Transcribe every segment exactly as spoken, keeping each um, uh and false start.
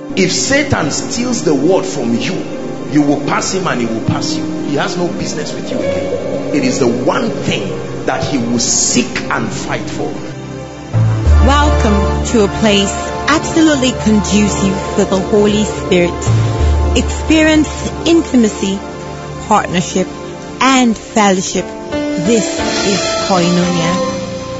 If Satan steals the word from you, you will pass him and he will pass you. He has no business with you again. It is the one thing that he will seek and fight for. Welcome to a place absolutely conducive for the Holy Spirit. Experience intimacy, partnership, and fellowship. This is Koinonia.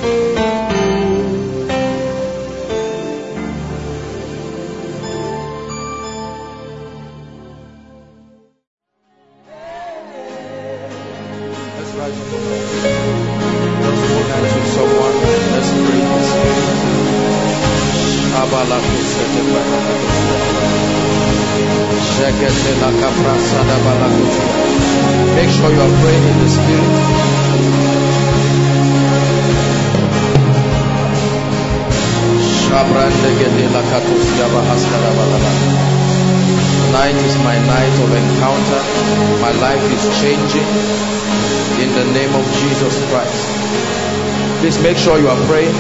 Make sure you are praying in the Spirit. Tonight is my night of encounter. My life is changing in the name of Jesus Christ. Please make sure you are praying.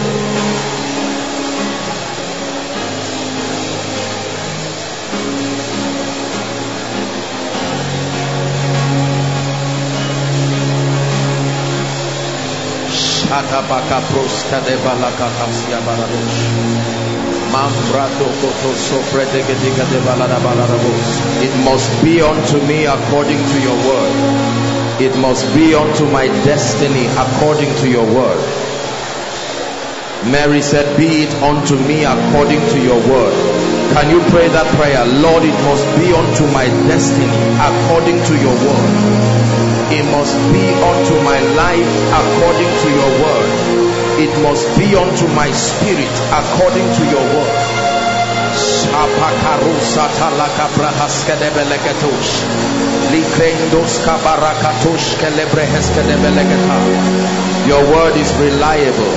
It must be unto me according to your word. It must be unto my destiny according to your word. Mary said, be it unto me according to your word. Can you pray that prayer? Lord, it must be unto my destiny according to your word. It must be unto my life according to your word. It must be unto my spirit according to your word. Your word is reliable.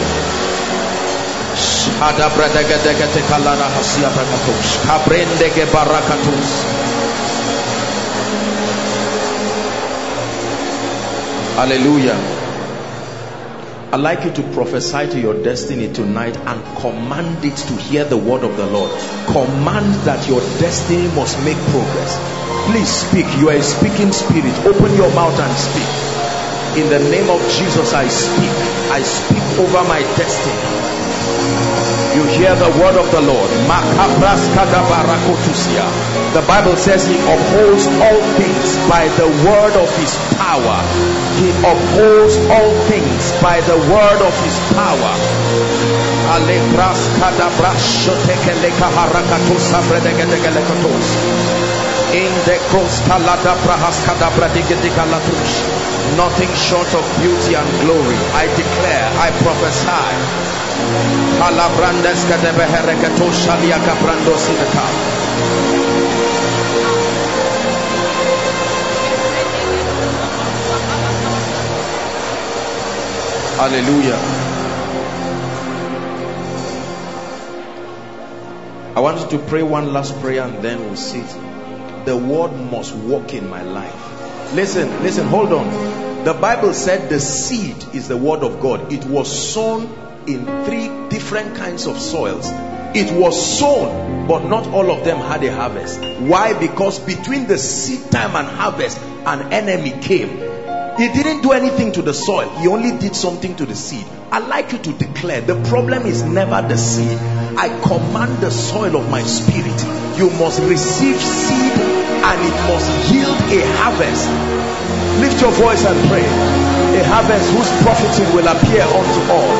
Hallelujah. I'd like you to prophesy to your destiny tonight and command it to hear the word of the Lord. Command that your destiny must make progress. Please speak. You are a speaking spirit. Open your mouth and speak. In the name of Jesus, I speak. I speak over my destiny. You hear the word of the Lord. The Bible says he upholds all things by the word of his power. He upholds all things by the word of his power. Nothing short of beauty and glory. I declare, I prophesy. Hallelujah. I want you to pray one last prayer and then we'll sit. The word must walk in my life. Listen, listen, hold on. The Bible said the seed is the word of God. It was sown in three different kinds of soils. It was sown, but not all of them had a harvest. Why? Because between the seed time and harvest, an enemy came. He didn't do anything to the soil. He only did something to the seed. I'd like you to declare, the problem is never the seed. I command the soil of my spirit. You must receive seed and it must yield a harvest. Lift your voice and pray. A harvest whose profiting will appear unto all.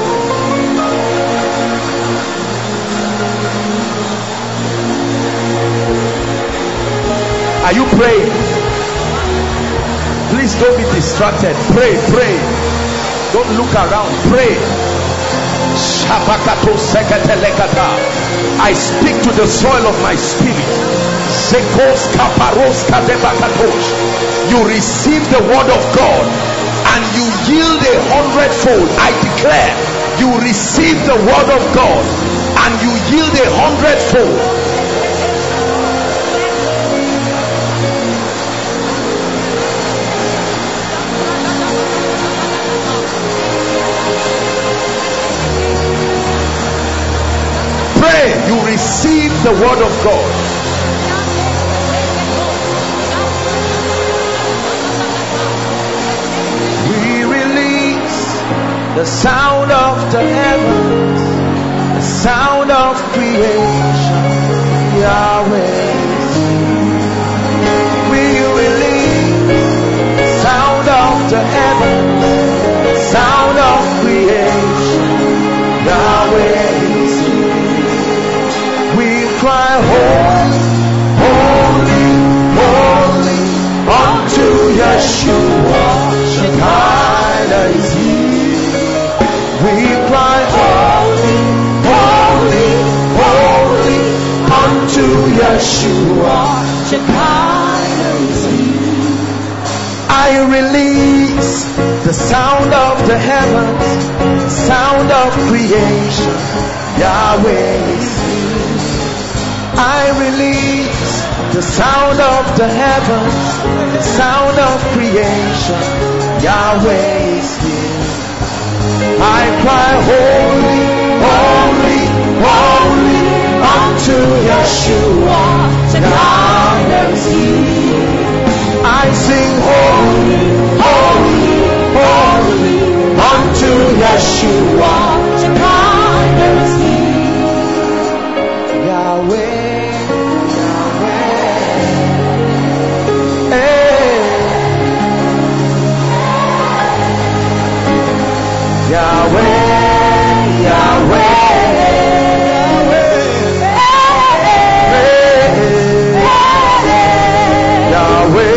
Are you praying? Please don't be distracted. Pray, pray. Don't look around. Pray. I speak to the soil of my spirit. You receive the word of God and you yield a hundredfold. I declare, you receive the word of God and you yield a hundredfold. Pray, you receive the word of God. The sound of the heavens, the sound of creation, Yahweh. We release the sound of the heavens, the sound of creation, Yahweh. We cry holy, holy, holy unto Yeshua, Shekinah is here. We cry holy, holy, holy unto Yeshua, Shekinah is here. I release the sound of the heavens, the sound of creation, Yahweh is here. I release the sound of the heavens, the sound of creation, Yahweh is here. I cry holy, holy, holy unto Yeshua, Shekinah is here. I sing holy, holy, holy unto Yeshua, Shekinah is here. Yahweh. Yahweh, Yahweh, Yahweh, Yahweh,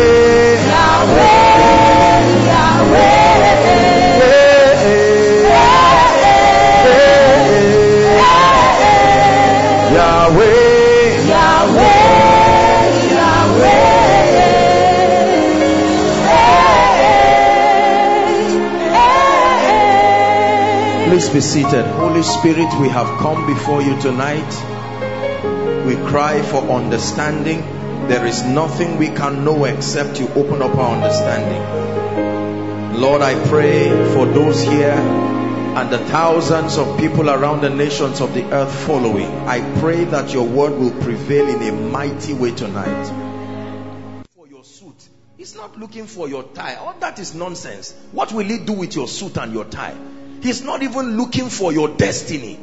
Please be seated. Holy Spirit, we have come before you tonight. We cry for understanding. There is nothing we can know except you open up our understanding. Lord, I pray for those here and the thousands of people around the nations of the earth following. I pray that your word will prevail in a mighty way tonight. For your suit, he's not looking for your tie. All that is nonsense. What will he do with your suit and your tie? He's not even looking for your destiny.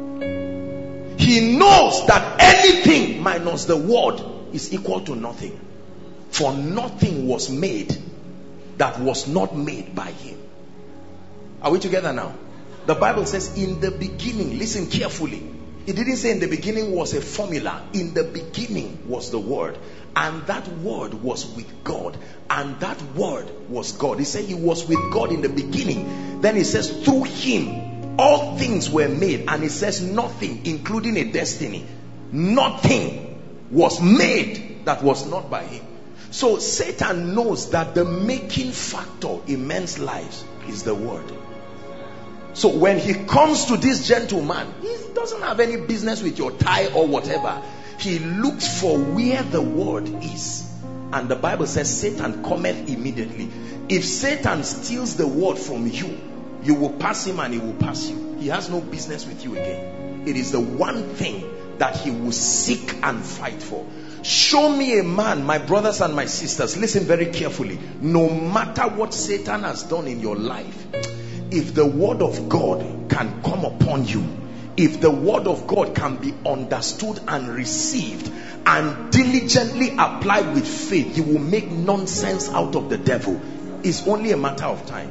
He knows that anything minus the word is equal to nothing. For nothing was made that was not made by him. Are we together now? The Bible says in the beginning, listen carefully. It didn't say in the beginning was a formula. In the beginning was the word. And that word was with God. And that word was God. He said he was with God in the beginning. Then he says through him all things were made. And he says nothing, including a destiny, nothing was made that was not by him. So Satan knows that the making factor in men's lives is the word. So when he comes to this gentleman, he doesn't have any business with your tie or whatever. He looks for where the word is. And the Bible says Satan cometh immediately. If Satan steals the word from you, you will pass him and he will pass you. He has no business with you again. It is the one thing that he will seek and fight for. Show me a man, my brothers and my sisters, listen very carefully. No matter what Satan has done in your life, if the word of God can come upon you, if the word of God can be understood and received and diligently applied with faith, you will make nonsense out of the devil. It's only a matter of time.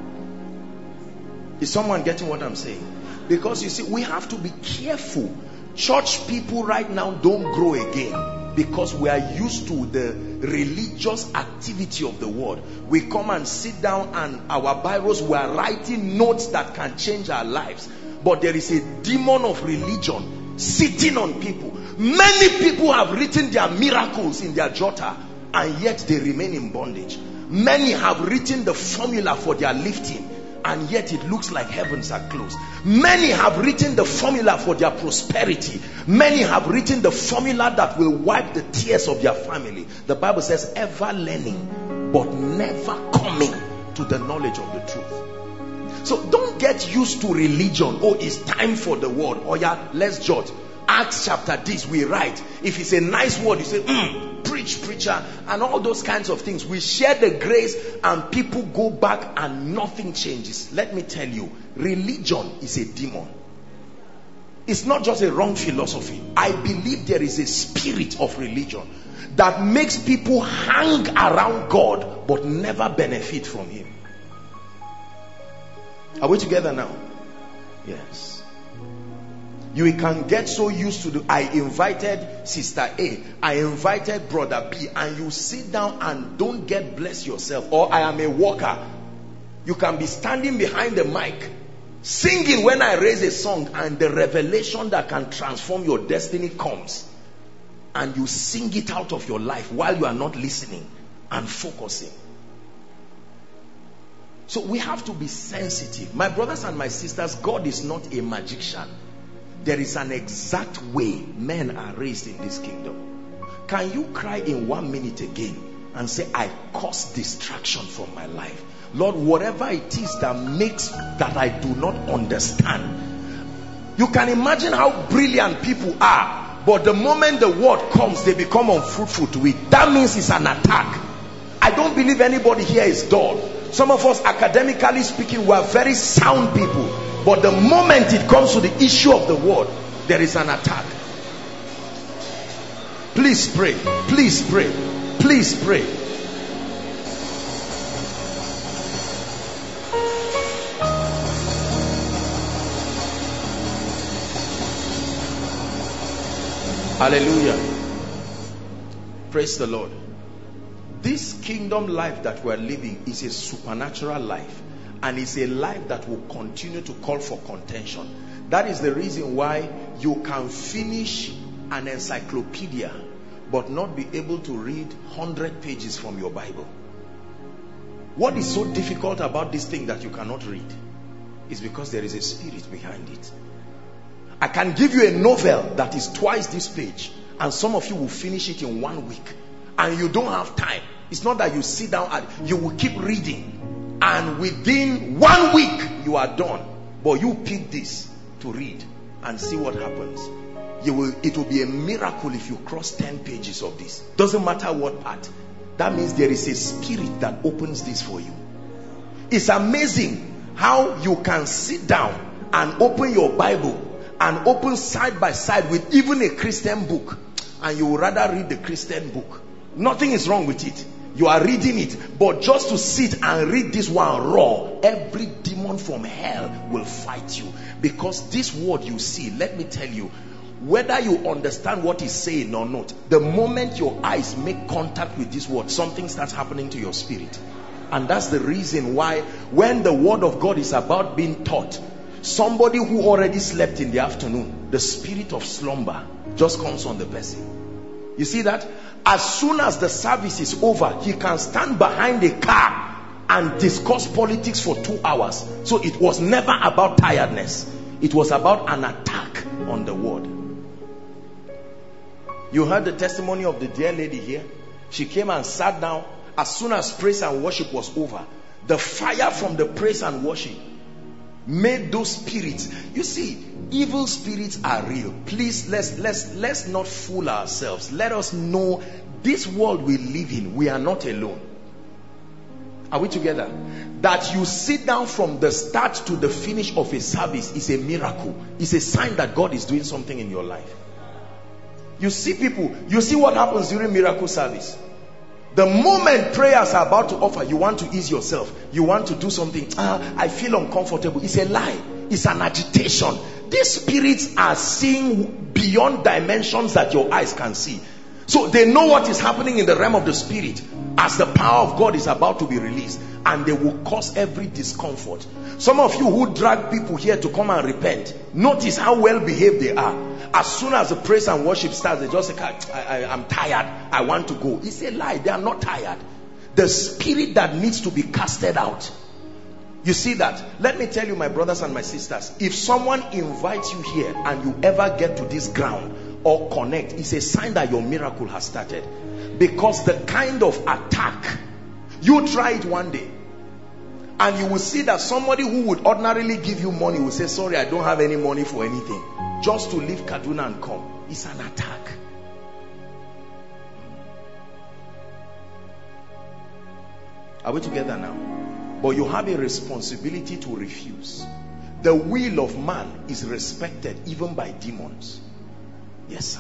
Is someone getting what I'm saying? Because you see, we have to be careful. Church people right now don't grow again because we are used to the religious activity of the word. We come and sit down and our Bibles, we are writing notes that can change our lives. But there is a demon of religion sitting on people. Many people have written their miracles in their jotter and yet they remain in bondage. Many have written the formula for their lifting and yet it looks like heavens are closed. Many have written the formula for their prosperity. Many have written the formula that will wipe the tears of their family. The Bible says ever learning but never coming to the knowledge of the truth. So don't get used to religion. Oh, it's time for the word. Oh yeah, let's judge. Acts chapter this, we write. If it's a nice word, you say, mm, preach preach, preacher, and all those kinds of things. We share the grace and people go back and nothing changes. Let me tell you, religion is a demon. It's not just a wrong philosophy. I believe there is a spirit of religion that makes people hang around God but never benefit from him. Are we together now? Yes. You can get so used to the, I invited sister A, I invited brother B, and you sit down and don't get blessed yourself. Or I am a worker. You can be standing behind the mic singing when I raise a song, and the revelation that can transform your destiny comes, and you sing it out of your life while you are not listening and focusing. So we have to be sensitive. My brothers and my sisters, God is not a magician. There is an exact way men are raised in this kingdom. Can you cry in one minute again and say, I cause distraction from my life? Lord, whatever it is that makes that I do not understand. You can imagine how brilliant people are, but the moment the word comes, they become unfruitful to it. That means it's an attack. I don't believe anybody here is dull. Some of us, academically speaking, we are very sound people, but the moment it comes to the issue of the word, there is an attack. Please pray. Please pray. Please pray. Hallelujah. Praise the Lord. This kingdom life that we're living is a supernatural life, and it's a life that will continue to call for contention. That is the reason why you can finish an encyclopedia but not be able to read one hundred pages from your Bible. What is so difficult about this thing that you cannot read is because there is a spirit behind it. I can give you a novel that is twice this page, and some of you will finish it in one week, and you don't have time. It's not that you sit down and you will keep reading, and within one week you are done. But you pick this to read and see what happens. You will, it will be a miracle if you cross ten pages of this. Doesn't matter what part. That means there is a spirit that opens this for you. It's amazing how you can sit down and open your Bible and open side by side with even a Christian book, and you will rather read the Christian book. Nothing is wrong with it. You are reading it, but just to sit and read this one raw, every demon from hell will fight you. Because this word you see, let me tell you, whether you understand what he's saying or not, the moment your eyes make contact with this word, something starts happening to your spirit. And that's the reason why when the word of God is about being taught, somebody who already slept in the afternoon, the spirit of slumber just comes on the person. You see that? As soon as the service is over, he can stand behind a car and discuss politics for two hours. So it was never about tiredness. It was about an attack on the word. You heard the testimony of the dear lady here. She came and sat down. As soon as praise and worship was over, the fire from the praise and worship made those spirits. You see, evil spirits are real. Please, let's let's let's not fool ourselves. Let us know this world we live in, we are not alone. Are we together? That you sit down from the start to the finish of a service is a miracle. It's a sign that God is doing something in your life. You see people, you see what happens during miracle service. The moment prayers are about to offer, you want to ease yourself. You want to do something. Ah, I feel uncomfortable. It's a lie. It's an agitation. These spirits are seeing beyond dimensions that your eyes can see. So they know what is happening in the realm of the spirit as the power of God is about to be released. And they will cause every discomfort. Some of you who drag people here to come and repent, notice how well behaved they are. As soon as the praise and worship starts, they just say, I, I, I'm tired, I want to go. It's a lie. They are not tired. The spirit that needs to be casted out. You see that? Let me tell you, my brothers and my sisters, if someone invites you here and you ever get to this ground or connect, it's a sign that your miracle has started. Because the kind of attack, you try it one day and you will see that somebody who would ordinarily give you money will say, sorry, I don't have any money for anything, just to leave Kaduna and come. It's an attack. Are we together now? But you have a responsibility to refuse. The will of man is respected even by demons. Yes, sir.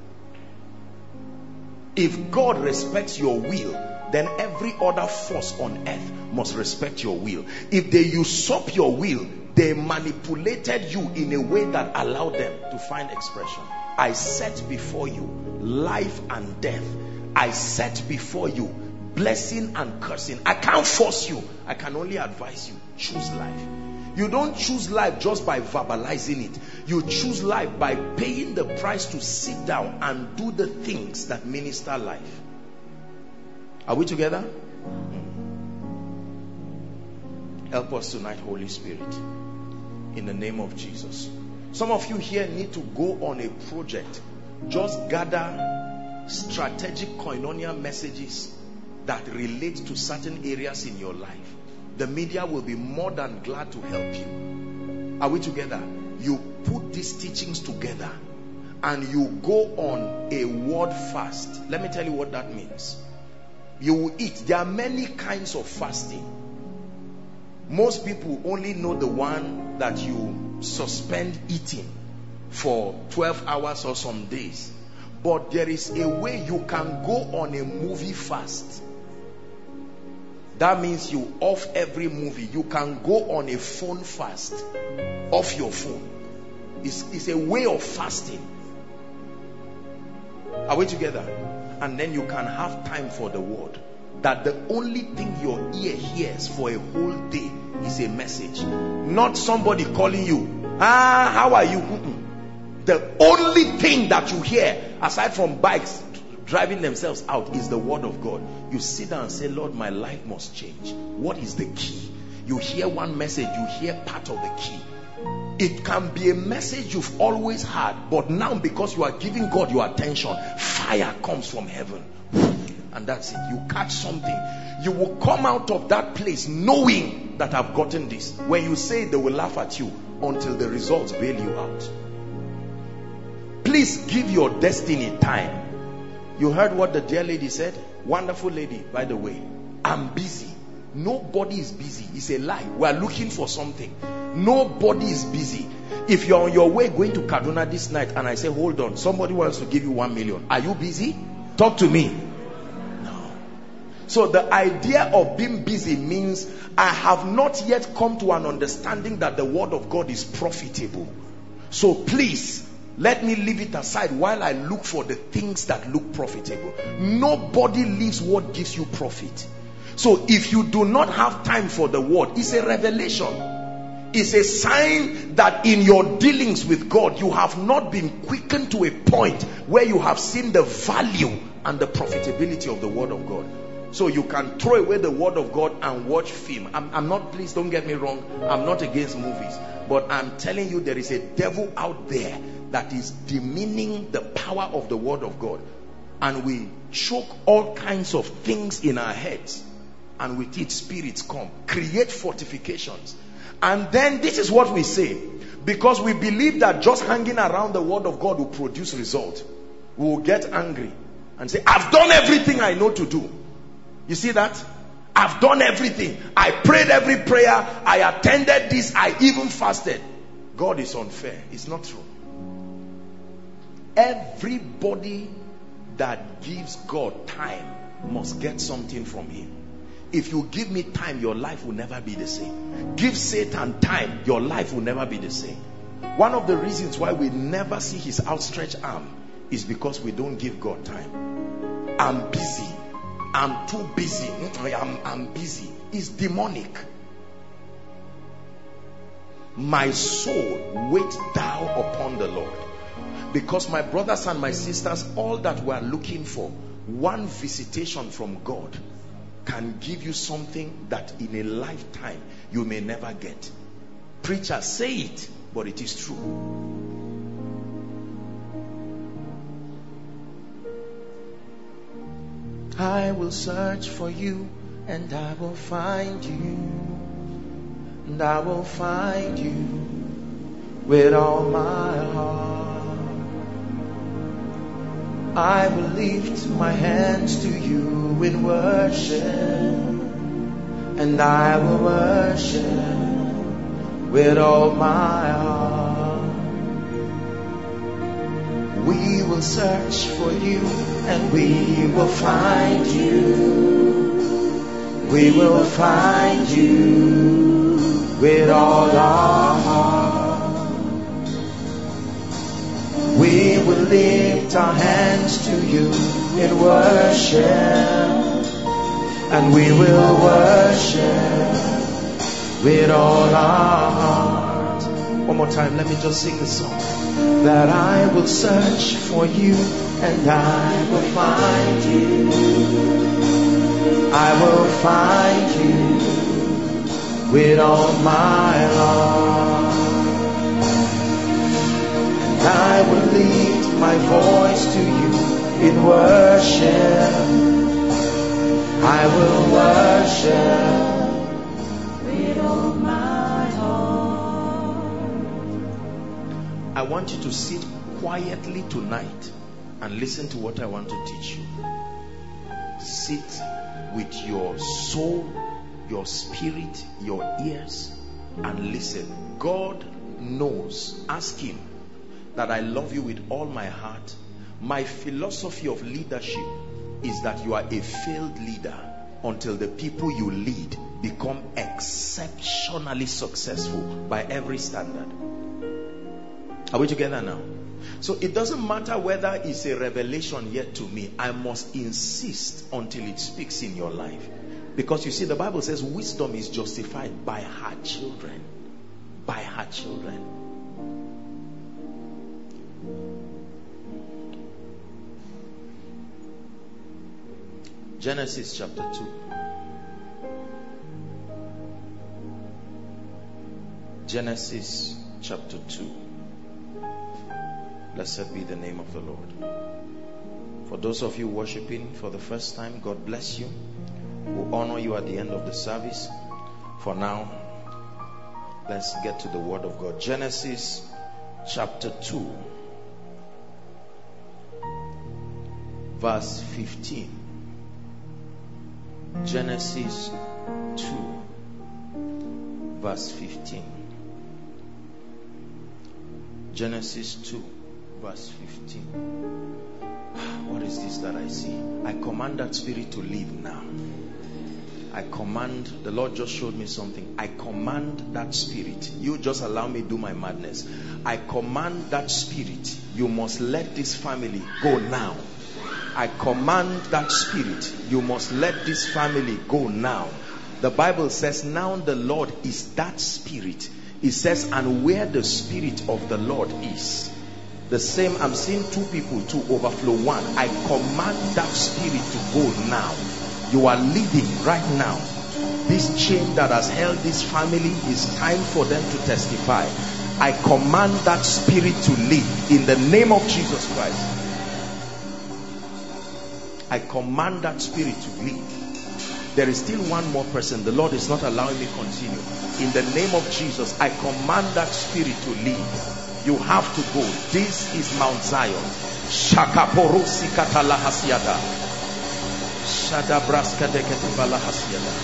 If God respects your will, then every other force on earth must respect your will. If they usurp your will, they manipulated you in a way that allowed them to find expression. I set before you life and death. I set before you blessing and cursing. I can't force you. I can only advise you. Choose life. You don't choose life just by verbalizing it. You choose life by paying the price to sit down and do the things that minister life. Are we together? Help us tonight, Holy Spirit. In the name of Jesus. Some of you here need to go on a project. Just gather strategic koinonia messages that relate to certain areas in your life. The media will be more than glad to help you. Are we together? You put these teachings together and you go on a word fast. Let me tell you what that means. You will eat. There are many kinds of fasting. Most people only know the one that you suspend eating for twelve hours or some days. But there is a way you can go on a movie fast. That means you off every movie. You can go on a phone fast. Off your phone. It's, it's a way of fasting. Are we together? And then you can have time for the word. That the only thing your ear hears for a whole day is a message. Not somebody calling you. Ah, how are you? Mm-mm. The only thing that you hear, aside from bikes driving themselves out, is the word of God. You sit down and say, Lord, my life must change. What is the key? You hear one message, you hear part of the key. It can be a message you've always had, but now because you are giving God your attention, fire comes from heaven. And that's it. You catch something. You will come out of that place knowing that I've gotten this. When you say, they will laugh at you until the results bail you out. Please give your destiny time. You heard what the dear lady said? Wonderful lady, by the way. I'm busy. Nobody is busy. It's a lie. We are looking for something. Nobody is busy. If you're on your way going to Kaduna this night and I say, hold on, somebody wants to give you one million. Are you busy? Talk to me. No. So the idea of being busy means I have not yet come to an understanding that the word of God is profitable. So please, let me leave it aside while I look for the things that look profitable. Nobody lives what gives you profit. So if you do not have time for the word, it's a revelation. It's a sign that in your dealings with God, you have not been quickened to a point where you have seen the value and the profitability of the word of God. So you can throw away the word of God and watch film. I'm, I'm not, please don't get me wrong, I'm not against movies. But I'm telling you, there is a devil out there that is demeaning the power of the word of God. And we choke all kinds of things in our heads. And with it, spirits come. Create fortifications. And then this is what we say. Because we believe that just hanging around the word of God will produce result. We will get angry and say, I've done everything I know to do. You see that? I've done everything. I prayed every prayer. I attended this. I even fasted. God is unfair. It's not true. Everybody that gives God time must get something from him. If you give me time, your life will never be the same. Give Satan time, your life will never be the same. One of the reasons why we never see his outstretched arm is because we don't give God time. I'm busy. I'm too busy. I'm, I'm busy. It's demonic. My soul, wait thou upon the Lord. Because my brothers and my sisters, all that we are looking for, one visitation from God can give you something that in a lifetime you may never get. Preachers say it, but it is true. I will search for you and I will find you, and I will find you with all my heart. I will lift my hands to you in worship. and I will worship with all my heart. We will search for you and we will find you. We will find you with all our heart. We will lift our hands to you in worship, and we will worship with all our heart. One more time, let me just sing the song. That I will search for you and I will find you. I will find you with all my heart. And I will lift my voice to you in worship. I will worship with all my heart. I want you to sit quietly tonight and listen to what I want to teach you. Sit with your soul, your spirit, your ears, and listen. God knows. Ask him that I love you with all my heart. My philosophy of leadership is that you are a failed leader until the people you lead become exceptionally successful by every standard. Are we together now? So it doesn't matter whether it's a revelation yet to me. I must insist until it speaks in your life. Because you see, the Bible says wisdom is justified by her children. By her children. Genesis chapter two. Genesis chapter two. Blessed be the name of the Lord. For those of you worshiping for the first time, God bless you. We'll honor you at the end of the service. For now, let's get to the word of God. Genesis chapter two, verse fifteen. Genesis two, verse fifteen. Genesis two, verse fifteen. What is this that I see? I command that spirit to leave now. I command, the Lord just showed me something. I command that spirit. You just allow me do my madness. I command that spirit. You must let this family go now. I command that spirit. You must let this family go now. The Bible says, now the Lord is that spirit. It says, and where the spirit of the Lord is, the same, I'm seeing two people to overflow one. I command that spirit to go now. You are leading right now. This chain that has held this family, is time for them to testify. I command that spirit to leave in the name of Jesus Christ. I command that spirit to leave. There is still one more person. The Lord is not allowing me to continue. In the name of Jesus, I command that spirit to leave. You have to go. This is Mount Zion. Shakaporosi katalahasiada. Shadabraska deketibalahasiada.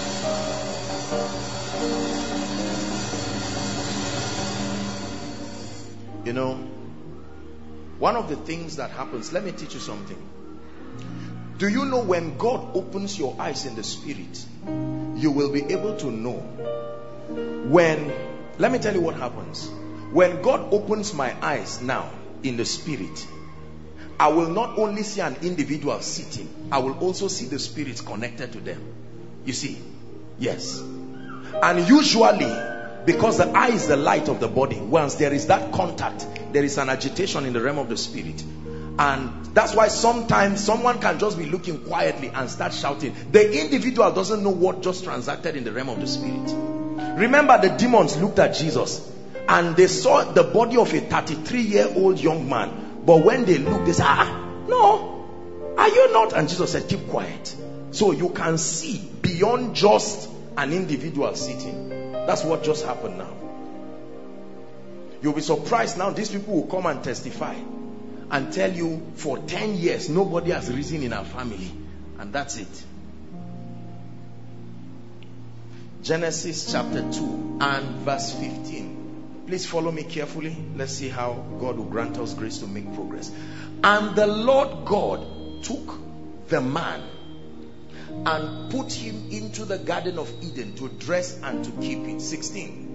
You know, one of the things that happens, let me teach you something. Do you know when God opens your eyes in the spirit, you will be able to know when, let me tell you what happens. When God opens my eyes now in the spirit, I will not only see an individual sitting, I will also see the spirits connected to them. You see? Yes. And usually, because the eye is the light of the body, once there is that contact, there is an agitation in the realm of the spirit. And that's why sometimes someone can just be looking quietly and start shouting. The individual doesn't know what just transacted in the realm of the spirit. Remember, the demons looked at Jesus and they saw the body of a thirty-three year old young man. But when they looked, they said, ah, no, are you not? And Jesus said, keep quiet. So you can see beyond just an individual sitting. That's what just happened now. You'll be surprised now. These people will come and testify and tell you, for ten years nobody has risen in our family, and that's it. Genesis chapter two and verse fifteen. Please follow me carefully. Let's see how God will grant us grace to make progress. And the Lord God took the man and put him into the Garden of Eden to dress and to keep it. sixteen.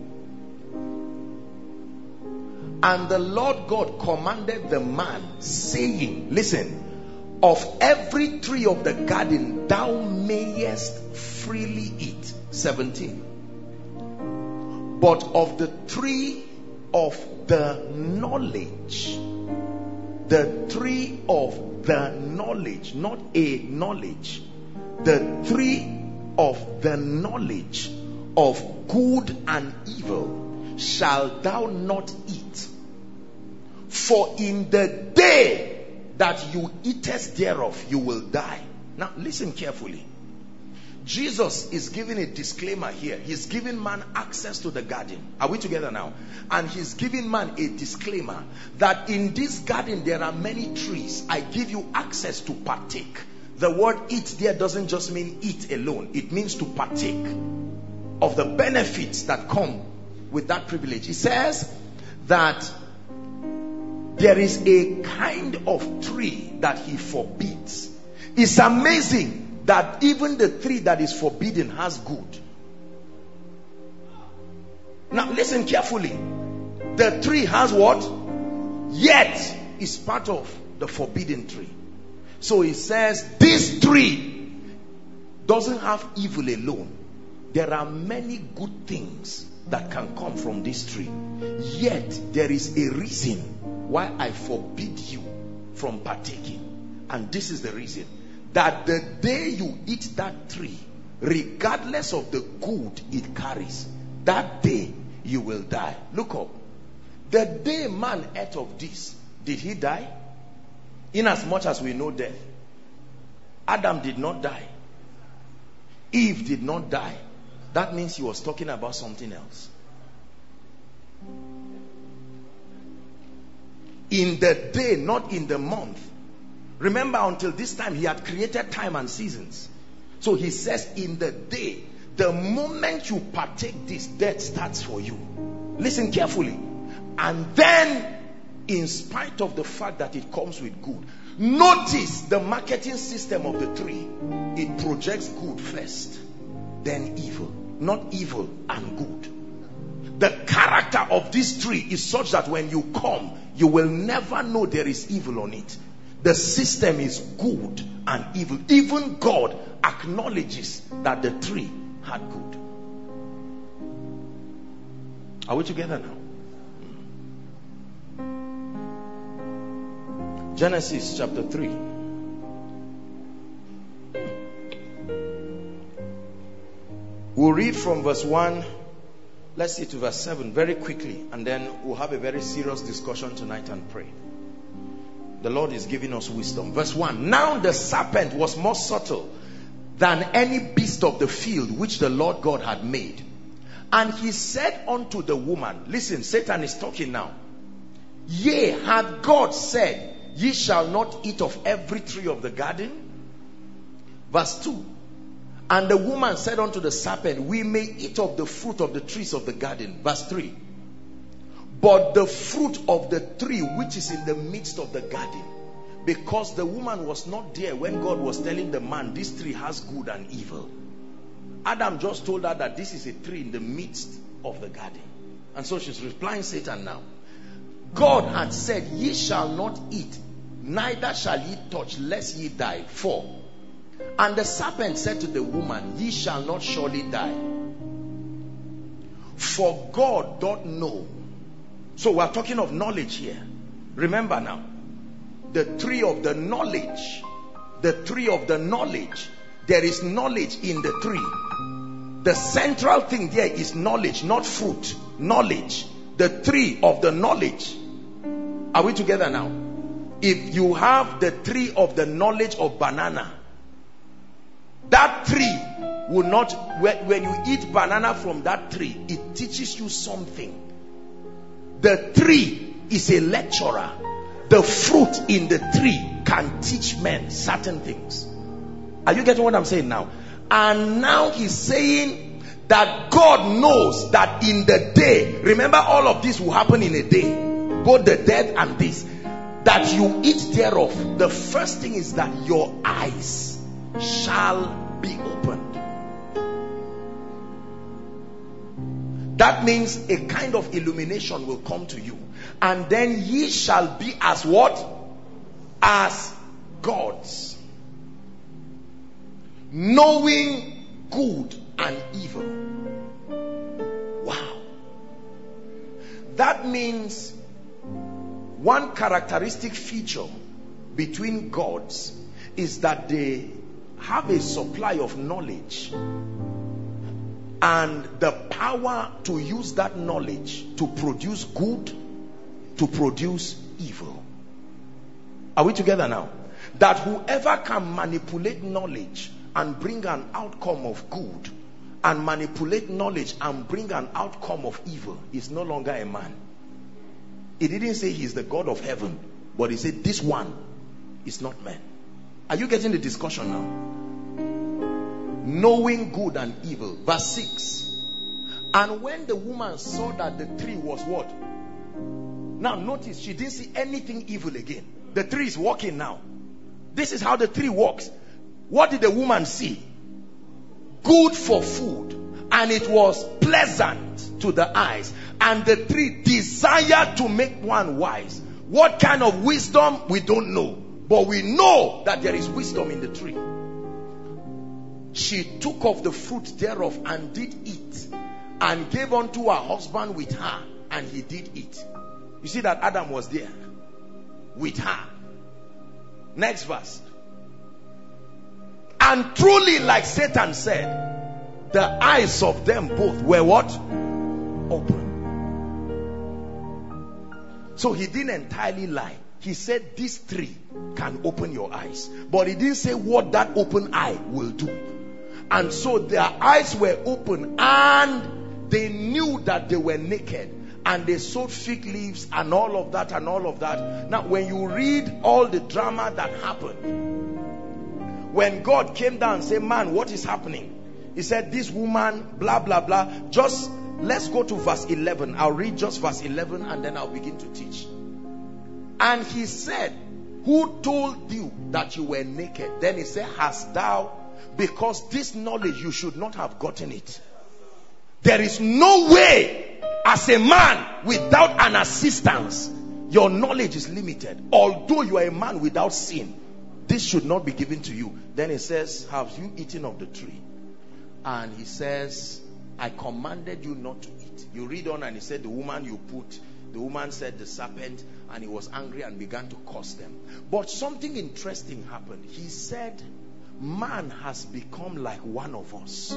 And the Lord God commanded the man, saying, listen, of every tree of the garden thou mayest freely eat. seventeen. But of the tree of the knowledge, the tree of the knowledge, not a knowledge, the tree of the knowledge of good and evil shalt thou not eat. For in the day that you eatest thereof, you will die. Now listen carefully. Jesus is giving a disclaimer here. He's giving man access to the garden. Are we together now? And he's giving man a disclaimer that in this garden there are many trees. I give you access to partake. The word eat there doesn't just mean eat alone. It means to partake of the benefits that come with that privilege. He says that there is a kind of tree that he forbids. It's amazing that even the tree that is forbidden has good. Now listen carefully. The tree has what? Yet is part of the forbidden tree. So he says this tree doesn't have evil alone. There are many good things that can come from this tree. Yet there is a reason why I forbid you from partaking. And this is the reason. That the day you eat that tree, regardless of the good it carries, that day you will die. Look up. The day man ate of this, did he die? In as much as we know death. Adam did not die. Eve did not die. That means he was talking about something else. In the day, not in the month. Remember, until this time he had created time and seasons. So he says in the day, the moment you partake this, death starts for you. Listen carefully. And then, in spite of the fact that it comes with good, notice the marketing system of the tree. It projects good first, then evil. Not evil and good. The character of this tree is such that when you come, you will never know there is evil on it. The system is good and evil. Even God acknowledges that the tree had good. Are we together now? Genesis chapter three. We'll read from verse one. Let's see to verse seven very quickly. And then we'll have a very serious discussion tonight and pray. The Lord is giving us wisdom. Verse one. Now the serpent was more subtle than any beast of the field which the Lord God had made. And he said unto the woman, listen, Satan is talking now. Yea, hath God said, ye shall not eat of every tree of the garden? Verse two. And the woman said unto the serpent, we may eat of the fruit of the trees of the garden. Verse three. But the fruit of the tree which is in the midst of the garden, because the woman was not there when God was telling the man, this tree has good and evil. Adam just told her that this is a tree in the midst of the garden. And so she's replying Satan now. God had said, ye shall not eat, neither shall ye touch, lest ye die. Four. And the serpent said to the woman, ye shall not surely die. For God doth know. So we're talking of knowledge here. Remember now, the tree of the knowledge, the tree of the knowledge, there is knowledge in the tree. The central thing there is knowledge, not fruit. Knowledge. The tree of the knowledge. Are we together now? If you have the tree of the knowledge of banana, that tree will not, when you eat banana from that tree, it teaches you something. The tree is a lecturer. The fruit in the tree can teach men certain things. Are you getting what I'm saying now? And now he's saying that God knows that in the day, remember all of this will happen in a day, both the death and this, that you eat thereof. The first thing is that your eyes shall be opened. That means a kind of illumination will come to you. And then ye shall be as what? As gods, knowing good and evil. Wow. That means one characteristic feature between gods is that they have a supply of knowledge and the power to use that knowledge to produce good, to produce evil. Are we together now? That whoever can manipulate knowledge and bring an outcome of good, and manipulate knowledge and bring an outcome of evil, is no longer a man. He didn't say he's the God of heaven, but he said this one is not man. Are you getting the discussion now? Knowing good and evil. Verse six. And when the woman saw that the tree was what? Now notice, she didn't see anything evil again. The tree is walking now. This is how the tree walks. What did the woman see? Good for food, and it was pleasant to the eyes, and the tree desired to make one wise. What kind of wisdom? We don't know, but we know that there is wisdom in the tree. She took of the fruit thereof and did eat, and gave unto her husband with her, and he did eat. You see that Adam was there with her. Next verse. And truly, like Satan said, the eyes of them both were what? Open. So he didn't entirely lie. He said this tree can open your eyes, but he didn't say what that open eye will do. And so their eyes were open, and they knew that they were naked, and they sewed fig leaves and all of that and all of that. Now when you read all the drama that happened, when God came down and said, man, what is happening? He said, this woman, blah blah blah. Just let's go to verse eleven. I'll read just verse eleven and then I'll begin to teach. And he said, who told you that you were naked? Then he said, hast thou? Because this knowledge, you should not have gotten it. There is no way, as a man without an assistance, your knowledge is limited. Although you are a man without sin, this should not be given to you. Then he says, have you eaten of the tree? And he says, I commanded you not to eat. You read on, and he said, the woman you put, the woman said the serpent, and he was angry and began to curse them. But something interesting happened. He said, man has become like one of us.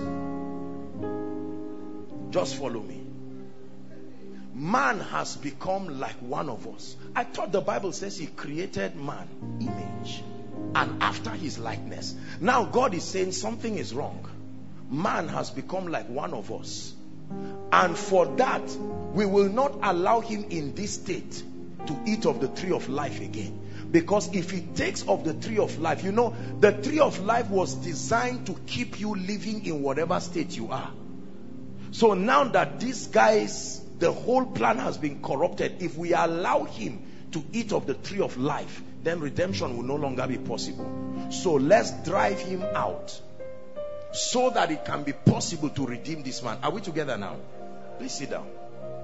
Just follow me. Man has become like one of us. I thought the Bible says he created man, image, and after his likeness. Now God is saying something is wrong. Man has become like one of us, and for that we will not allow him in this state to eat of the tree of life again. Because if he takes of the tree of life, you know, the tree of life was designed to keep you living in whatever state you are. So now that these guys, the whole plan has been corrupted, if we allow him to eat of the tree of life, then redemption will no longer be possible. So let's drive him out, so that it can be possible to redeem this man. Are we together now? Please sit down.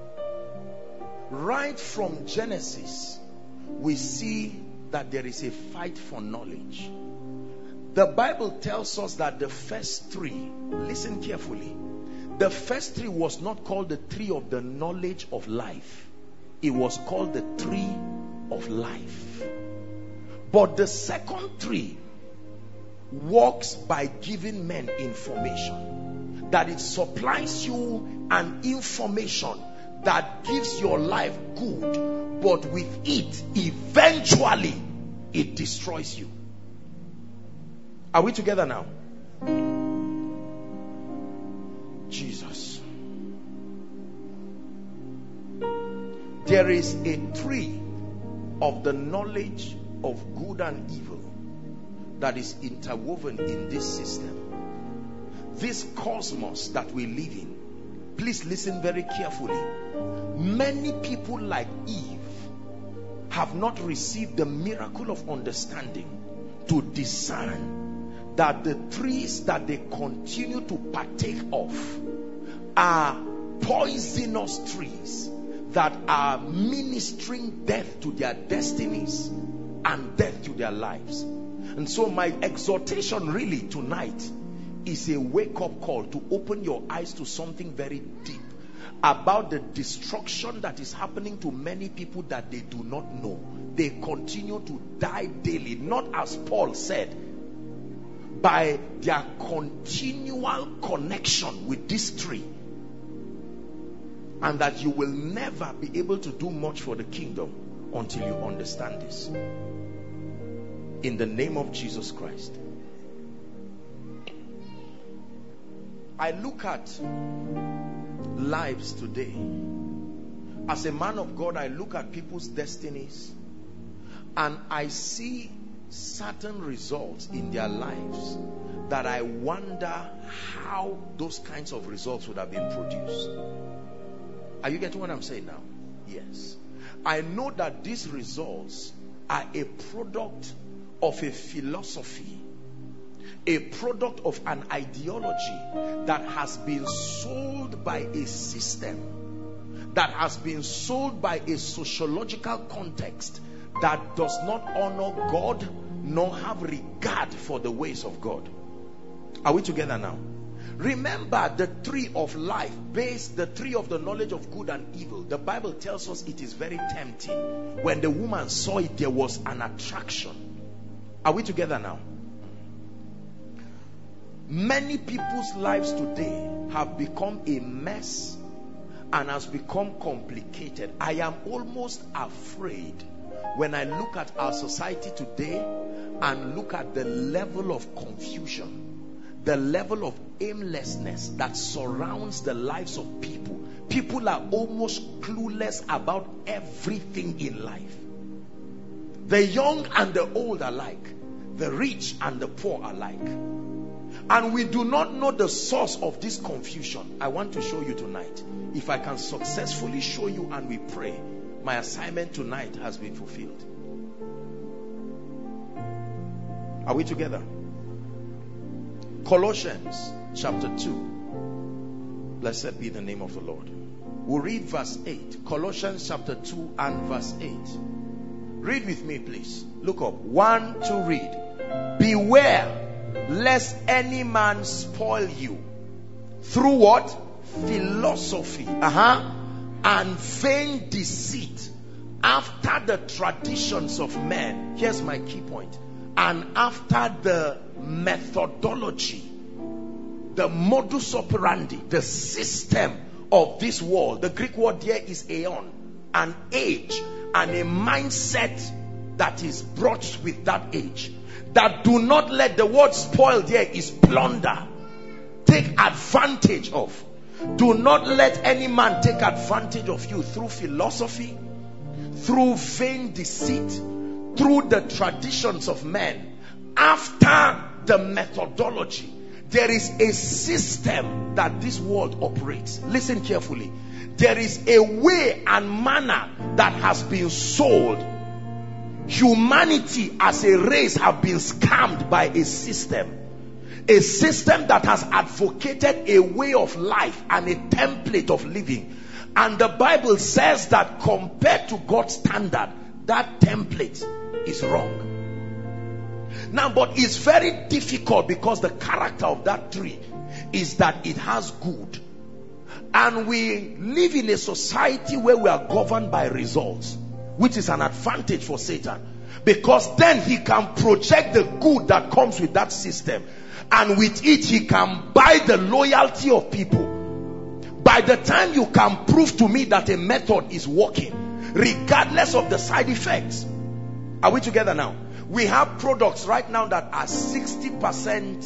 Right from Genesis, we see that there is a fight for knowledge. The Bible tells us that the first tree, listen carefully, the first tree was not called the tree of the knowledge of life. It was called the tree of life. But the second tree works by giving men information. That it supplies you an information that gives your life good, but with it, eventually, it destroys you. Are we together now? Jesus. There is a tree of the knowledge of good and evil that is interwoven in this system. this cosmos that we live in, please listen very carefully. Many people like Eve have not received the miracle of understanding to discern that the trees that they continue to partake of are poisonous trees that are ministering death to their destinies and death to their lives. And so my exhortation really tonight is a wake-up call to open your eyes to something very deep about the destruction that is happening to many people that they do not know. They continue to die daily, not as Paul said, by their continual connection with this tree, and that you will never be able to do much for the kingdom until you understand this. In the name of Jesus Christ. I look at lives today. As a man of God, I look at people's destinies and I see certain results in their lives that I wonder how those kinds of results would have been produced. Are you getting what I'm saying now? Yes. I know that these results are a product of a philosophy, a product of an ideology that has been sold by a system, that has been sold by a sociological context that does not honor God nor have regard for the ways of God. Are we together now? Remember the tree of life, based the tree of the knowledge of good and evil. The Bible tells us it is very tempting. When the woman saw it, there was an attraction. Are we together now? Many people's lives today have become a mess and has become complicated. I am almost afraid when I look at our society today and look at the level of confusion, the level of aimlessness that surrounds the lives of people. People are almost clueless about everything in life. The young and the old alike, the rich and the poor alike. And we do not know the source of this confusion. I want to show you tonight. If I can successfully show you and we pray, my assignment tonight has been fulfilled. Are we together? Colossians chapter two. Blessed be the name of the Lord. We'll read verse eight. Colossians chapter two and verse eight. Read with me, please. Look up. One, two, read. Beware lest any man spoil you through what? Philosophy. Uh-huh. And vain deceit, after the traditions of men. Here's my key point. And after the methodology, the modus operandi, the system of this world. The Greek word here is aeon, an age and a mindset that is brought with that age. That do not let the word spoiled here is plunder. Take advantage of. Do not let any man take advantage of you through philosophy, through vain deceit, through the traditions of men. After the methodology, there is a system that this world operates. Listen carefully. There is a way and manner that has been sold. Humanity as a race have been scammed by a system. A system that has advocated a way of life and a template of living. And the Bible says that compared to God's standard, that template is wrong. Now, but it's very difficult because the character of that tree is that it has good. And we live in a society where we are governed by results, which is an advantage for Satan. Because then he can project the good that comes with that system. And with it, he can buy the loyalty of people. By the time you can prove to me that a method is working, regardless of the side effects. Are we together now? We have products right now that are sixty percent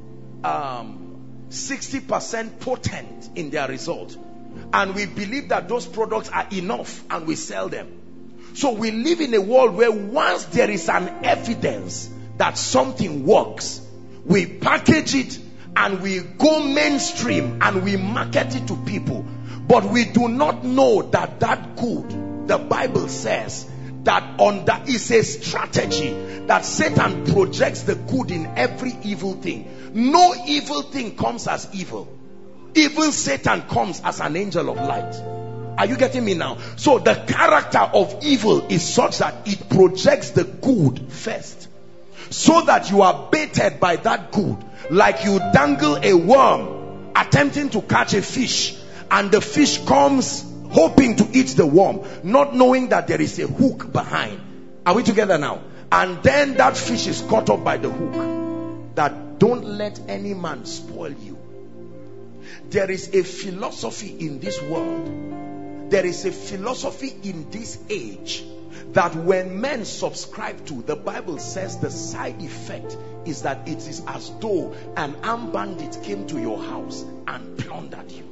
um, sixty percent potent in their result. And we believe that those products are enough and we sell them. So we live in a world where once there is an evidence that something works, we package it and we go mainstream and we market it to people, but we do not know that that good, the Bible says that under is a strategy that Satan projects the good in every evil thing. No evil thing comes as evil. Even Satan comes as an angel of light. Are you getting me now? So the character of evil is such that it projects the good first, so that you are baited by that good, like you dangle a worm attempting to catch a fish, and the fish comes hoping to eat the worm, not knowing that there is a hook behind. Are we together now? And then that fish is caught up by the hook. That don't let any man spoil you. There is a philosophy in this world, there is a philosophy in this age, that when men subscribe to, the Bible says the side effect is that it is as though an armed bandit came to your house and plundered you.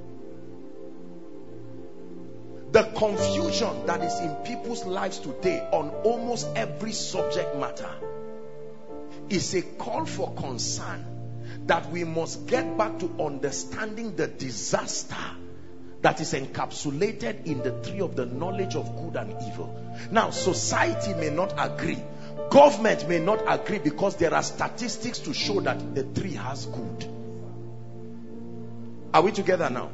The confusion that is in people's lives today on almost every subject matter is a call for concern, that we must get back to understanding the disaster that is encapsulated in the tree of the knowledge of good and evil. Now, society may not agree, government may not agree, because there are statistics to show that the tree has good. Are we together now?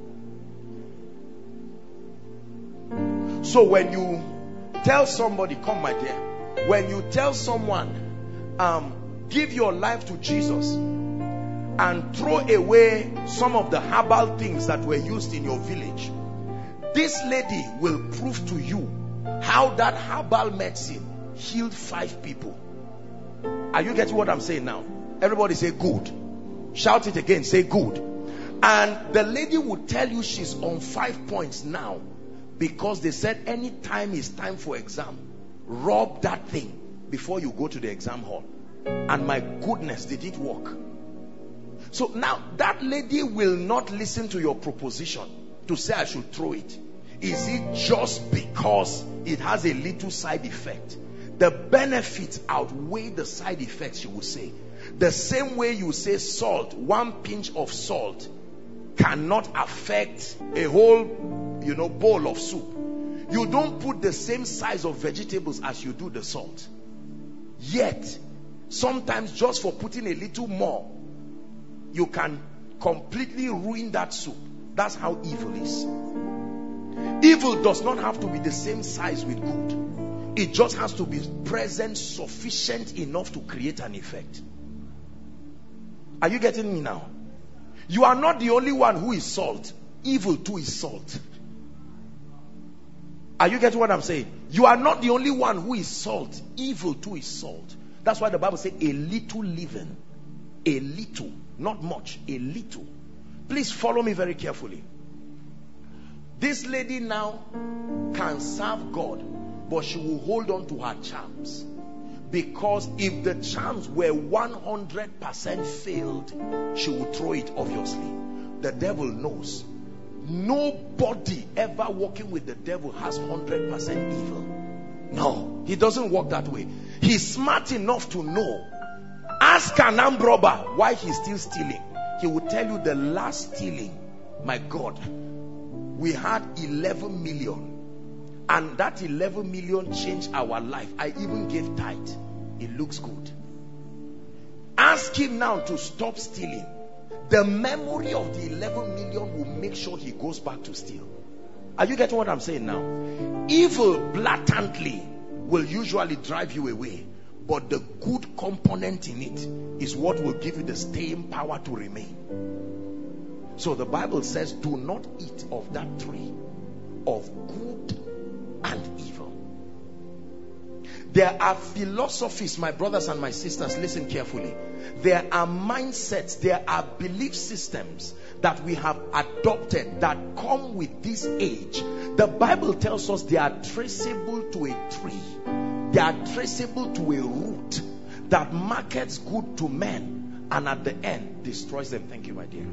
So when you tell somebody, come my dear, when you tell someone, um, give your life to Jesus, and throw away some of the herbal things that were used in your village, this lady will prove to you how that herbal medicine healed five people. Are you getting what I'm saying now? Everybody say good. Shout it again, say good. And the lady would tell you she's on five points now, because they said anytime it's time for exam, rub that thing before you go to the exam hall. And my goodness, did it work? So now that lady will not listen to your proposition to say I should throw it. Is it just because it has a little side effect? The benefits outweigh the side effects, you will say. The same way you say salt, one pinch of salt cannot affect a whole, you know, bowl of soup. You don't put the same size of vegetables as you do the salt. Yet, sometimes just for putting a little more, you can completely ruin that soup. That's how evil is. Evil does not have to be the same size with good. It just has to be present, sufficient enough to create an effect. Are you getting me now? You are not the only one who is salt. Evil too is salt. Are you getting what I'm saying? You are not the only one who is salt. Evil too is salt. That's why the Bible says a little leaven. A little. Not much, a little. Please follow me very carefully. This lady now can serve God, but she will hold on to her charms. Because if the charms were one hundred percent failed, she would throw it, obviously. The devil knows. Nobody ever walking with the devil has one hundred percent evil. No, he doesn't work that way. He's smart enough to know. Ask an armed robber why he's still stealing. He will tell you the last stealing, my God, we had eleven million. And that eleven million changed our life. I even gave tithe. It looks good. Ask him now to stop stealing. The memory of the eleven million will make sure he goes back to steal. Are you getting what I'm saying now? Evil blatantly will usually drive you away. But the good component in it is what will give you the staying power to remain. So the Bible says, do not eat of that tree of good and evil. There are philosophies, my brothers and my sisters, listen carefully. There are mindsets, there are belief systems that we have adopted that come with this age. The Bible tells us they are traceable to a tree. They are traceable to a root that markets good to men and at the end destroys them. Thank you, my dear.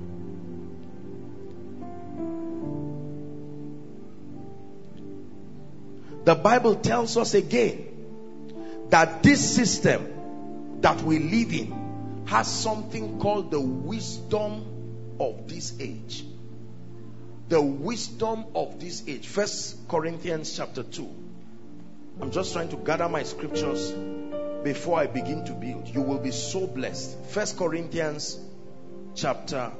The Bible tells us again that this system that we live in has something called the wisdom of this age. The wisdom of this age. First Corinthians chapter two. I'm just trying to gather my scriptures before I begin to build. You will be so blessed. First Corinthians chapter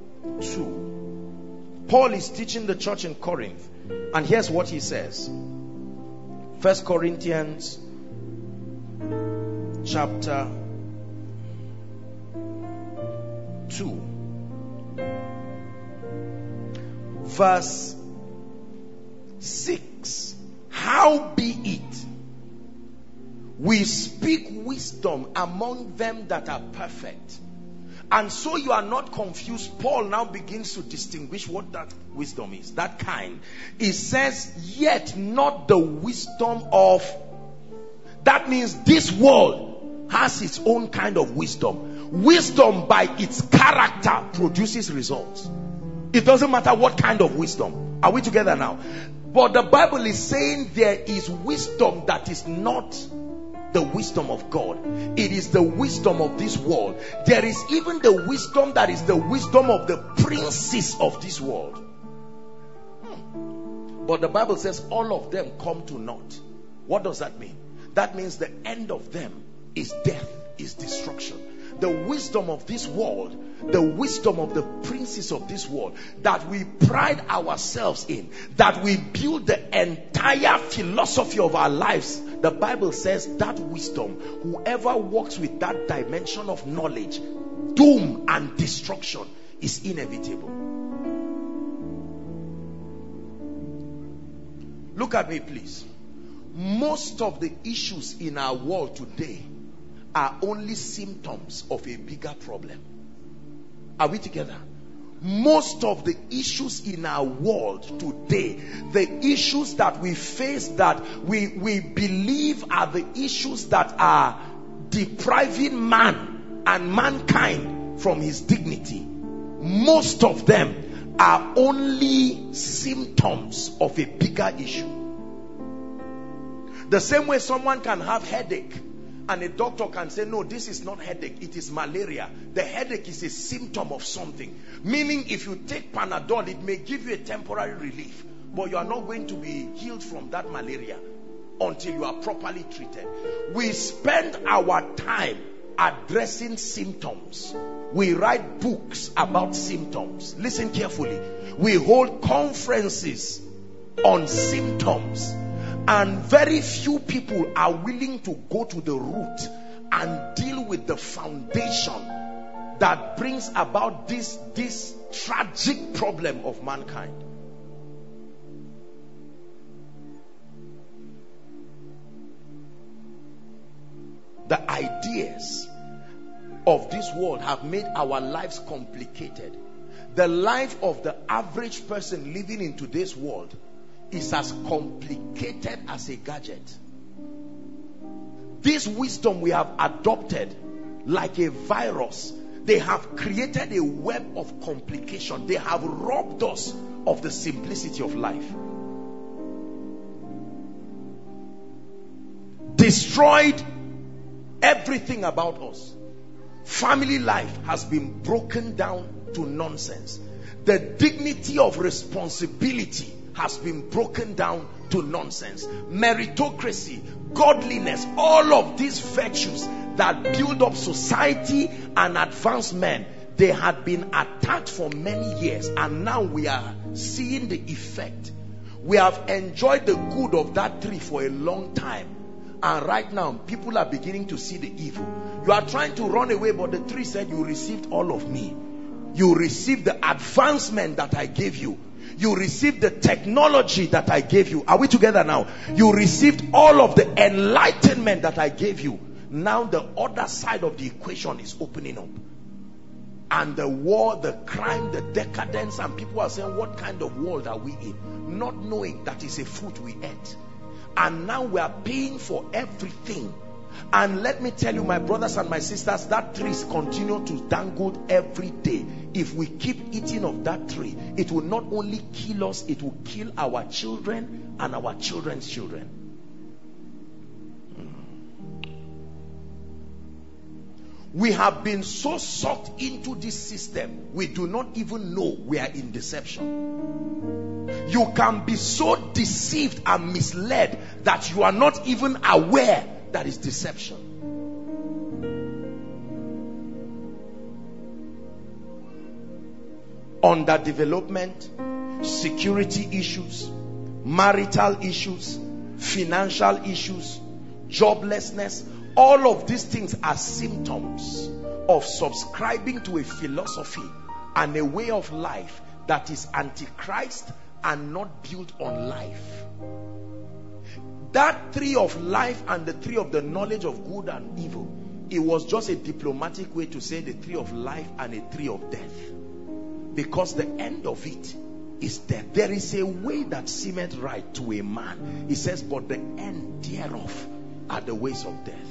two. Paul is teaching the church in Corinth, and here's what he says. First Corinthians chapter two, verse six. How be it, we speak wisdom among them that are perfect. And so you are not confused. Paul now begins to distinguish what that wisdom is, that kind. He says, yet not the wisdom of, that means this world has its own kind of wisdom. Wisdom by its character produces results. It doesn't matter what kind of wisdom. Are we together now? But the Bible is saying there is wisdom that is not the wisdom of God. It is the wisdom of this world. There is even the wisdom that is the wisdom of the princes of this world. Hmm. But the Bible says all of them come to naught. What does that mean? That means the end of them is death, is destruction. The wisdom of this world, the wisdom of the princes of this world, that we pride ourselves in, that we build the entire philosophy of our lives. The Bible says that wisdom, whoever walks with that dimension of knowledge, doom and destruction is inevitable. Look at me, please. Most of the issues in our world today are only symptoms of a bigger problem. Are we together? Most of the issues in our world today, the issues that we face, that we, we believe are the issues that are depriving man and mankind from his dignity, most of them are only symptoms of a bigger issue. The same way someone can have headache and a doctor can say, no, this is not headache, it is malaria. The headache is a symptom of something. Meaning if you take Panadol, it may give you a temporary relief, but you are not going to be healed from that malaria until you are properly treated. We spend our time addressing symptoms. We write books about symptoms. Listen carefully. We hold conferences on symptoms. And very few people are willing to go to the root and deal with the foundation that brings about this, this tragic problem of mankind. The ideas of this world have made our lives complicated. The life of the average person living in today's world is as complicated as a gadget. This wisdom we have adopted like a virus. They have created a web of complication. They have robbed us of the simplicity of life. Destroyed everything about us. Family life has been broken down to nonsense. The dignity of responsibility has been broken down to nonsense. Meritocracy, godliness, all of these virtues that build up society and advance men, they had been attacked for many years, and now we are seeing the effect. We have enjoyed the good of that tree for a long time, and right now people are beginning to see the evil. You are trying to run away, but the tree said, you received all of me. You received the advancement that I gave you. You received the technology that I gave you. Are we together now? You received all of the enlightenment that I gave you. Now the other side of the equation is opening up. And the war, the crime, the decadence, and people are saying, what kind of world are we in? Not knowing that is a fruit we ate. And now we are paying for everything. And let me tell you, my brothers and my sisters, that trees continue to dangle every day. If we keep eating of that tree, it will not only kill us, it will kill our children and our children's children. We have been so sucked into this system, we do not even know we are in deception. You can be so deceived and misled that you are not even aware that is deception. Underdevelopment, security issues, marital issues, financial issues, joblessness, all of these things are symptoms of subscribing to a philosophy and a way of life that is antichrist and not built on life. That tree of life and the tree of the knowledge of good and evil, it was just a diplomatic way to say the tree of life and a tree of death, because the end of it is death. There is a way that seemeth right to a man, he says, but the end thereof are the ways of death.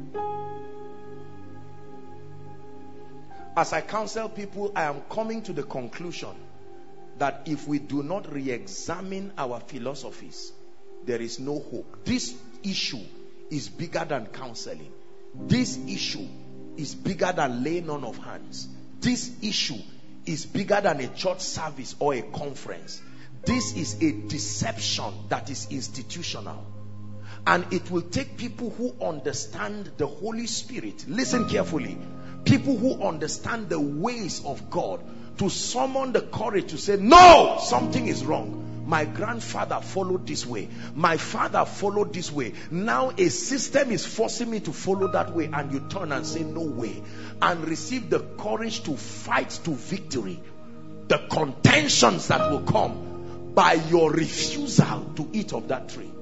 As I counsel people, I am coming to the conclusion that if we do not re-examine our philosophies, there is no hope. This issue is bigger than counseling. This issue is bigger than laying on of hands. This issue is bigger than a church service or a conference. This is a deception that is institutional. And it will take people who understand the Holy Spirit, listen carefully, people who understand the ways of God, to summon the courage to say, no, something is wrong. My grandfather followed this way. My father followed this way. Now a system is forcing me to follow that way, and you turn and say, no way. And receive the courage to fight to victory the contentions that will come by your refusal to eat of that tree.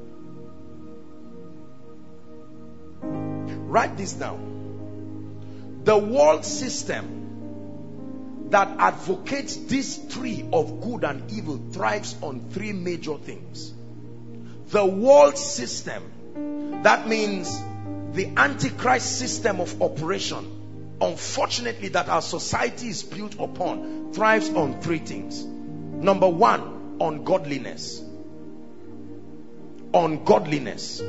Write this down. The world system that advocates this tree of good and evil thrives on three major things. The world system, that means the Antichrist system of operation, unfortunately, that our society is built upon, thrives on three things. Number one, ungodliness. Ungodliness.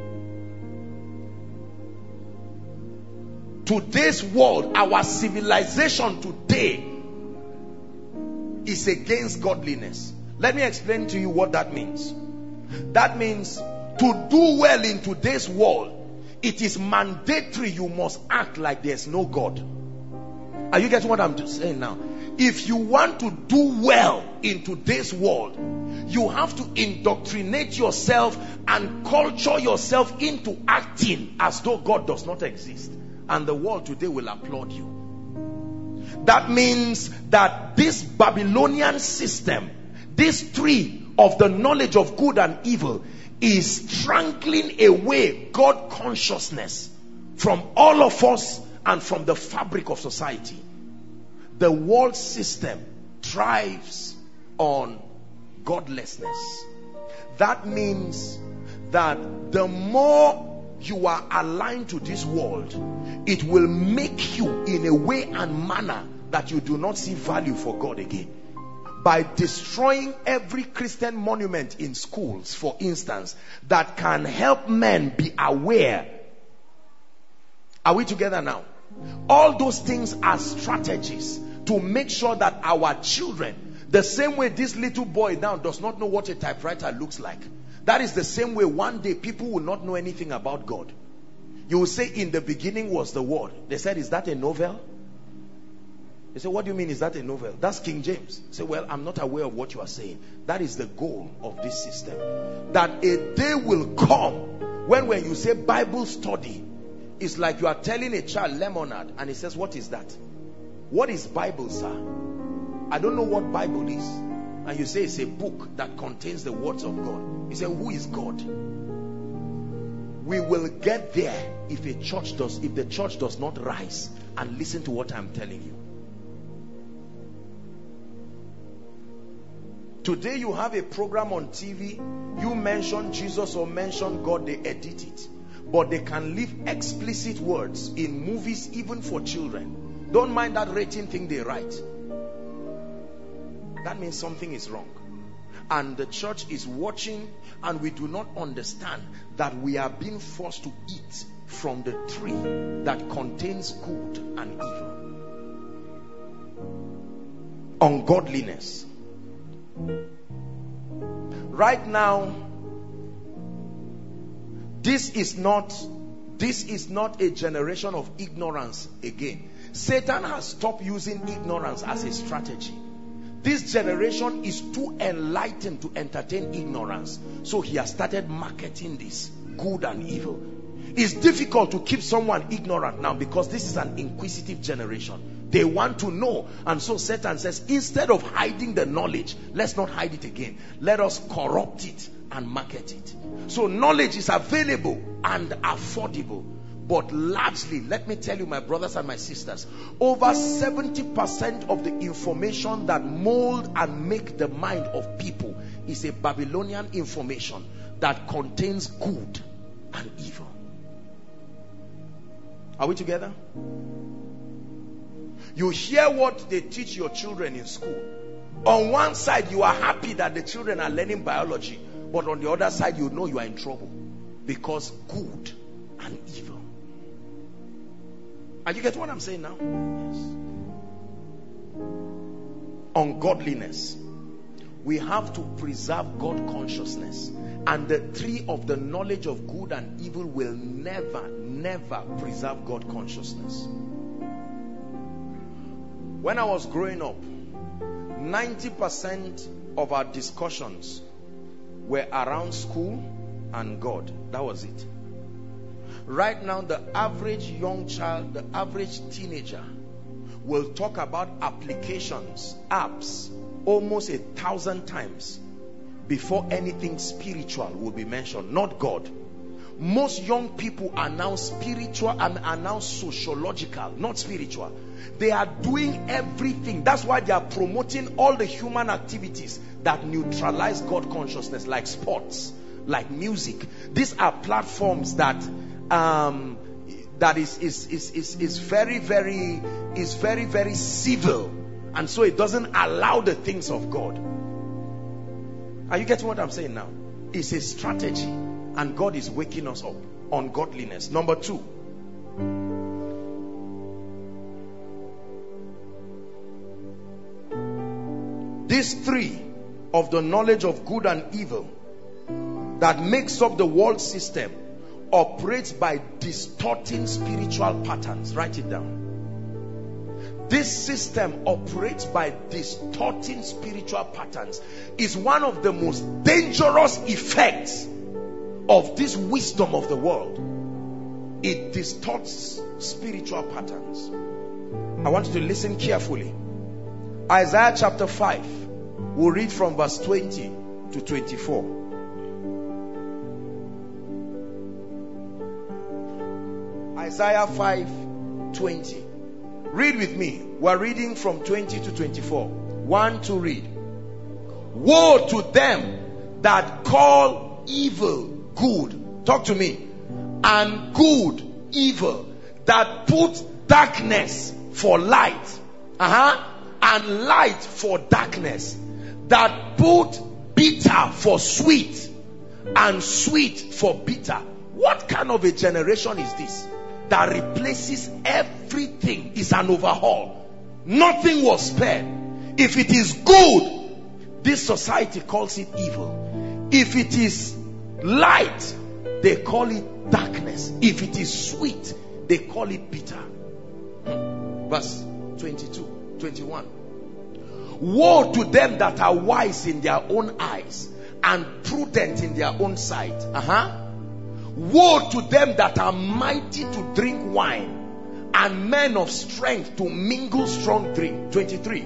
Today's world, our civilization today is against godliness. Let me explain to you what that means. That means to do well in today's world, it is mandatory you must act like there's no God. Are you getting what I'm saying now? If you want to do well in today's world, you have to indoctrinate yourself and culture yourself into acting as though God does not exist. And the world today will applaud you. That means that this Babylonian system, this tree of the knowledge of good and evil, is strangling away God consciousness from all of us and from the fabric of society. The world system thrives on godlessness. That means that the more you are aligned to this world, it will make you in a way and manner that you do not see value for God again. By destroying every Christian monument in schools, for instance, that can help men be aware. Are we together now? All those things are strategies to make sure that our children, the same way this little boy now does not know what a typewriter looks like, that is the same way one day people will not know anything about God. You will say, in the beginning was the Word. They said, is that a novel? They say, what do you mean, is that a novel? That's King James. Say, well, I'm not aware of what you are saying. That is the goal of this system. That a day will come when when you say Bible study, it's like you are telling a child lemonade, and he says, what is that? What is Bible, sir? I don't know what Bible is. And you say it's a book that contains the words of God. You say, who is God? We will get there if a church does, if the church does not rise and listen to what I'm telling you. Today you have a program on T V, you mention Jesus or mention God, they edit it. But they can leave explicit words in movies, even for children. Don't mind that rating thing they write. That means something is wrong. and the church is watching, and we do not understand that we are being forced to eat from the tree that contains good and evil. Ungodliness. Right now, this is not this is not a generation of ignorance again. Satan has stopped using ignorance as a strategy. This generation is too enlightened to entertain ignorance, so he has started marketing this good and evil. It's difficult to keep someone ignorant now because this is an inquisitive generation. They want to know, and so Satan says, instead of hiding the knowledge, let's not hide it again. Let us corrupt it and market it. So knowledge is available and affordable, but largely, let me tell you, my brothers and my sisters, over seventy percent of the information that mold and make the mind of people is a Babylonian information that contains good and evil. Are we together? You hear what they teach your children in school. On one side, you are happy that the children are learning biology, but on the other side, you know you are in trouble because good and evil. And you get what I'm saying now? Yes. Ungodliness. We have to preserve God consciousness, and the tree of the knowledge of good and evil will never, never preserve God consciousness. When I was growing up, ninety percent of our discussions were around school and God. That was it. Right now, the average young child, the average teenager will talk about applications, apps, almost a thousand times before anything spiritual will be mentioned, not God. Most young people are now spiritual and are now sociological, not spiritual. They are doing everything. That's why they are promoting all the human activities that neutralize God consciousness, like sports, like music. These are platforms that um, that is is, is is is very very is very very civil, and so it doesn't allow the things of God. Are you getting what I'm saying now? It's a strategy, and God is waking us up. Ungodliness. Number two. These three of the knowledge of good and evil that makes up the world system operates by distorting spiritual patterns. Write it down. This system operates by distorting spiritual patterns. Is one of the most dangerous effects of this wisdom of the world. It distorts spiritual patterns. I want you to listen carefully. Isaiah chapter five. We'll read from verse twenty to twenty-four. Isaiah five twenty. Read with me. We're reading from twenty to twenty-four. One to read. Woe to them that call evil good. Talk to me. And good evil. That put darkness for light. Uh-huh. And light for darkness. That put bitter for sweet and sweet for bitter. What kind of a generation is this that replaces everything? Is an overhaul. Nothing was spared. If it is good, this society calls it evil. If it is light, they call it darkness. If it is sweet, they call it bitter. Verse twenty-two, twenty-one. Woe to them that are wise in their own eyes and prudent in their own sight. Uh-huh. Woe to them that are mighty to drink wine and men of strength to mingle strong drink. twenty-three.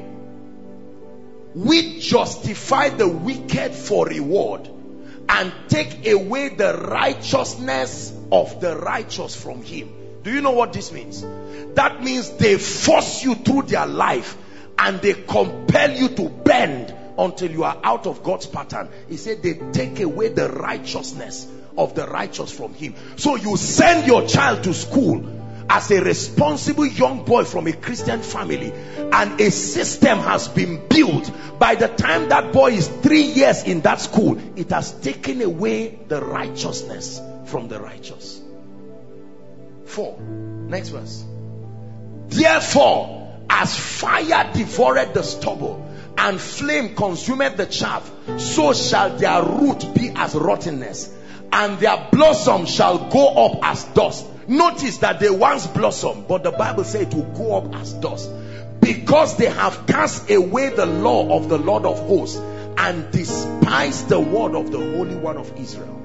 We justify the wicked for reward and take away the righteousness of the righteous from him. Do you know what this means? That means they force you through their life and they compel you to bend until you are out of God's pattern. He said they take away the righteousness of the righteous from him. So you send your child to school as a responsible young boy from a Christian family, and a system has been built. By the time that boy is three years in that school, it has taken away the righteousness from the righteous. Four. Next verse. Therefore, as fire devoured the stubble, and flame consumeth the chaff, so shall their root be as rottenness, and their blossom shall go up as dust. Notice that they once blossomed, but the Bible says it will go up as dust, because they have cast away the law of the Lord of hosts, and despised the word of the Holy One of Israel.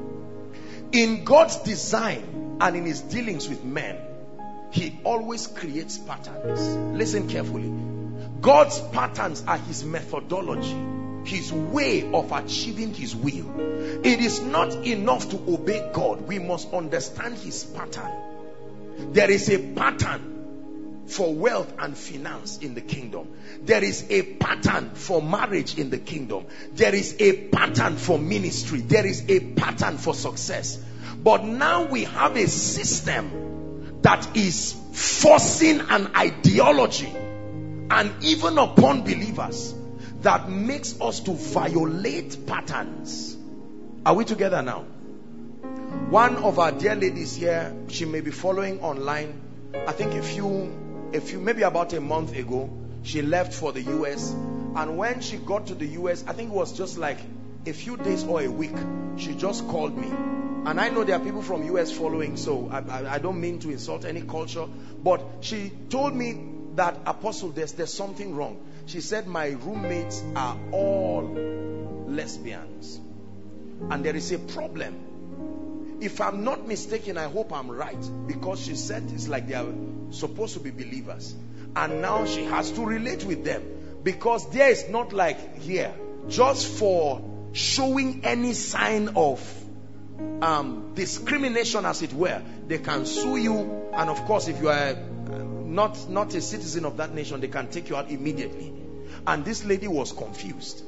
In God's design and in his dealings with men, he always creates patterns. Listen carefully. God's patterns are his methodology, his way of achieving his will. It is not enough to obey God. We must understand his pattern. There is a pattern for wealth and finance in the kingdom. There is a pattern for marriage in the kingdom. There is a pattern for ministry. There is a pattern for success. But now we have a system that is forcing an ideology, and even upon believers, that makes us to violate patterns. Are we together now? One of our dear ladies here, she may be following online. I think a few, a few, maybe about a month ago, she left for the U S. And when she got to the U S, I think it was just like a few days or a week, she just called me. And I know there are people from U S following, so I, I, I don't mean to insult any culture. But she told me that, Apostle, there's, there's something wrong. She said, my roommates are all lesbians, and there is a problem. If I'm not mistaken, I hope I'm right, because she said it's like they are supposed to be believers, and now she has to relate with them, because there is not like here, just for showing any sign of um, discrimination, as it were, they can sue you. And of course, if you are not not a citizen of that nation, they can take you out immediately. And this lady was confused,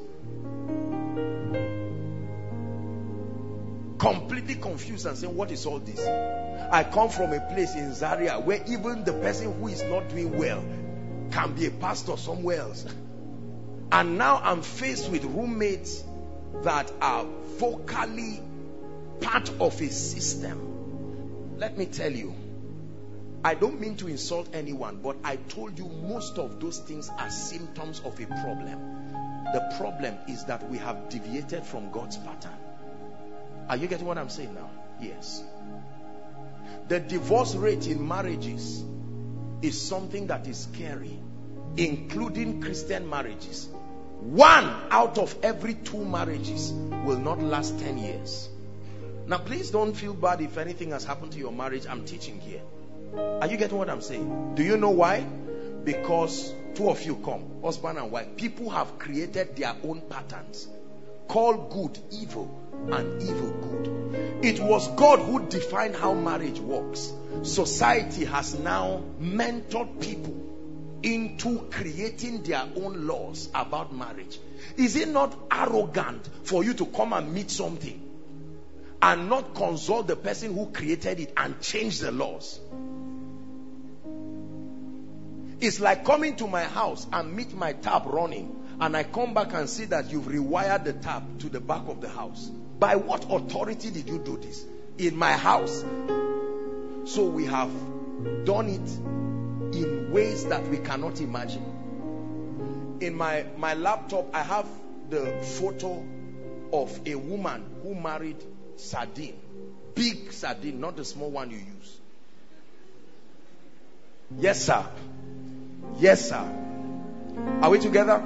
completely confused, and saying, what is all this? I come from a place in Zaria where even the person who is not doing well can be a pastor somewhere else, and now I'm faced with roommates that are vocally part of a system. Let me tell you, I don't mean to insult anyone, but I told you most of those things are symptoms of a problem. The problem is that we have deviated from God's pattern. Are you getting what I'm saying now? Yes. The divorce rate in marriages is something that is scary, including Christian marriages. One out of every two marriages will not last ten years. Now, please don't feel bad if anything has happened to your marriage. I'm teaching here. Are you getting what I'm saying? Do you know why? Because two of you come, husband and wife. People have created their own patterns. Call good evil and evil good. It was God who defined how marriage works. Society has now mentored people into creating their own laws about marriage. Is it not arrogant for you to come and meet something and not consult the person who created it and change the laws? It's like coming to my house and meet my tap running, and I come back and see that you've rewired the tap to the back of the house. By what authority did you do this? In my house. So we have done it in ways that we cannot imagine. In my, my laptop, I have the photo of a woman who married sardine. Big sardine, not the small one you use. Yes, sir. Yes, sir. Are we together?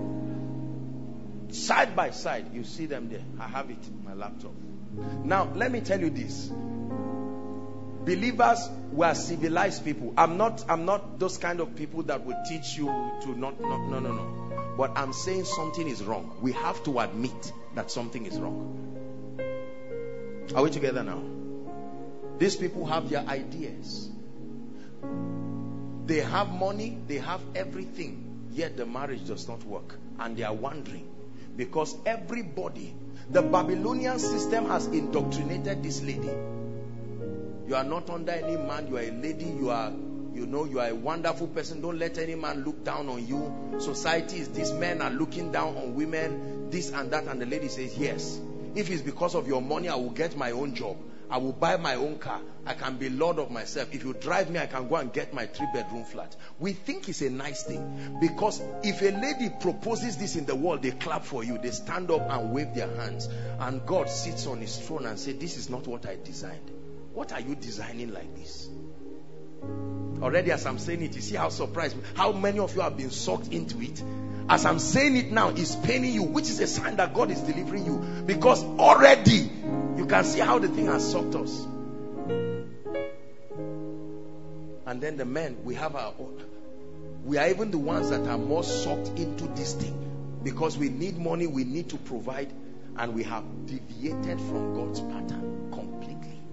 Side by side, you see them there. I have it in my laptop. Now, let me tell you this. Believers were civilized people. I'm not, I'm not those kind of people that will teach you to not, not, no, no, no. But I'm saying something is wrong. We have to admit that something is wrong. Are we together now? These people have their ideas. They have money, they have everything, yet the marriage does not work. And they are wondering, because everybody, the Babylonian system has indoctrinated this lady. You are not under any man. You are a lady. You are, you know, you are a wonderful person. Don't let any man look down on you. Society is this. Men are looking down on women. This and that. And the lady says, yes. If it's because of your money, I will get my own job. I will buy my own car. I can be lord of myself. If you drive me, I can go and get my three bedroom flat. We think it's a nice thing. Because if a lady proposes this in the world, they clap for you. They stand up and wave their hands. And God sits on his throne and says, this is not what I designed. What are you designing like this? Already as I'm saying it, you see how surprised, how many of you have been sucked into it. As I'm saying it now, it's paining you, which is a sign that God is delivering you. Because already, you can see how the thing has sucked us. And then the men, we have our own. We are even the ones that are more sucked into this thing. Because we need money, we need to provide. And we have deviated from God's pattern completely.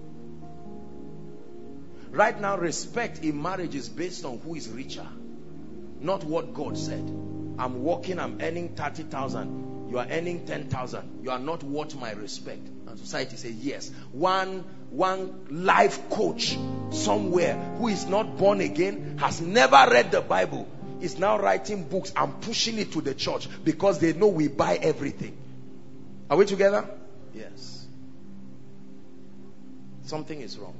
Right now, respect in marriage is based on who is richer. Not what God said. I'm working, I'm earning thirty thousand. You are earning ten thousand. You are not worth my respect. And society says, yes. One, one life coach somewhere who is not born again, has never read the Bible, is now writing books and pushing it to the church because they know we buy everything. Are we together? Yes. Something is wrong.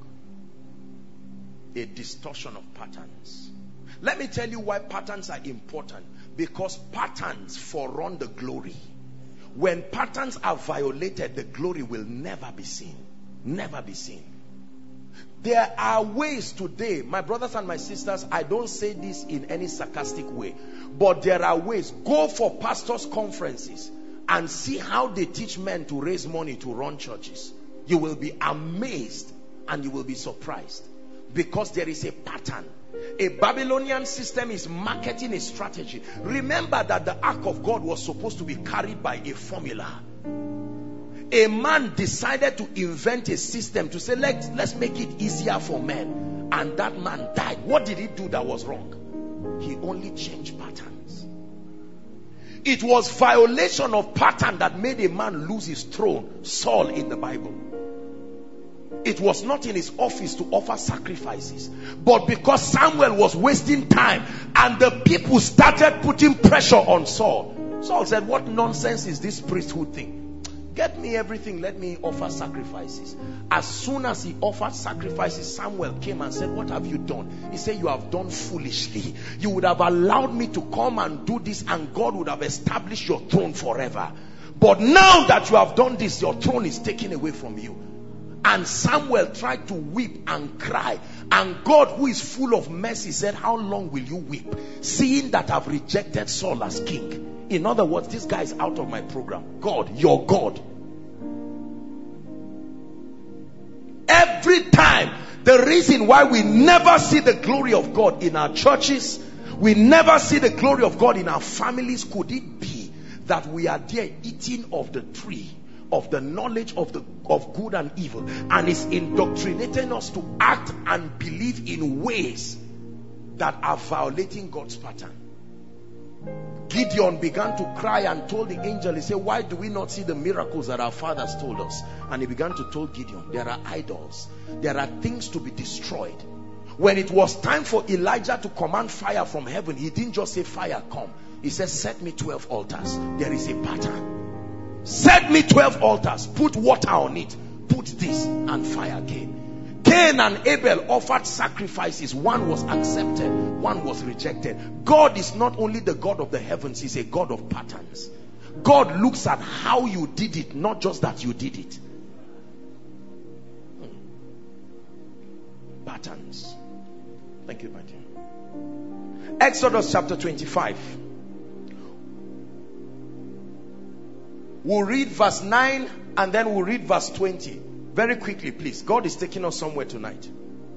A distortion of patterns. Let me tell you why patterns are important. Because patterns forerun the glory. When patterns are violated, the glory will never be seen. Never be seen. There are ways today, my brothers and my sisters, I don't say this in any sarcastic way, but there are ways. Go for pastors' conferences and see how they teach men to raise money to run churches. You will be amazed and you will be surprised. Because there is a pattern. A Babylonian system is marketing a strategy. Remember that the ark of God was supposed to be carried by a formula. A man decided to invent a system to say, let's, let's make it easier for men. And that man died. What did he do that was wrong? He only changed patterns. It was violation of pattern that made a man lose his throne. Saul in the Bible. It was not in his office to offer sacrifices, but because Samuel was wasting time and the people started putting pressure on Saul. Saul said, what nonsense is this priesthood thing? Get me everything, let me offer sacrifices. As soon as he offered sacrifices, Samuel came and said, what have you done? He said, you have done foolishly. You would have allowed me to come and do this and God would have established your throne forever. But now that you have done this, your throne is taken away from you. And Samuel tried to weep and cry. And God, who is full of mercy, said, how long will you weep? Seeing that I've rejected Saul as king. In other words, this guy is out of my program. God, your God. Every time, the reason why we never see the glory of God in our churches, we never see the glory of God in our families, could it be that we are there eating of the tree of the knowledge of the of good and evil, and is indoctrinating us to act and believe in ways that are violating God's pattern? Gideon began to cry and told the angel, he said, why do we not see the miracles that our fathers told us? And he began to tell Gideon, there are idols, there are things to be destroyed. When it was time for Elijah to command fire from heaven, he didn't just say fire come. He said, set me twelve altars. There is a pattern. Set me twelve altars, put water on it, put this, and fire came. Cain and Abel offered sacrifices. One was accepted, one was rejected. God is not only the God of the heavens, he's a God of patterns. God looks at how you did it, not just that you did it. Hmm. Patterns. Thank you, Matthew. Exodus chapter twenty-five. We'll read verse nine and then we'll read verse twenty. Very quickly, please. God is taking us somewhere tonight.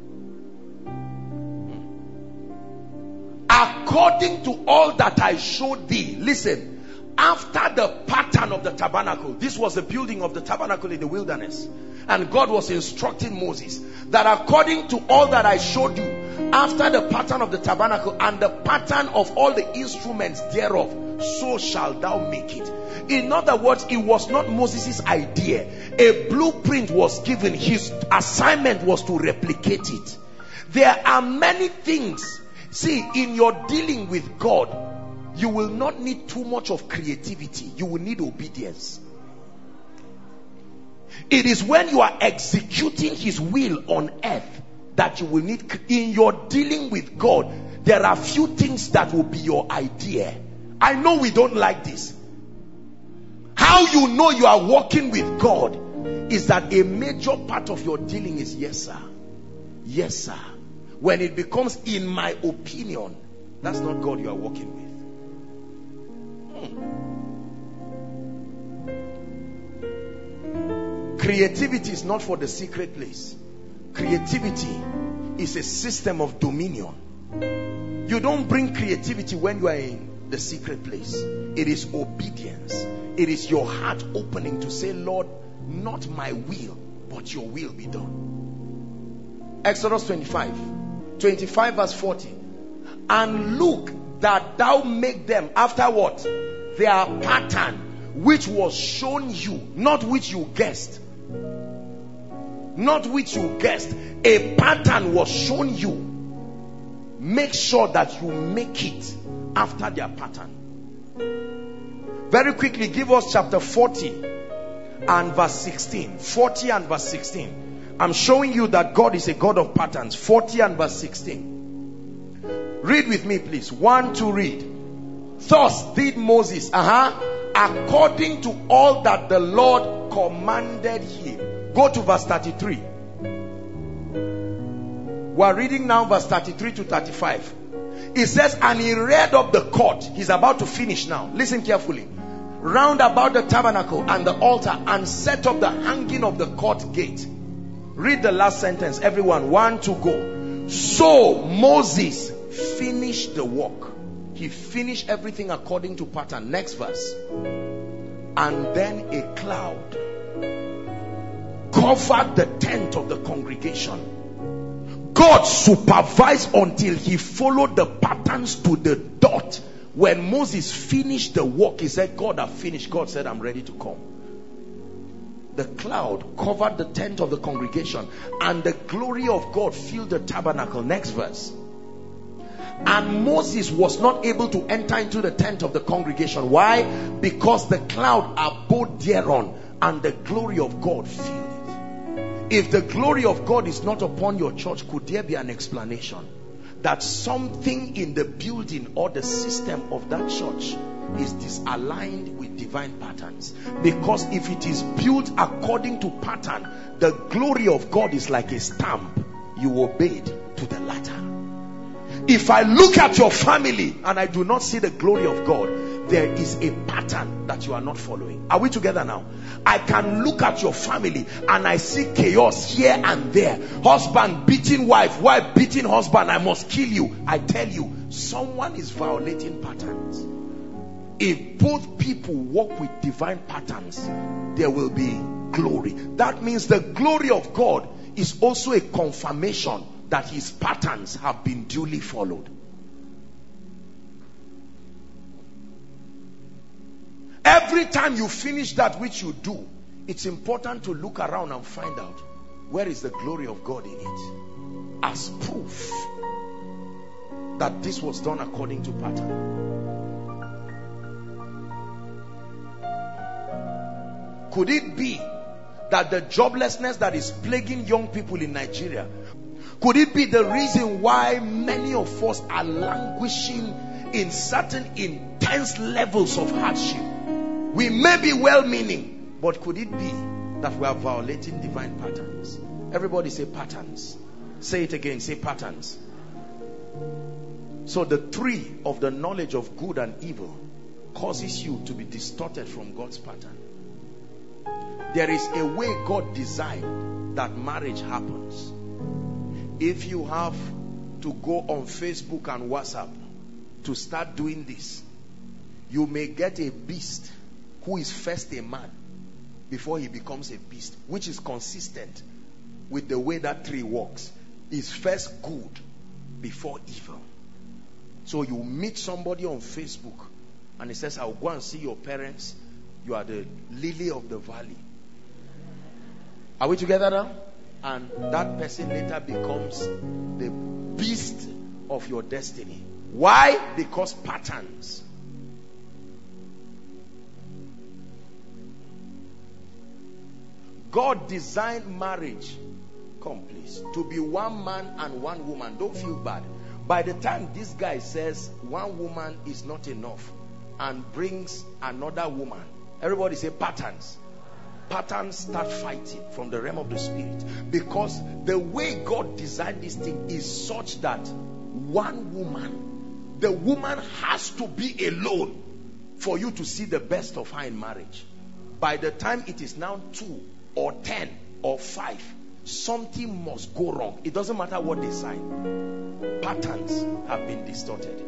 According to all that I showed thee. Listen. After the pattern of the tabernacle. This was the building of the tabernacle in the wilderness. And God was instructing Moses that according to all that I showed you, after the pattern of the tabernacle and the pattern of all the instruments thereof, so shalt thou make it. In other words, it was not Moses' idea. A blueprint was given. His assignment was to replicate it. There are many things. See, in your dealing with God, you will not need too much of creativity. You will need obedience. It is when you are executing his will on earth that you will need. In your dealing with God, there are few things that will be your idea. I know we don't like this. How you know you are walking with God is that a major part of your dealing is yes sir, yes sir. When it becomes in my opinion, that's not God you are walking with. hmm. Creativity is not for the secret place. Creativity is a system of dominion. You don't bring creativity when you are in the secret place. It is obedience. It is your heart opening to say, Lord, not my will, but your will be done. Exodus twenty-five, twenty-five verse forty. And look that thou make them after what? Their pattern, which was shown you, not which you guessed. Not which you guessed. A pattern was shown you. Make sure that you make it after their pattern. Very quickly, give us chapter forty and verse sixteen. forty and verse sixteen. I'm showing you that God is a God of patterns. forty and verse sixteen. Read with me, please. One to read. Thus did Moses, uh-huh, according to all that the Lord commanded him. Go to verse thirty-three. We're reading now verse thirty-three to thirty-five. It says, and he reared up the court. He's about to finish now. Listen carefully. Round about the tabernacle and the altar, and set up the hanging of the court gate. Read the last sentence, everyone. One to go. So Moses finished the work. He finished everything according to pattern. Next verse. And then a cloud covered the tent of the congregation. God supervised until he followed the patterns to the dot. When Moses finished the work, he said, God, I've finished. God said, I'm ready to come. The cloud covered the tent of the congregation, and the glory of God filled the tabernacle. Next verse. And Moses was not able to enter into the tent of the congregation. Why? Because the cloud abode thereon, and the glory of God filled it. If the glory of God is not upon your church, could there be an explanation that something in the building or the system of that church is disaligned with divine patterns? Because if it is built according to pattern, the glory of God is like a stamp. You obeyed to the latter. If I look at your family and I do not see the glory of God, there is a pattern that you are not following. Are we together now? I can look at your family and I see chaos here and there. Husband beating wife, wife beating husband. I must kill you. I tell you, someone is violating patterns. If both people walk with divine patterns, there will be glory. That means the glory of God is also a confirmation that his patterns have been duly followed. Every time you finish that which you do, it's important to look around and find out where is the glory of God in it, as proof that this was done according to pattern. Could it be that the joblessness that is plaguing young people in Nigeria, could it be the reason why many of us are languishing in certain intense levels of hardship? We may be well-meaning, but could it be that we are violating divine patterns? Everybody say patterns. Say it again, say patterns. So the tree of the knowledge of good and evil causes you to be distorted from God's pattern. There is a way God designed that marriage happens. If you have to go on Facebook and WhatsApp to start doing this, you may get a beast who is first a man before he becomes a beast, which is consistent with the way that tree works. Is first good before evil. So you meet somebody on Facebook and he says, I'll go and see your parents. You are the lily of the valley. Are we together now? And that person later becomes the beast of your destiny. Why? Because patterns. God designed marriage, come please, to be one man and one woman. Don't feel bad. By the time this guy says one woman is not enough and brings another woman, everybody say patterns. Patterns start fighting from the realm of the spirit, because the way God designed this thing is such that one woman, the woman has to be alone for you to see the best of her in marriage. By the time it is now two or ten or five, something must go wrong. It doesn't matter what they sign. Patterns have been distorted.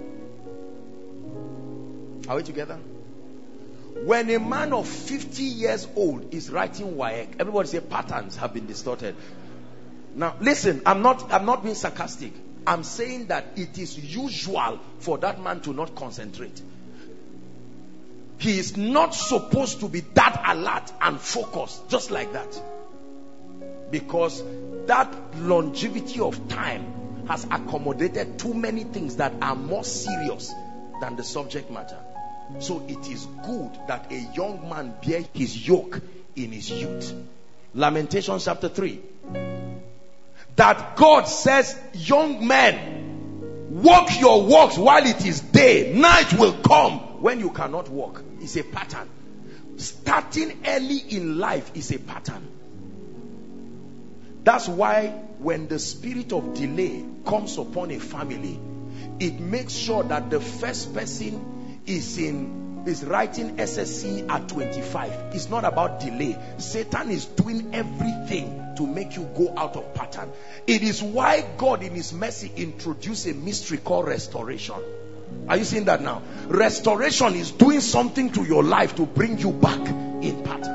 Are we together? When a man of fifty years old is writing W A E C, everybody say patterns have been distorted. Now listen, I'm not I'm not being sarcastic. I'm saying that it is usual for that man to not concentrate. He is not supposed to be that alert and focused just like that, because that longevity of time has accommodated too many things that are more serious than the subject matter. So it is good that a young man bear his yoke in his youth. Lamentations chapter three. That God says, young men, walk your walks while it is day. Night will come when you cannot walk. It's a pattern. Starting early in life is a pattern. That's why when the spirit of delay comes upon a family, it makes sure that the first person is in is writing S S C at twenty-five. It's not about delay. Satan is doing everything to make you go out of pattern. It is why God in his mercy introduced a mystery called restoration. Are you seeing that now? Restoration is doing something to your life to bring you back in pattern.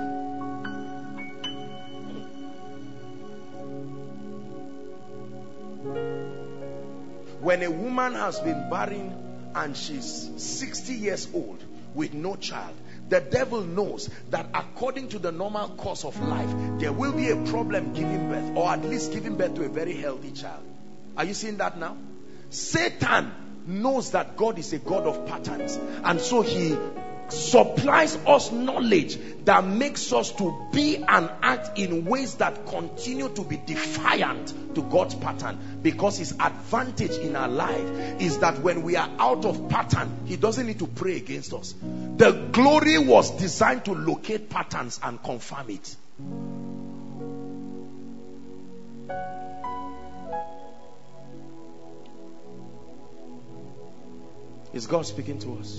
When a woman has been barren and she's sixty years old with no child, the devil knows that according to the normal course of life, there will be a problem giving birth, or at least giving birth to a very healthy child. Are you seeing that now? Satan knows that God is a God of patterns, and so he supplies us knowledge that makes us to be and act in ways that continue to be defiant to God's pattern, because his advantage in our life is that when we are out of pattern, he doesn't need to pray against us. The glory was designed to locate patterns and confirm it. Is God speaking to us?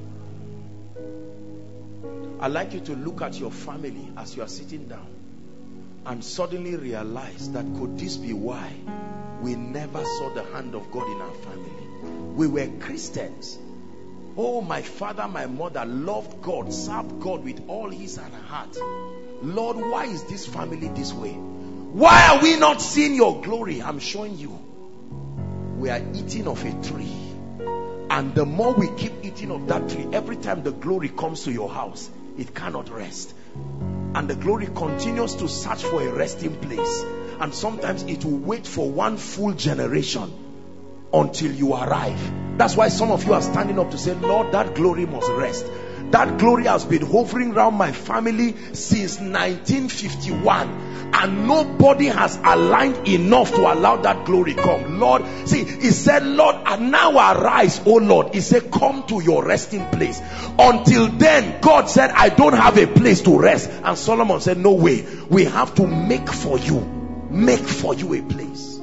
I'd like you to look at your family as you are sitting down and suddenly realize that could this be why we never saw the hand of God in our family? We were Christians. Oh, my father, my mother loved God, served God with all his and her heart. Lord, why is this family this way? Why are we not seeing your glory? I'm showing you. We are eating of a tree. And the more we keep eating of that tree, every time the glory comes to your house, it cannot rest. And the glory continues to search for a resting place. And sometimes it will wait for one full generation until you arrive. That's why some of you are standing up to say, Lord, that glory must rest. That glory has been hovering around my family since nineteen fifty-one, and nobody has aligned enough to allow that glory come. Lord, see, he said, Lord, and now arise, oh Lord. He said, come to your resting place. Until then, God said, I don't have a place to rest. And Solomon said, no way. We have to make for you, make for you a place.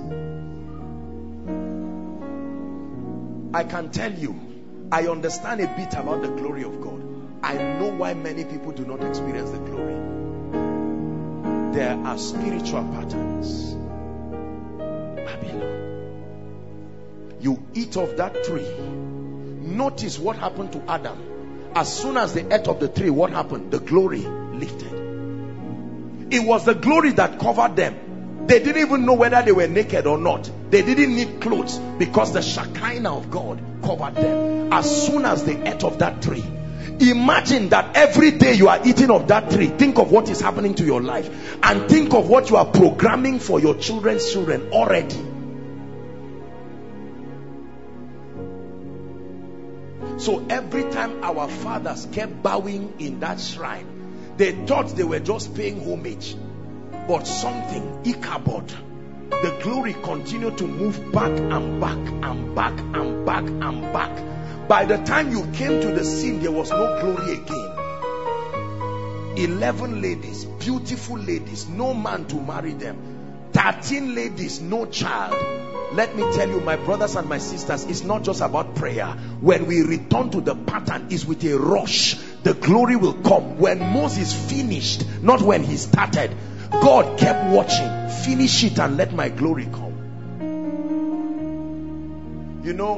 I can tell you, I understand a bit about the glory of God. I know why many people do not experience the glory. There are spiritual patterns. Babylon. You eat of that tree. Notice what happened to Adam. As soon as they ate of the tree, what happened? The glory lifted. It was the glory that covered them. They didn't even know whether they were naked or not. They didn't need clothes because the Shekinah of God covered them. As soon as they ate of that tree, Imagine that every day you are eating of that tree. Think of what is happening to your life, and think of what you are programming for your children's children already. So every time our fathers kept bowing in that shrine, they thought they were just paying homage, but something, Ichabod, the glory continued to move back and back and back and back and back. By the time you came to the scene, there was no glory again. eleven ladies, beautiful ladies, no man to marry them. thirteen ladies, no child. Let me tell you, my brothers and my sisters, it's not just about prayer. When we return to the pattern, it's with a rush. The glory will come when Moses finished, not when he started. God kept watching. Finish it and let my glory come. You know,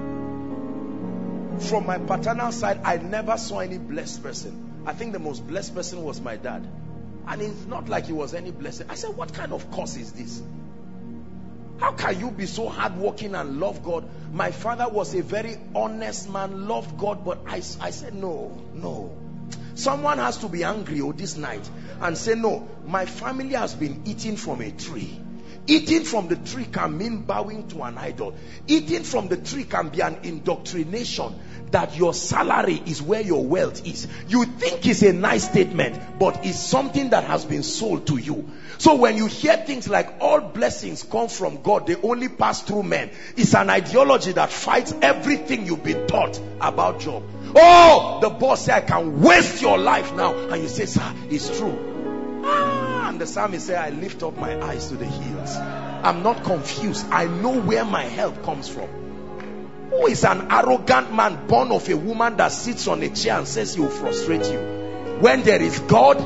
from my paternal side, I never saw any blessed person. I think the most blessed person was my dad. And it's not like he was any blessing. I said, what kind of curse is this? How can you be so hardworking and love God? My father was a very honest man, loved God, but I, I said, no, no. Someone has to be angry oh, this night and say, no, my family has been eating from a tree. Eating from the tree can mean bowing to an idol. Eating from the tree can be an indoctrination that your salary is where your wealth is. You think it's a nice statement, but it's something that has been sold to you. So when you hear things like all blessings come from God, they only pass through men, it's an ideology that fights everything you've been taught about Job. Oh, the boss said, I can waste your life now. And you say, sir, it's true. Ah, and the psalmist said, I lift up my eyes to the hills. I'm not confused. I know where my help comes from. Who is an arrogant man born of a woman that sits on a chair and says he will frustrate you? When there is God,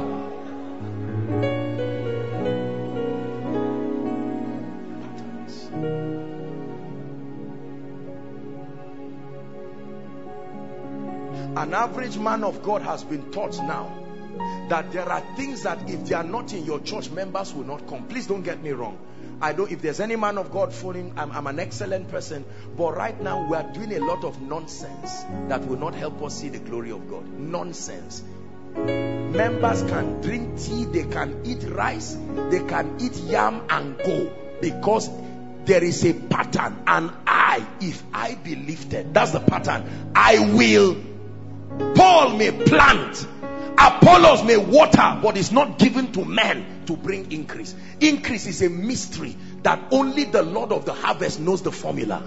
an average man of God has been taught now that there are things that if they are not in your church, members will not come. Please don't get me wrong. I don't, if there's any man of God following, I'm, I'm an excellent person, but right now we are doing a lot of nonsense that will not help us see the glory of God. Nonsense. Members can drink tea, they can eat rice, they can eat yam and go, because there is a pattern. And I, if I be lifted, that's the pattern. I will. Paul may plant, Apollos may water, but it's not given to men to bring increase. Increase is a mystery that only the Lord of the harvest knows the formula.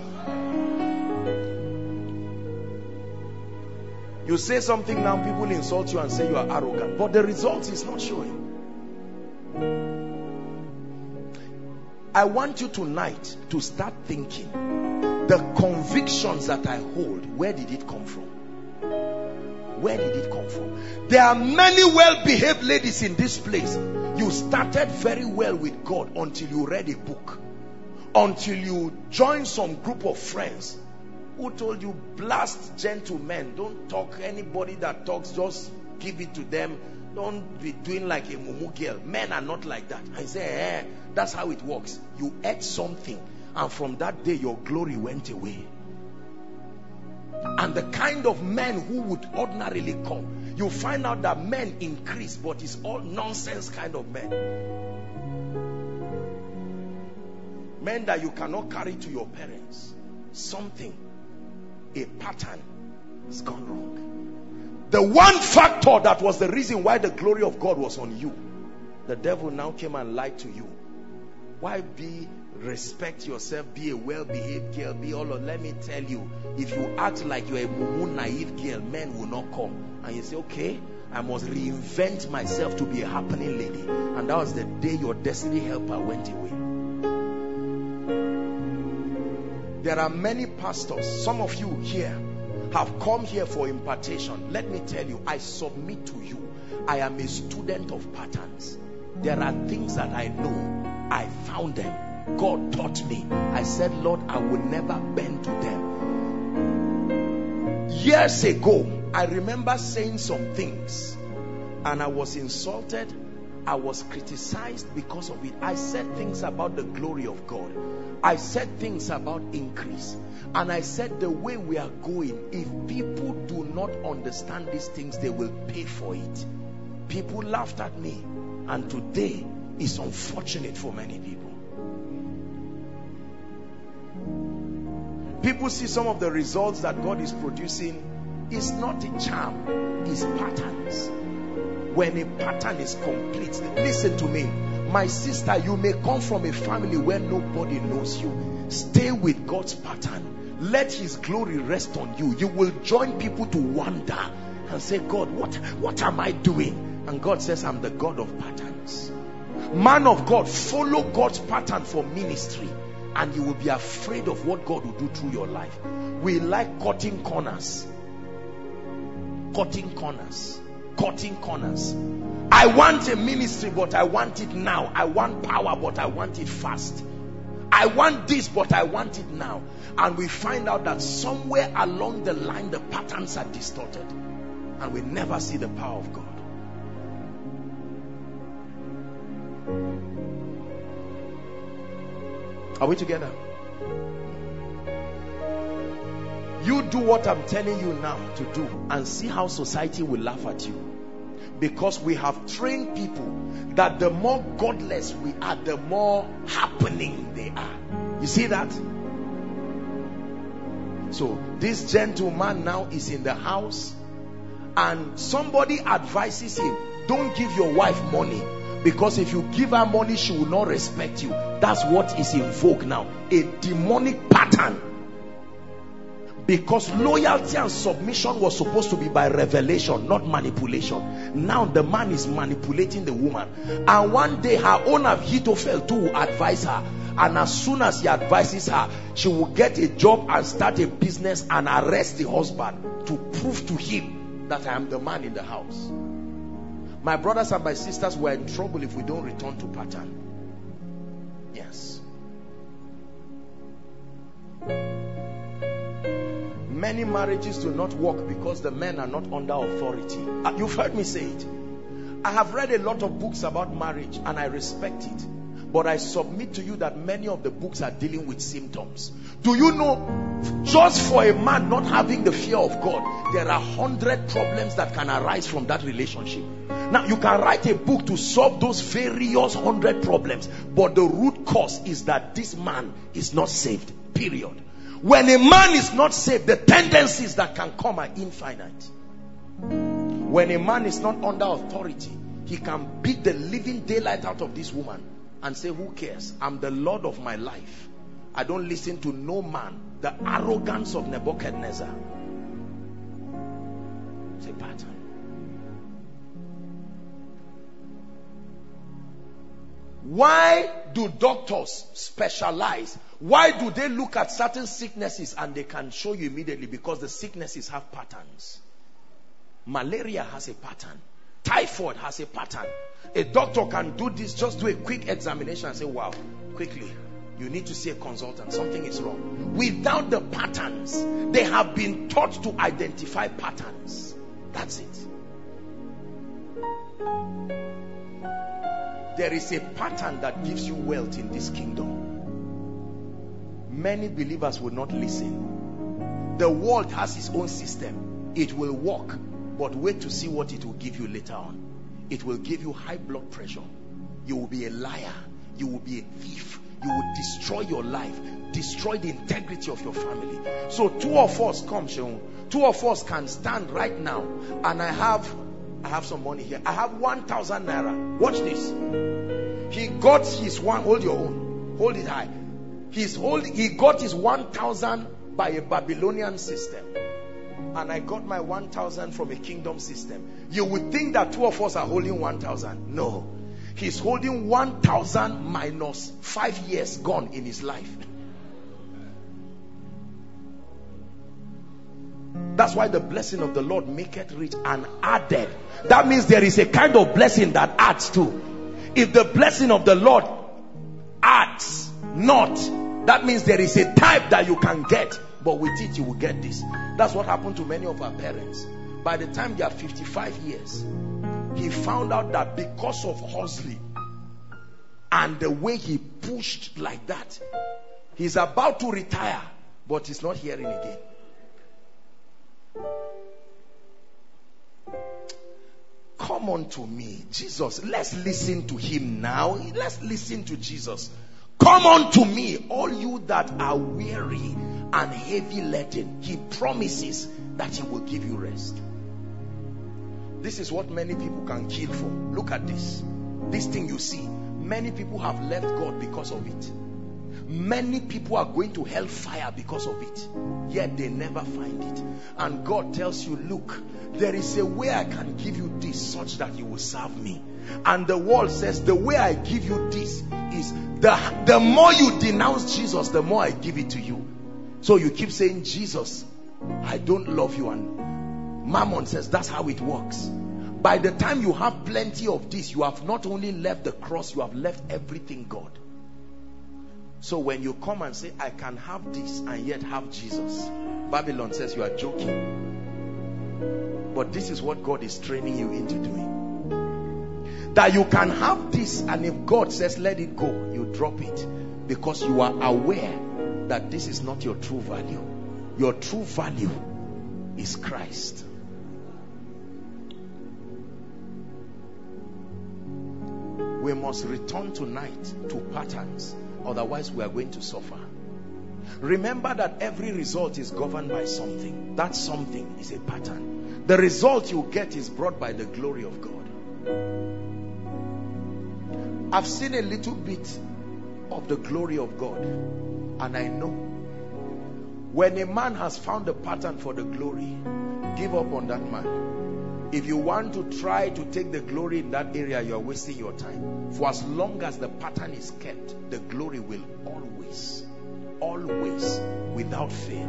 You say something now, people insult you and say you are arrogant, but the result is not showing. I want you tonight to start thinking, the convictions that I hold, where did it come from? Where did it come from? There are many well-behaved ladies in this place. You started very well with God until you read a book, until you joined some group of friends who told you, blast gentlemen, don't talk. Anybody that talks, just give it to them. Don't be doing like a mumu girl. Men are not like that. I say, eh, that's how it works. You ate something, and from that day your glory went away. And the kind of men who would ordinarily come, you find out that men increase, but it's all nonsense kind of men. Men that you cannot carry to your parents. Something, a pattern has gone wrong. The one factor that was the reason why the glory of God was on you, the devil now came and lied to you. Why be respect yourself, be a well-behaved girl, be all of, let me tell you, if you act like you're a mumu naive girl, men will not come. And you say, okay, I must reinvent myself to be a happening lady. And that was the day your destiny helper went away. There are many pastors, some of you here have come here for impartation. Let me tell you, I submit to you, I am a student of patterns. There are things that I know, I found them, God taught me. I said, Lord, I will never bend to them. Years ago, I remember saying some things and I was insulted I was criticized because of it. I said things about the glory of God. I said things about increase. And I said the way we are going, if people do not understand these things, they will pay for it. People laughed at me. And today is unfortunate for many people. People see some of the results that God is producing. It's not a charm, it's patterns. When a pattern is complete, listen to me, my sister, you may come from a family where nobody knows you. Stay with God's pattern. Let his glory rest on you. You will join people to wonder and say, God, what, what am I doing? And God says, I'm the God of patterns. Man of God, follow God's pattern for ministry, and you will be afraid of what God will do through your life. We like cutting corners. Cutting corners. Cutting corners. I want a ministry, but I want it now. I want power, but I want it fast. I want this, but I want it now. And we find out that somewhere along the line, the patterns are distorted. And we never see the power of God. Are we together? You do what I'm telling you now to do and see how society will laugh at you. Because we have trained people that the more godless we are, the more happening they are. You see that? So this gentleman now is in the house and somebody advises him, don't give your wife money, because if you give her money, she will not respect you. That's what is in vogue now. A demonic pattern. Because loyalty and submission was supposed to be by revelation, not manipulation. Now the man is manipulating the woman. And one day her own Ahithophel too will advise her. And as soon as he advises her, she will get a job and start a business and arrest the husband to prove to him that I am the man in the house. My brothers and my sisters, we're in trouble if we don't return to pattern. Yes. Many marriages do not work because the men are not under authority. You've heard me say it. I have read a lot of books about marriage and I respect it. But I submit to you that many of the books are dealing with symptoms. Do you know, just for a man not having the fear of God, there are hundred problems that can arise from that relationship. Now, you can write a book to solve those various hundred problems, but the root cause is that this man is not saved, period. When a man is not saved, the tendencies that can come are infinite. When a man is not under authority, he can beat the living daylight out of this woman and say, who cares? I'm the Lord of my life. I don't listen to no man. The arrogance of Nebuchadnezzar. It's a pattern. Why do doctors specialize? Why do they look at certain sicknesses and they can show you immediately? Because the sicknesses have patterns. Malaria has a pattern. Typhoid has a pattern. A doctor can do this, just do a quick examination and say, wow, quickly, you need to see a consultant. Something is wrong. Without the patterns, they have been taught to identify patterns. That's it. There is a pattern that gives you wealth in this kingdom. Many believers will not listen. The world has its own system. It will work, but wait to see what it will give you later on. It will give you high blood pressure. You will be a liar. You will be a thief. You will destroy your life, destroy the integrity of your family. So two of us, come Sheung, two of us can stand right now, and I have I have some money here. I have one thousand naira. Watch this. He got his one, hold your own, hold it high. He's holding, he got his one thousand by a Babylonian system. And I got my one thousand from a kingdom system. You would think that two of us are holding one thousand. No. He's holding one thousand minus five years gone in his life. That's why the blessing of the Lord maketh rich and added. That means there is a kind of blessing that adds too. If the blessing of the Lord adds not, that means there is a type that you can get, but with it you will get this. That's what happened to many of our parents. By the time they are fifty-five years, he found out that because of hustling and the way he pushed like that, he's about to retire, but he's not hearing again. Come on to me, Jesus. Let's listen to him now. Let's listen to Jesus. Come on to me, all you that are weary and heavy laden. He promises that he will give you rest. This is what many people can kill for. Look at this. This thing you see. Many people have left God because of it. Many people are going to hellfire because of it. Yet they never find it. And God tells you, look, there is a way I can give you this such that you will serve me. And the world says the way I give you this is the, the more you denounce Jesus, the more I give it to you. So you keep saying, Jesus, I don't love you. And Mammon says that's how it works. By the time you have plenty of this, you have not only left the cross, you have left everything God. So when you come and say, I can have this and yet have Jesus, Babylon says you are joking. But this is what God is training you into doing. That you can have this, and if God says let it go, you drop it. Because you are aware that this is not your true value. Your true value is Christ. We must return tonight to patterns. Otherwise we are going to suffer. Remember that every result is governed by something. That something is a pattern. The result you get is brought by the glory of God. I've seen a little bit of the glory of God, and I know when a man has found a pattern for the glory, give up on that man. If you want to try to take the glory in that area, you are wasting your time. For as long as the pattern is kept, the glory will always, always, without fail.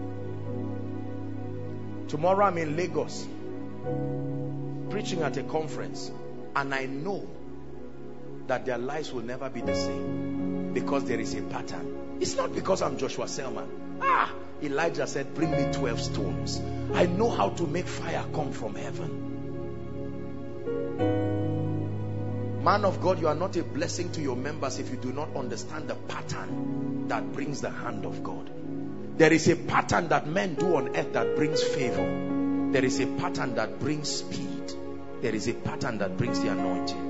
Tomorrow I'm in Lagos, preaching at a conference, and I know that their lives will never be the same because there is a pattern. It's not because I'm Joshua Selman. Ah, Elijah said, bring me twelve stones. I know how to make fire come from heaven. Man of God, you are not a blessing to your members if you do not understand the pattern that brings the hand of God. There is a pattern that men do on earth that brings favor. There is a pattern that brings speed. There is a pattern that brings the anointing.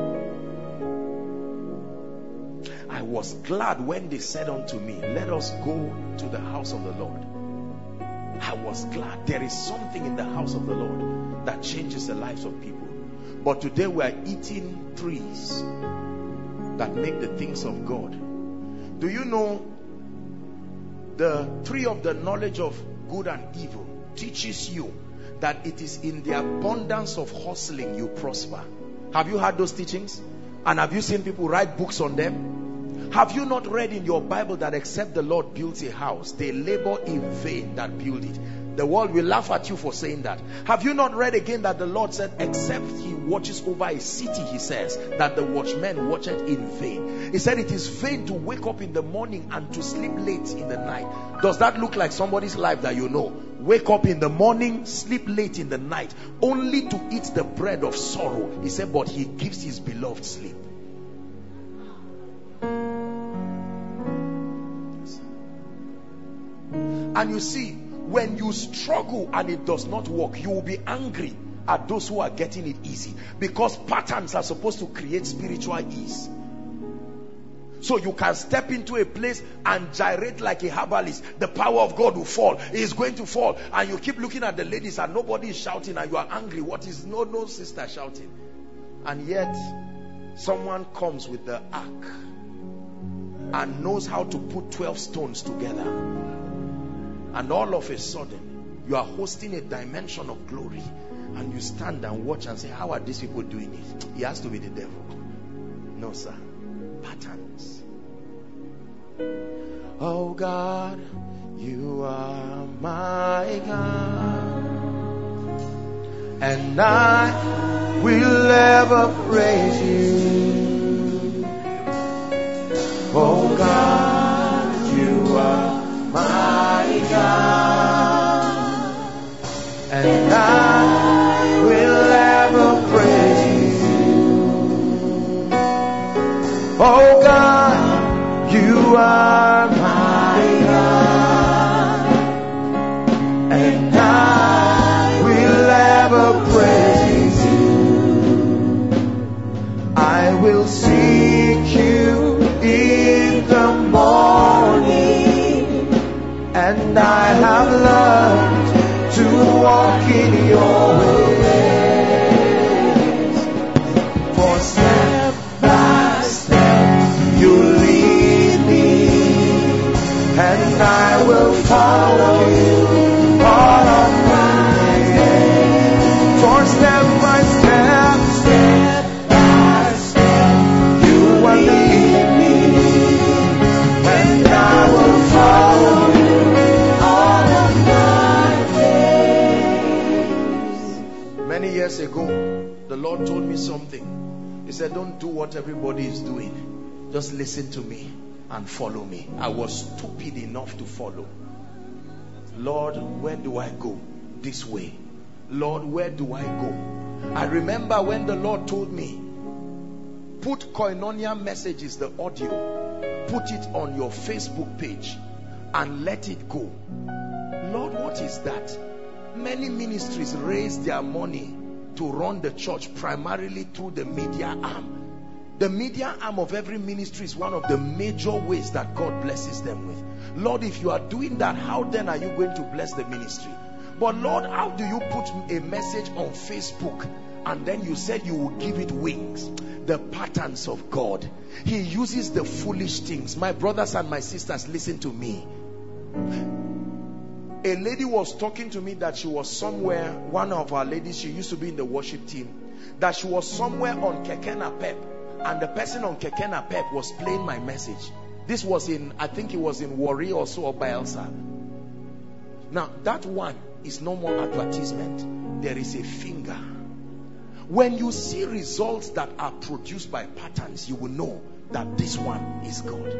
I was glad when they said unto me, let us go to the house of the Lord. I was glad. There is something in the house of the Lord that changes the lives of people. But today we are eating trees that make the things of God. Do you know the tree of the knowledge of good and evil teaches you that it is in the abundance of hustling you prosper? Have you heard those teachings? And have you seen people write books on them? Have you not read in your Bible that except the Lord builds a house, they labor in vain that build it? The world will laugh at you for saying that. Have you not read again that the Lord said, except he watches over a city, he says, that the watchman watcheth in vain. He said it is vain to wake up in the morning and to sleep late in the night. Does that look like somebody's life that you know? Wake up in the morning, sleep late in the night, only to eat the bread of sorrow. He said, but he gives his beloved sleep. And you see, when you struggle and it does not work, you will be angry at those who are getting it easy, because patterns are supposed to create spiritual ease. So you can step into a place and gyrate like a herbalist. The power of God will fall. It is going to fall. And you keep looking at the ladies and nobody is shouting and you are angry. What is no, no sister shouting? And yet, someone comes with the ark and knows how to put twelve stones together. And all of a sudden, you are hosting a dimension of glory. And you stand and watch and say, how are these people doing it? It has to be the devil. No, sir. Patterns. Oh God, you are my God, and I will ever praise you. Oh God, you are my God, and I will ever praise you. and I will ever praise you. I will seek you in the morning, and I have learned to walk in your ways. For step by step you lead me, and I will follow you all of my days. For step by step, step by step, you will lead me, and I will follow you all of my days. Many years ago, the Lord told me something. He said, don't do what everybody is doing. Just listen to me and follow me. I was stupid enough to follow. Lord, where do I go? This way. Lord, where do I go? I remember when the Lord told me, put Koinonia Messages, the audio, put it on your Facebook page and let it go. Lord, what is that? Many ministries raise their money to run the church primarily through the media arm. The media arm of every ministry is one of the major ways that God blesses them with. Lord, if you are doing that, how then are you going to bless the ministry? But Lord, how do you put a message on Facebook and then you said you will give it wings? The patterns of God. He uses the foolish things. My brothers and my sisters, listen to me. A lady was talking to me that she was somewhere, one of our ladies, she used to be in the worship team, that she was somewhere on Keke Napep, and the person on Keke Napep was playing my message. This was in, I think it was in Warri also, or Bielsa. Now that one is no more advertisement. There is a finger. When you see results that are produced by patterns, you will know that this one is God.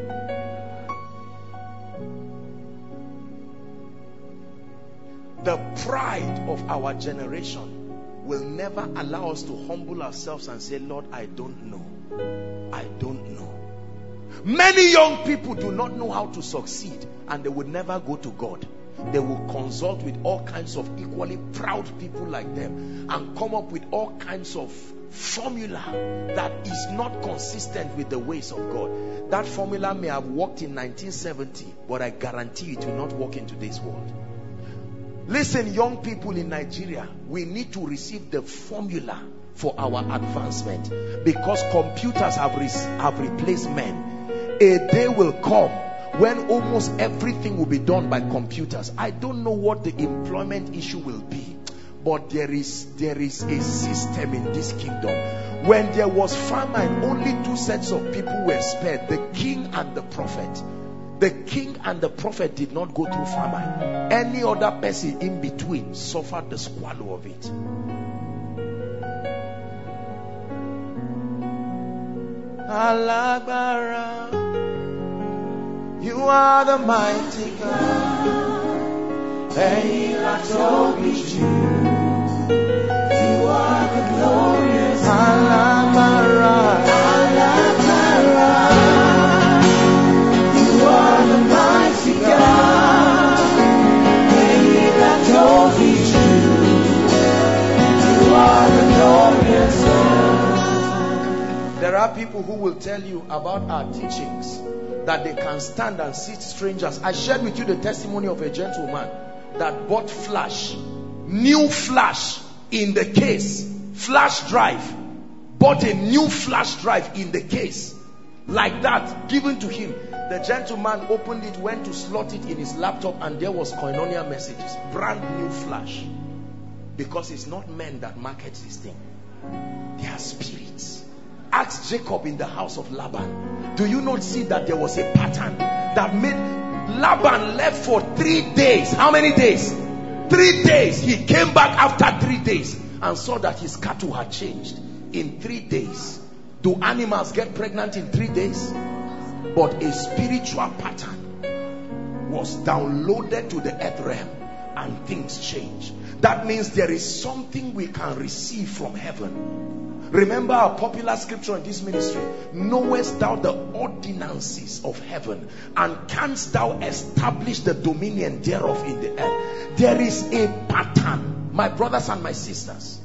The pride of our generation will never allow us to humble ourselves and say, Lord, I don't know. I don't know. Many young people do not know how to succeed, and they would never go to God. They will consult with all kinds of equally proud people like them and come up with all kinds of formula that is not consistent with the ways of God. That formula may have worked in nineteen seventy, but I guarantee you it will not work in today's world. Listen, young people in Nigeria, we need to receive the formula for our advancement, because computers have, re have replaced men. A day will come when almost everything will be done by computers. I don't know what the employment issue will be, but there is there is a system in this kingdom. When there was famine, only two sets of people were spared, the king and the prophet. The king and the prophet did not go through famine. Any other person in between suffered the squalor of it. Alagbara, you are the mighty God. Hey, I told you, you are the glorious Alagbara, Alagbara. You are the mighty God. Hey, I told you, you are the glorious God. There are people who will tell you about our teachings that they can stand and see strangers. I shared with you the testimony of a gentleman that bought flash, new flash in the case, flash drive, bought a new flash drive in the case, like that, given to him. The gentleman opened it, went to slot it in his laptop, and there was Koinonia Messages, brand new flash. Because it's not men that market this thing, they are spirits. Ask Jacob in the house of Laban. Do you not see that there was a pattern that made Laban left for three days? How many days? Three days. He came back after three days and saw that his cattle had changed. In three days. Do animals get pregnant in three days? But a spiritual pattern was downloaded to the earth realm, and things change. That means there is something we can receive from heaven. Remember our popular scripture in this ministry: knowest thou the ordinances of heaven, and canst thou establish the dominion thereof in the earth? There is a pattern, my brothers and my sisters.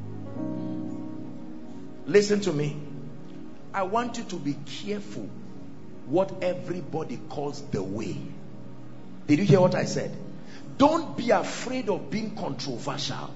Listen to me. I want you to be careful what everybody calls the way. Did you hear what I said? Don't be afraid of being controversial.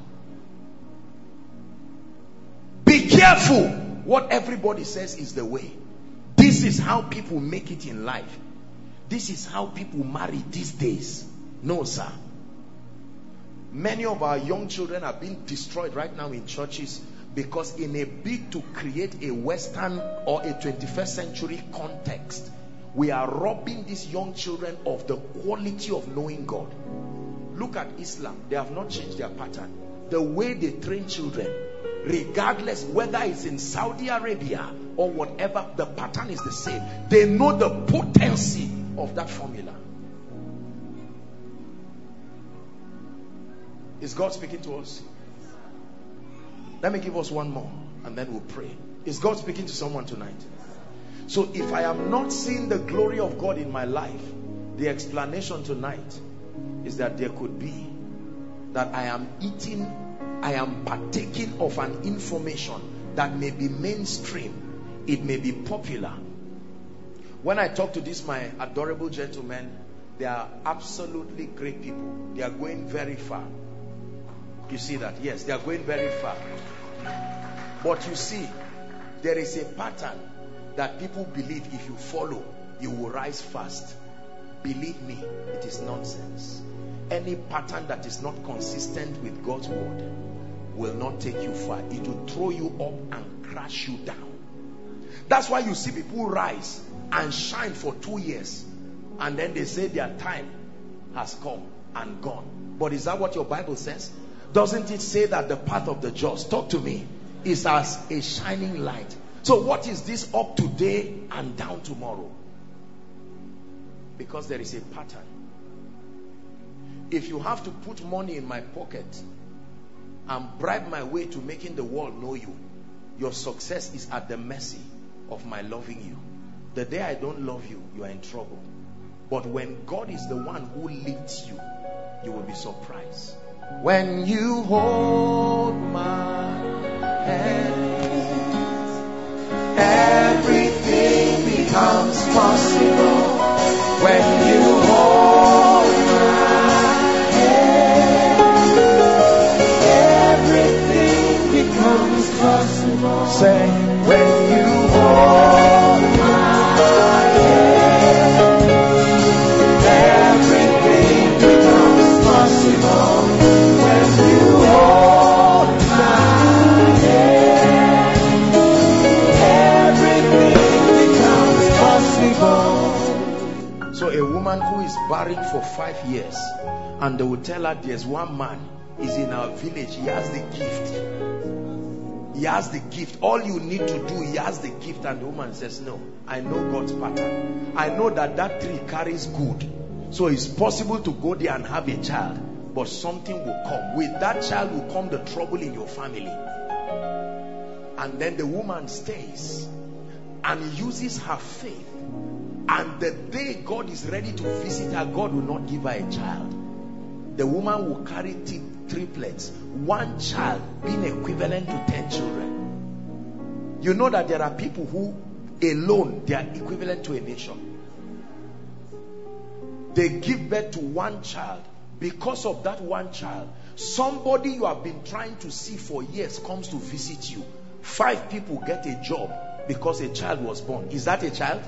Be careful what everybody says is the way. This is how people make it in life. This is how people marry these days. No, sir. Many of our young children are being destroyed right now in churches because in a bid to create a Western or a twenty-first century context, we are robbing these young children of the quality of knowing God. Look at Islam. They have not changed their pattern. The way they train children, regardless whether it's in Saudi Arabia or whatever, the pattern is the same. They know the potency of that formula. Is God speaking to us? Let me give us one more and then we'll pray. Is God speaking to someone tonight? So if I am not seeing the glory of God in my life, the explanation tonight is that there could be that I am eating, I am partaking of an information that may be mainstream, it may be popular. When I talk to these my adorable gentlemen, they are absolutely great people. They are going very far. You see that? Yes, they are going very far. But you see, there is a pattern that people believe if you follow, you will rise fast. Believe me, it is nonsense. Any pattern that is not consistent with God's word will not take you far. It will throw you up and crash you down. That's why you see people rise and shine for two years and then they say their time has come and gone. But is that what your Bible says? Doesn't it say that the path of the just, talk to me, is as a shining light? So what is this up today and down tomorrow? Because there is a pattern. If you have to put money in my pocket and bribe my way to making the world know you, your success is at the mercy of my loving you. The day I don't love you, you are in trouble. But when God is the one who lifts you, you will be surprised. When you hold my hand, everything becomes possible. When you hold my hand, everything becomes possible. Say, when you hold my hand, everything becomes possible. When you hold my hand, everything becomes possible. So a woman who is barren for five years and they will tell her there's one man is in our village, he has the gift. He has the gift. All you need to do, he has the gift. And the woman says, no, I know God's pattern. I know that that tree carries good. So it's possible to go there and have a child, but something will come. With that child will come the trouble in your family. And then the woman stays and uses her faith. And the day God is ready to visit her, God will not give her a child. The woman will carry triplets, one child being equivalent to ten children. You know that there are people who alone, they are equivalent to a nation. They give birth to one child. Because of that one child, somebody you have been trying to see for years comes to visit you. Five people get a job because a child was born. Is that a child?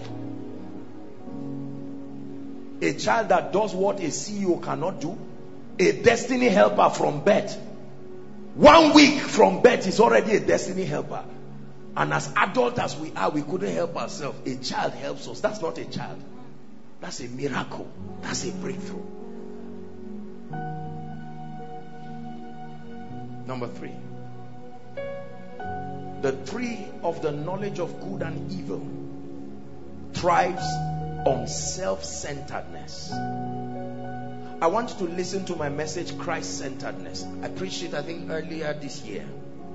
A child that does what a C E O cannot do. A destiny helper from birth. One week from birth is already a destiny helper. And as adult as we are, we couldn't help ourselves. A child helps us. That's not a child. That's a miracle. That's a breakthrough. Number three. The tree of the knowledge of good and evil thrives on self-centeredness. I want you to listen to my message, Christ-centeredness. I preached it, I think, earlier this year.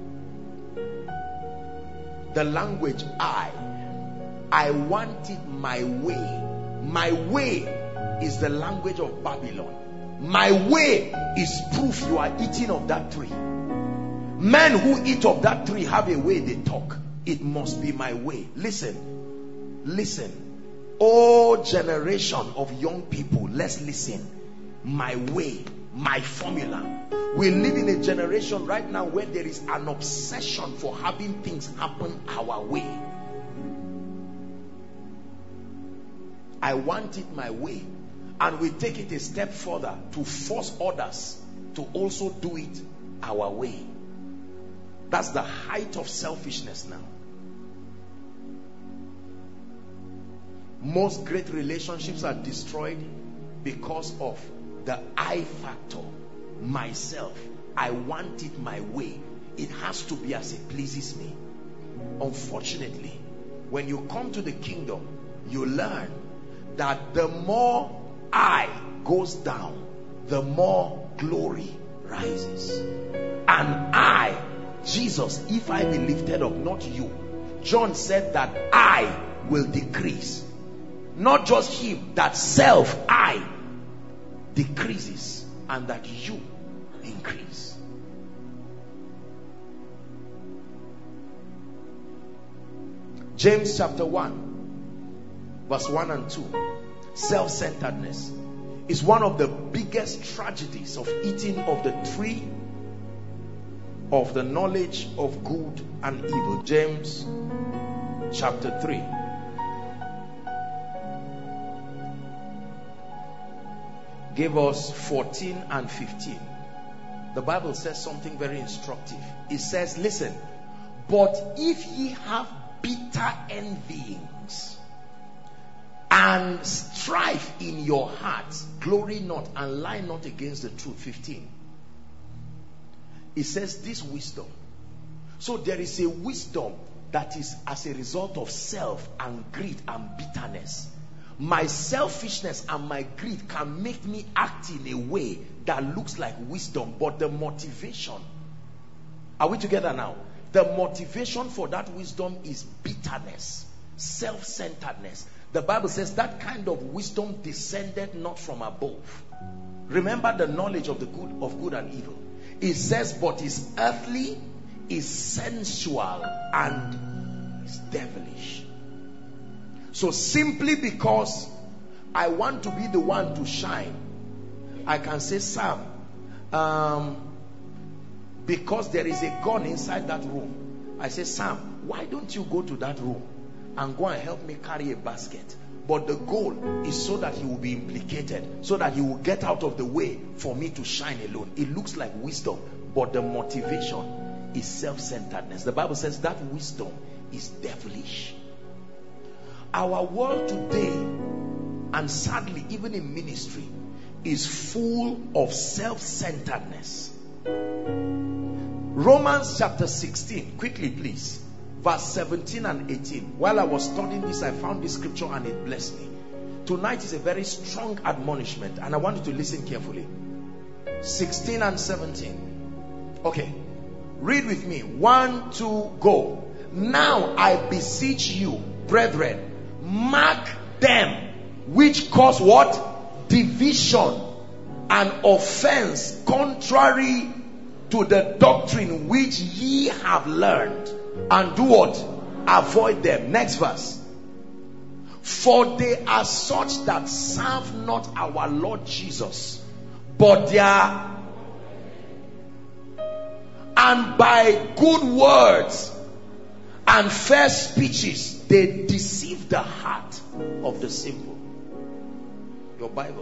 The language I. I want it my way. My way is the language of Babylon. My way is proof you are eating of that tree. Men who eat of that tree have a way they talk. It must be my way. Listen. Listen. Oh generation of young people, let's listen. My way, my formula. We live in a generation right now where there is an obsession for having things happen our way. I want it my way. And we take it a step further to force others to also do it our way. That's the height of selfishness now. Most great relationships are destroyed because of the I factor. Myself. I want it my way. It has to be as it pleases me. Unfortunately, when you come to the kingdom, you learn that the more I goes down, the more glory rises. And I, Jesus, if I be lifted up, not you. John said that I will decrease. Not just him, that self, I, decreases, and that you increase. James chapter one, verse one and two. Self-centeredness is one of the biggest tragedies of eating of the tree of the knowledge of good and evil. James chapter three. Give us fourteen and fifteen. The Bible says something very instructive. It says, listen, but if ye have bitter envyings and strife in your hearts, glory not and lie not against the truth. fifteen. It says this wisdom. So there is a wisdom that is as a result of self and greed and bitterness. My selfishness and my greed can make me act in a way that looks like wisdom, but the motivation, are we together now? The motivation for that wisdom is bitterness, self-centeredness. The Bible says that kind of wisdom descended not from above. Remember the knowledge of the good of good and evil. It says, but is earthly, is sensual, and is devilish. So simply because I want to be the one to shine, I can say, Sam, um, because there is a gun inside that room, I say, Sam, why don't you go to that room and go and help me carry a basket? But the goal is so that he will be implicated, so that he will get out of the way for me to shine alone. It looks like wisdom, but the motivation is self-centeredness. The Bible says that wisdom is devilish. Our world today, and sadly even in ministry, is full of self-centeredness. Romans chapter sixteen, quickly please, verse seventeen and eighteen. While I was studying this, I found this scripture and it blessed me. Tonight is a very strong admonishment, and I want you to listen carefully. sixteen and seventeen. Okay, read with me. One, two, go. Now I beseech you, brethren, mark them which cause what? Division and offense contrary to the doctrine which ye have learned, and do what? Avoid them. Next verse. For they are such that serve not our Lord Jesus, but their, and by good words and fair speeches they deceive the heart of the simple. Your Bible.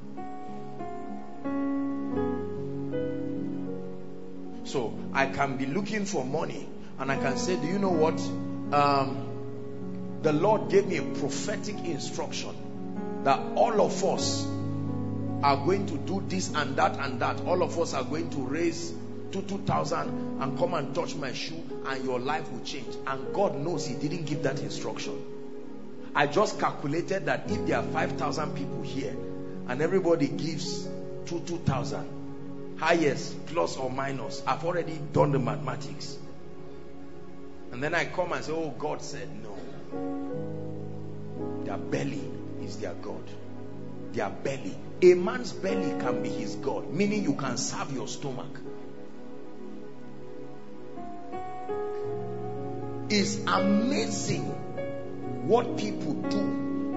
So I can be looking for money and I can say, do you know what? Um, the Lord gave me a prophetic instruction that all of us are going to do this and that and that. All of us are going to raise to two thousand and come and touch my shoe and your life will change. And God knows he didn't give that instruction. I just calculated that if there are five thousand people here and everybody gives to two thousand. Highest, plus or minus. I've already done the mathematics. And then I come and say, oh, God said no. Their belly is their God. Their belly. A man's belly can be his God. Meaning you can serve your stomach. It's amazing what people do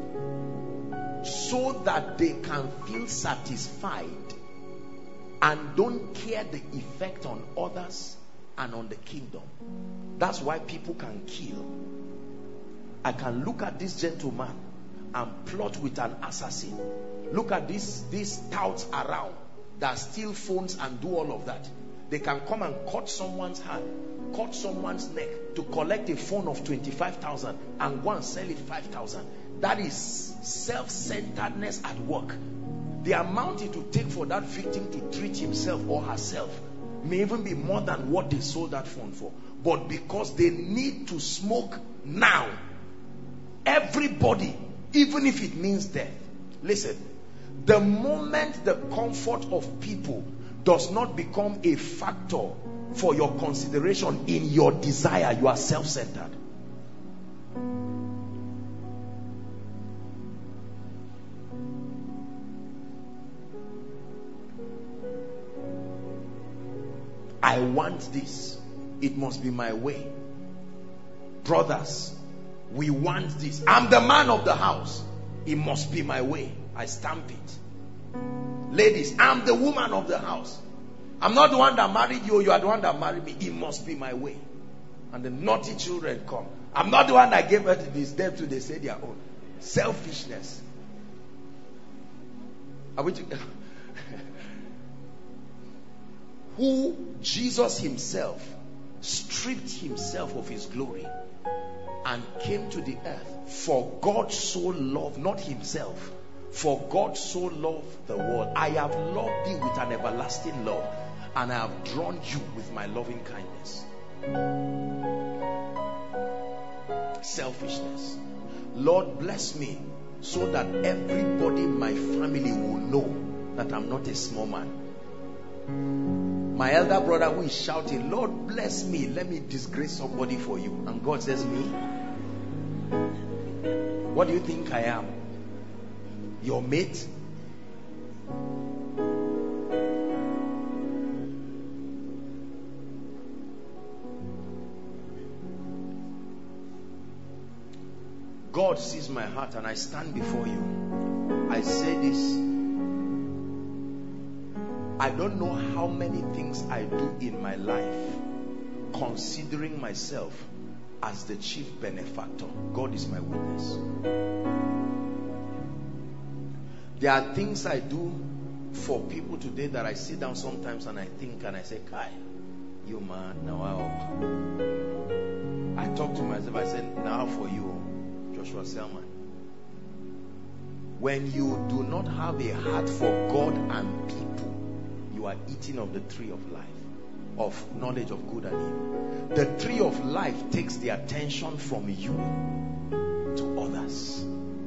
so that they can feel satisfied and don't care the effect on others and on the kingdom. That's why people can kill. I can look at this gentleman and plot with an assassin. Look at this, these touts around that steal phones and do all of that. They can come and cut someone's hand, cut someone's neck to collect a phone of twenty-five thousand and go and sell it five thousand. That is self-centeredness at work. The amount it will take for that victim to treat himself or herself may even be more than what they sold that phone for. But because they need to smoke now, everybody, even if it means death. Listen, the moment the comfort of people does not become a factor for your consideration in your desire, you are self-centered. I want this. It must be my way. Brothers, we want this. I'm the man of the house. It must be my way. I stamp it. Ladies, I'm the woman of the house. I'm not the one that married you. You are the one that married me. It must be my way. And the naughty children come. I'm not the one that gave birth to this. Them too, they say their own. Selfishness. Are we together? Who Jesus himself stripped himself of his glory and came to the earth. For God so loved, not himself, for God so loved the world. I have loved thee with an everlasting love, and I have drawn you with my loving kindness. Selfishness. Lord, bless me so that everybody in my family will know that I'm not a small man. My elder brother who is shouting, Lord, bless me, let me disgrace somebody for you. And God says, me? What do you think I am? Your mate? God sees my heart, and I stand before you. I say this. I don't know how many things I do in my life considering myself as the chief benefactor. God is my witness. There are things I do for people today that I sit down sometimes and I think and I say, Kai, you man, now I talk to myself, I say, now for you, Joshua Selman. When you do not have a heart for God and people, you are eating of the tree of life, of knowledge of good and evil. The tree of life takes the attention from you to others.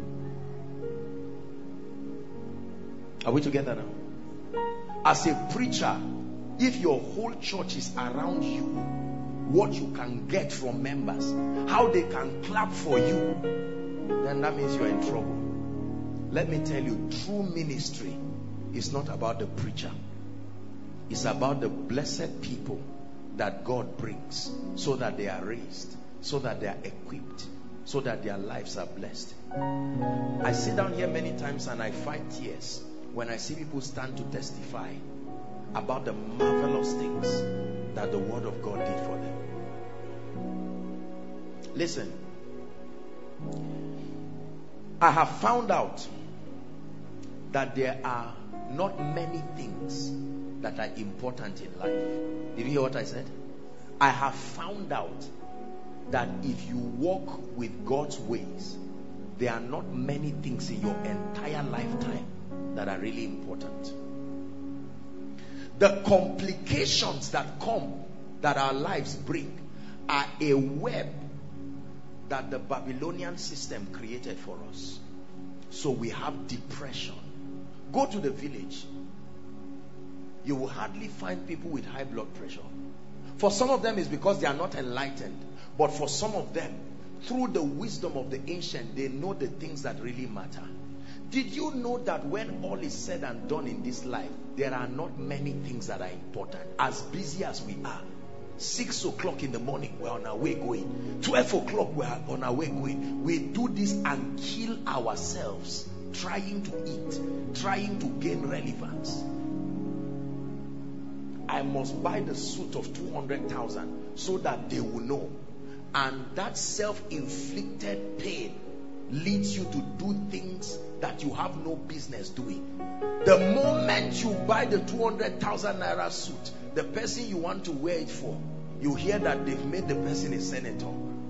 Are we together now? As a preacher, if your whole church is around you, what you can get from members, how they can clap for you, then that means you're in trouble. Let me tell you, true ministry is not about the preacher. It's about the blessed people that God brings, so that they are raised, so that they are equipped, so that their lives are blessed. I sit down here many times and I fight tears when I see people stand to testify about the marvelous things that the word of God did for them. Listen, I have found out that there are not many things that are important in life. Did you hear what I said? I have found out that if you walk with God's ways, there are not many things in your entire lifetime that are really important. The complications that come, that our lives bring, are a web that the Babylonian system created for us. So we have depression. Go to the village. you will hardly find people with high blood pressure. For some of them, it's because they are not enlightened. But for some of them, through the wisdom of the ancient, they know the things that really matter. Did you know that when all is said and done in this life, there are not many things that are important? As busy as we are, six o'clock in the morning, we're on our way going. twelve o'clock, we're on our way going. We do this and kill ourselves trying to eat, trying to gain relevance. I must buy the suit of two hundred thousand so that they will know. And that self-inflicted pain leads you to do things that you have no business doing. The moment you buy the two hundred thousand naira suit, the person you want to wear it for, you hear that they've made the person a senator.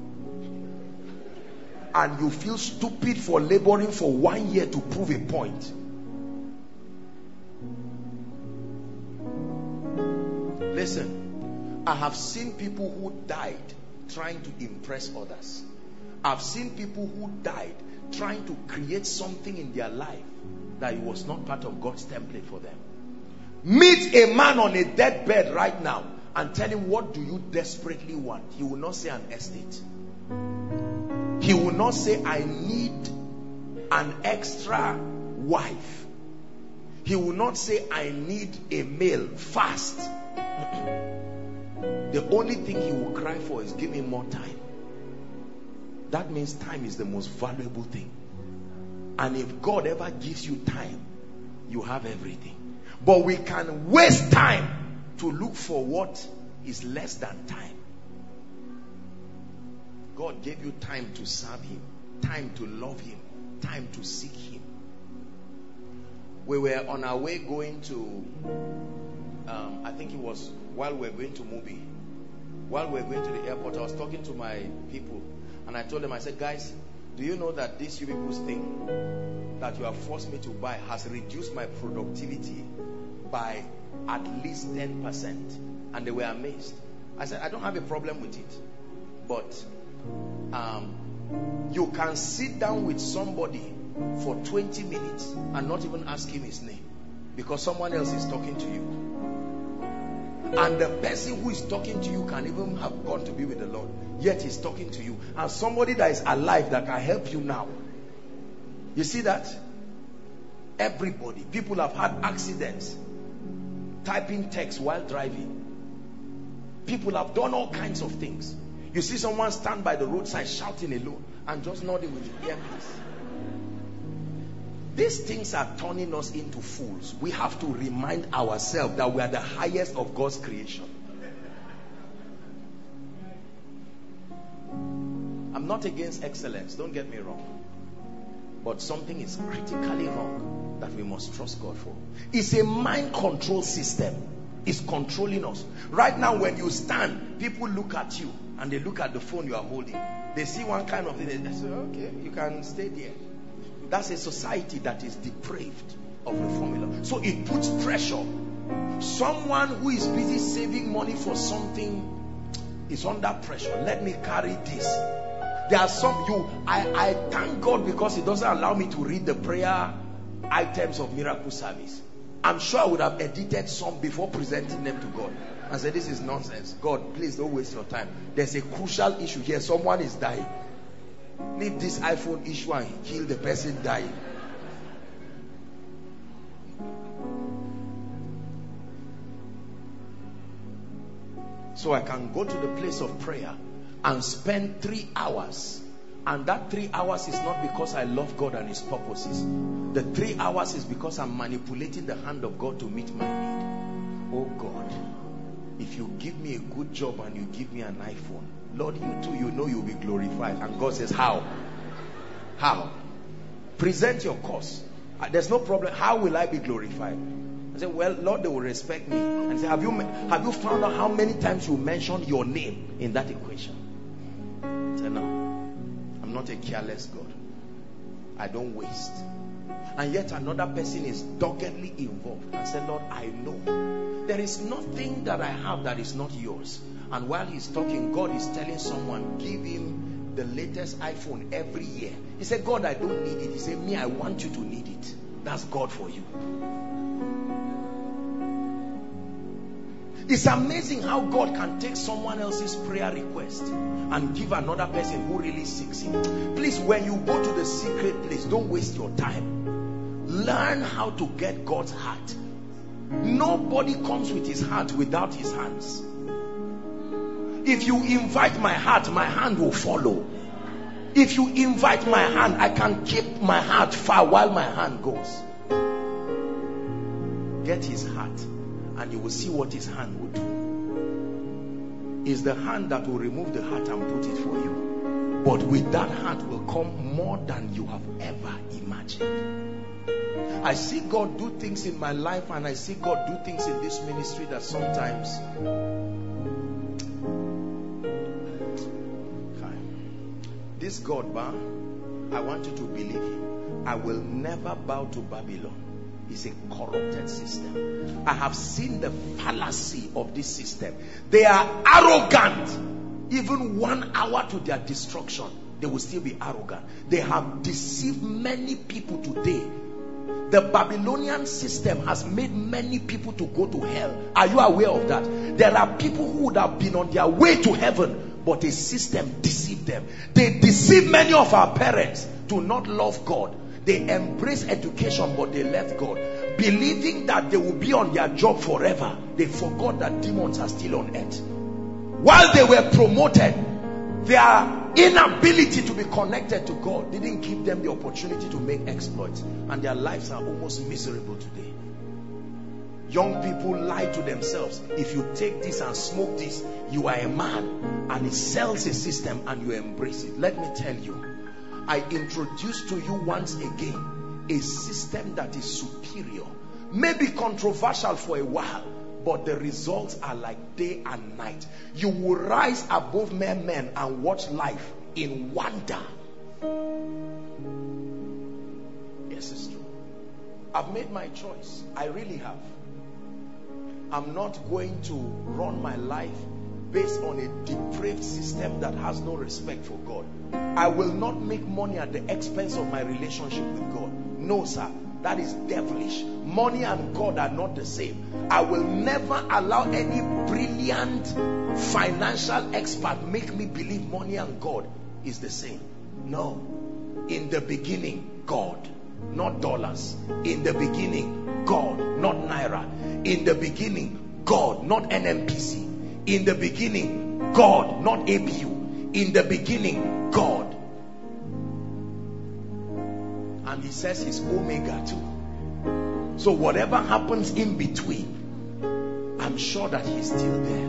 And you feel stupid for laboring for one year to prove a point. Listen, I have seen people who died trying to impress others. I've seen people who died trying to create something in their life that it was not part of God's template for them. Meet a man on a deathbed right now and tell him, what do you desperately want? He will not say an estate. He will not say, I need an extra wife. He will not say, I need a male fast. The only thing he will cry for is, give me more time. That means time is the most valuable thing. And if God ever gives you time, you have everything. But we can waste time to look for what is less than time. God gave you time to serve him, time to love him, time to seek him. We were on our way going to, um, I think it was while we were going to Mubi. While we were going to the airport, I was talking to my people. And I told them, I said, guys, do you know that this you people's thing that you have forced me to buy has reduced my productivity by at least ten percent? And they were amazed. I said, I don't have a problem with it. But um, you can sit down with somebody for twenty minutes and not even ask him his name, because someone else is talking to you. And the person who is talking to you can even have gone to be with the Lord, yet he's talking to you. And somebody that is alive that can help you now. You see that? Everybody. People have had accidents typing text while driving. People have done all kinds of things. You see someone stand by the roadside shouting alone and just nodding with the earpiece. These things are turning us into fools. We have to remind ourselves that we are the highest of God's creation. I'm not against excellence, don't get me wrong. But something is critically wrong that we must trust God for. It's a mind control system. It's controlling us. Right now when you stand, people look at you and they look at the phone you are holding. They see one kind of thing, they say, okay, you can stay there. That's a society that is depraved of the formula. So it puts pressure. Someone who is busy saving money for something is under pressure. Let me carry this. There are some you I, I thank God because it doesn't allow me to read the prayer items of miracle service. I'm sure I would have edited some before presenting them to God and said, this is nonsense. God, please don't waste your time. There's a crucial issue here. Someone is dying. Leave this iPhone issue and kill the person dying. So I can go to the place of prayer and spend three hours. And that three hours is not because I love God and his purposes. The three hours is because I'm manipulating the hand of God to meet my need. Oh God, if you give me a good job and you give me an iPhone, Lord, you too, you know you'll be glorified. And God says, how? How? Present your cause. There's no problem. How will I be glorified? I say, well, Lord, they will respect me. And say, have you, have you found out how many times you mentioned your name in that equation? I say, no. I'm not a careless God. I don't waste. And yet another person is doggedly involved and said, Lord, I know there is nothing that I have that is not yours. And while he's talking, God is telling someone, give him the latest iPhone every year. He said, God, I don't need it. He said, me, I want you to need it. That's God for you. It's amazing how God can take someone else's prayer request and give another person who really seeks him. Please, when you go to the secret place, don't waste your time. Learn how to get God's heart. Nobody comes with his heart without his hands. If you invite my heart, my hand will follow. If you invite my hand, I can keep my heart far while my hand goes. Get his heart and you will see what his hand will do. It's the hand that will remove the heart and put it for you. But with that hand will come more than you have ever imagined. I see God do things in my life, and I see God do things in this ministry that sometimes this God, bah, I want you to believe him. I will never bow to Babylon. It's a corrupted system. I have seen the fallacy of this system. They are arrogant. Even one hour to their destruction, they will still be arrogant. They have deceived many people today. The Babylonian system has made many people to go to hell. Are you aware of that? There are people who would have been on their way to heaven, but a system deceived them. They deceived many of our parents to not love God. They embraced education, but they left God. Believing that they will be on their job forever, they forgot that demons are still on earth. While they were promoted, their inability to be connected to God didn't give them the opportunity to make exploits, and their lives are almost miserable today. Young people lie to themselves. If you take this and smoke this, you are a man, and it sells a system and you embrace it. Let me tell you, I introduce to you once again a system that is superior. Maybe controversial for a while, but the results are like day and night. You will rise above mere men and watch life in wonder. Yes, it's true. I've made my choice. I really have. I'm not going to run my life based on a depraved system that has no respect for God. I will not make money at the expense of my relationship with God. No, sir. That is devilish. Money and God are not the same. I will never allow any brilliant financial expert make me believe money and God is the same. No. In the beginning, God, not dollars. In the beginning, God, not naira. In the beginning, God, not N M P C. In the beginning, God, not A P U. In the beginning, God. And he says he's Omega too. So whatever happens in between, I'm sure that he's still there.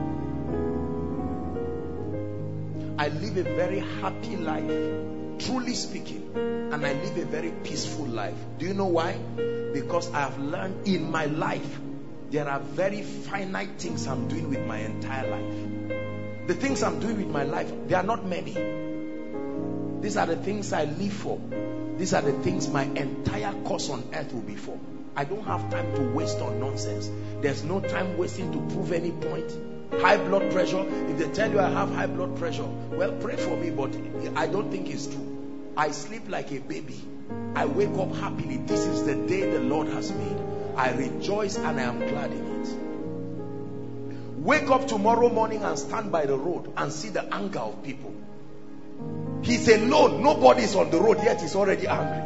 I live a very happy life, truly speaking, and I live a very peaceful life. Do you know why? Because I have learned in my life, there are very finite things I'm doing with my entire life. The things I'm doing with my life, they are not many. These are the things I live for. These are the things my entire course on earth will be for. I don't have time to waste on nonsense. There's no time wasting to prove any point. High blood pressure, if they tell you I have high blood pressure, well, pray for me, but I don't think it's true. I sleep like a baby. I wake up happily. This is the day the Lord has made. I rejoice and I am glad in it. Wake up tomorrow morning and stand by the road and see the anger of people. He's alone. Nobody is on the road yet he's already angry.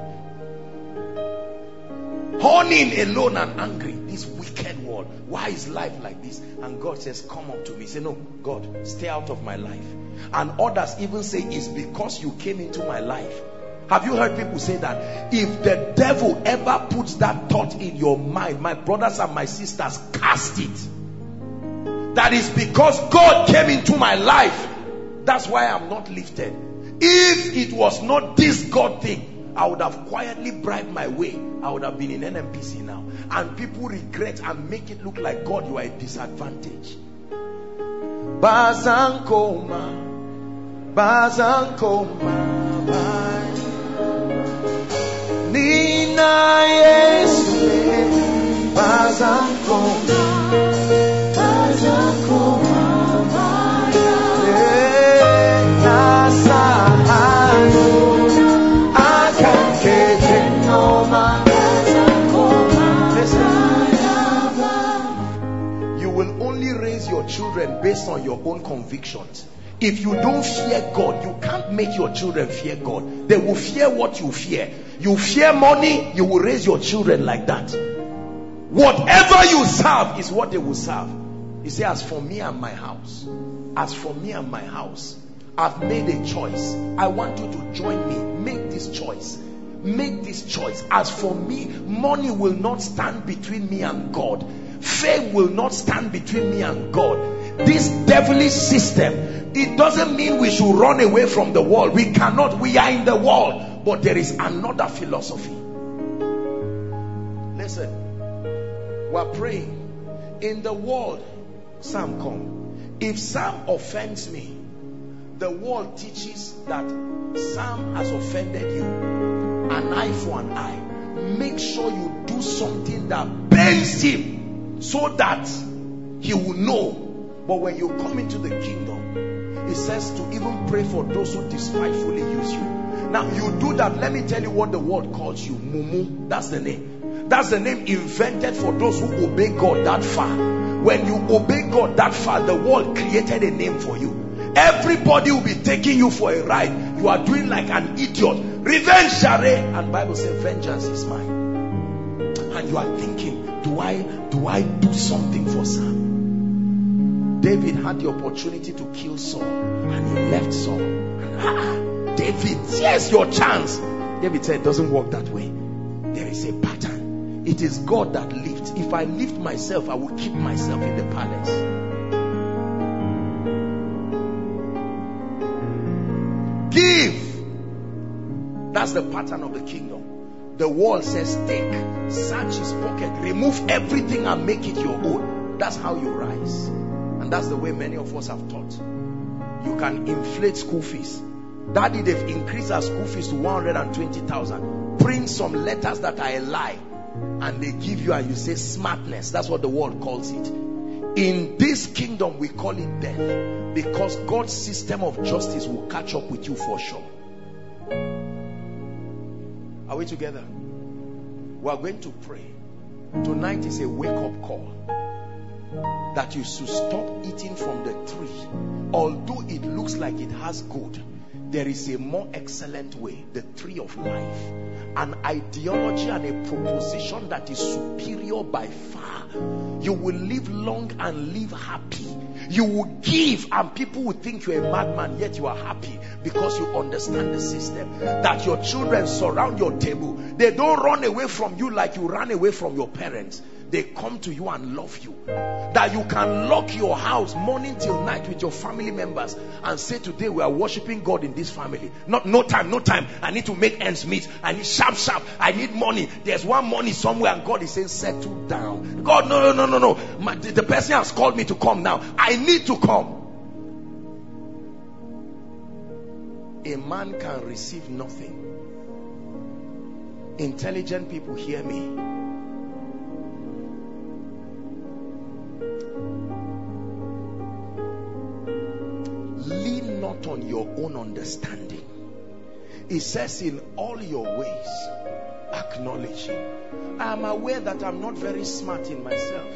Horning alone and angry. This wicked world. Why is life like this? And God says, come up to me. Say, no, God, stay out of my life. And others even say, it's because you came into my life. Have you heard people say that? If the devil ever puts that thought in your mind, my brothers and my sisters, cast it. That is because God came into my life. That's why I'm not lifted. If it was not this God thing, I would have quietly bribed my way. I would have been in N M P C now. And people regret and make it look like, God, you are a disadvantage. Bazankoma, Bazankoma, Nina Yesu, Bazankoma, Bazankoma, You will only only raise your children based on your own convictions. If you don't fear God, you can't make your children fear God. They will fear what you fear. You fear money, you will raise your children like that. Whatever you serve is what they will serve. He said, as for me and my house, as for me and my house, I've made a choice. I want you to join me. Make this choice. Make this choice. As for me, money will not stand between me and God. Fame will not stand between me and God. This devilish system, it doesn't mean we should run away from the world. We cannot. We are in the world. But there is another philosophy. Listen, we're praying. In the world, Sam, come. If Sam offends me, the world teaches that Sam has offended you. An eye for an eye. Make sure you do something that pains him so that he will know. But when you come into the kingdom, it says to even pray for those who despitefully use you. Now you do that. Let me tell you what the world calls you. Mumu. That's the name. That's the name invented for those who obey God that far. When you obey God that far, the world created a name for you. Everybody will be taking you for a ride. You are doing like an idiot. Revenge, shall reign. And Bible says vengeance is mine. And you are thinking, do I do I do something for Sam? David had the opportunity to kill Saul, and he left Saul. And, ah, David, here's your chance. David said, it doesn't work that way. There is a pattern. It is God that lifts. If I lift myself, I will keep myself in the palace. Give. That's the pattern of the kingdom. The world says take, search his pocket, remove everything and make it your own. That's how you rise. And that's the way many of us have taught. You can inflate school fees. Daddy, they've increased our school fees to one hundred twenty thousand. Print some letters that are a lie, and they give you, and you say smartness. That's what the world calls it. In this kingdom, we call it death, because God's system of justice will catch up with you for sure. Are we together? We are going to pray. Tonight is a wake-up call that you should stop eating from the tree. Although it looks like it has good, there is a more excellent way, the tree of life. An ideology and a proposition that is superior by far. You will live long and live happy. You will give and people will think you're a madman, yet you are happy because you understand the system. That your children surround your table. They don't run away from you like you ran away from your parents. They come to you and love you. That you can lock your house morning till night with your family members and say, today we are worshiping God in this family. Not no time, no time. I need to make ends meet. I need sharp, sharp. I need money. There's one money somewhere and God is saying, settle down. God, no, no, no, no, no. My, the, the person has called me to come now. I need to come. A man can receive nothing. Intelligent people, hear me. Lean not on your own understanding. It says in all your ways acknowledge him. I am aware that I'm not very smart in myself.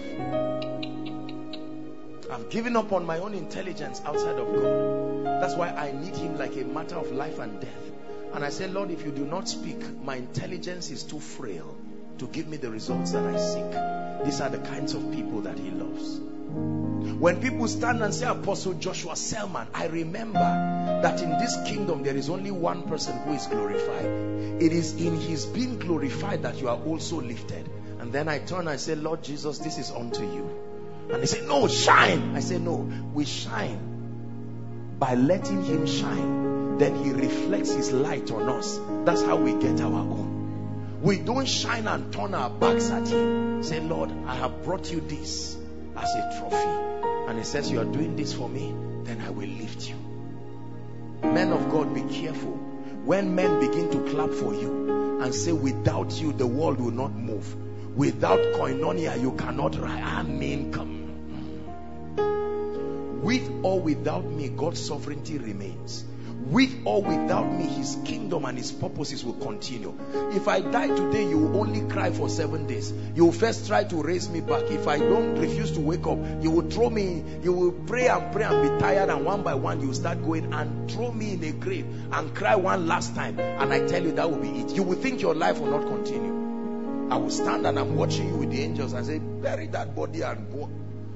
I've given up on my own intelligence outside of God. That's why I need him like a matter of life and death. And I say, Lord, if you do not speak, my intelligence is too frail to give me the results that I seek. These are the kinds of people that he loves. When people stand and say, Apostle Joshua Selman, I remember that in this kingdom there is only one person who is glorified. It is in his being glorified that you are also lifted. And then I turn and I say, Lord Jesus, this is unto you. And they say, no, shine. I say, no, we shine by letting him shine. Then he reflects his light on us. That's how we get our own. We don't shine and turn our backs at him. Say, Lord, I have brought you this as a trophy. And he says, you are doing this for me, then I will lift you. Men of God, be careful. When men begin to clap for you and say, without you, the world will not move. Without koinonia, you cannot rise. Amen. Come. With or without me, God's sovereignty remains. with or without me, his kingdom and his purposes will continue. If I die today, you will only cry for seven days. You will first try to raise me back. If I don't refuse to wake up, you will throw me, you will pray and pray and be tired, and one by one you will start going and throw me in a grave and cry one last time, and I tell you that will be it. You will think your life will not continue. I will stand and I'm watching you with the angels and say, bury that body and go.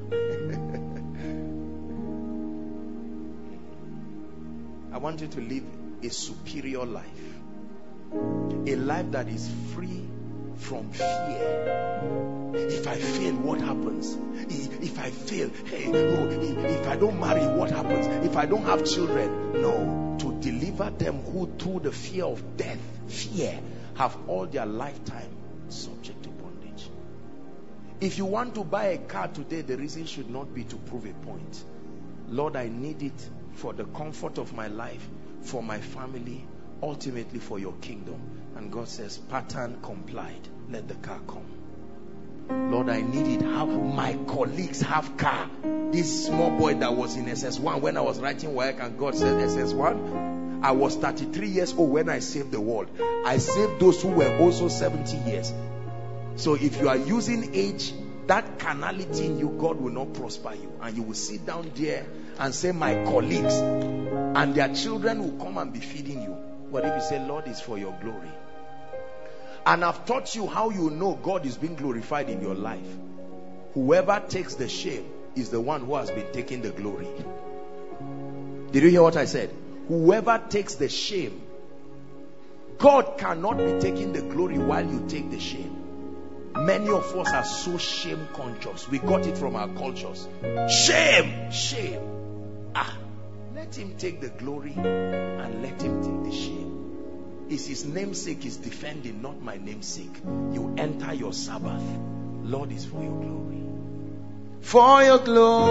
I want you to live a superior life, a life that is free from fear. If I fail, what happens? If I fail, hey, oh, if I don't marry, what happens? If I don't have children? No, to deliver them who through the fear of death, fear, have all their lifetime subject to bondage. If you want to buy a car today, the reason should not be to prove a point. Lord, I need it for the comfort of my life, for my family, ultimately for your kingdom. And God says, pattern complied, let the car come. Lord, I need it. How my colleagues have car. This small boy that was in S S one when I was writing work, and God said S S one, I was thirty-three years old when I saved the world. I saved those who were also seventy years. So if you are using age, that carnality in you, God will not prosper you. And you will sit down there and say, my colleagues, and their children will come and be feeding you. But if you say, Lord, it's for your glory. And I've taught you how you know God is being glorified in your life. Whoever takes the shame is the one who has been taking the glory. Did you hear what I said? Whoever takes the shame, God cannot be taking the glory while you take the shame. Many of us are so shame conscious. We got it from our cultures. Shame, shame. Ah, let him take the glory and let him take the shame. It's his namesake is defending, not my namesake. You enter your Sabbath. Lord, is for your glory. For your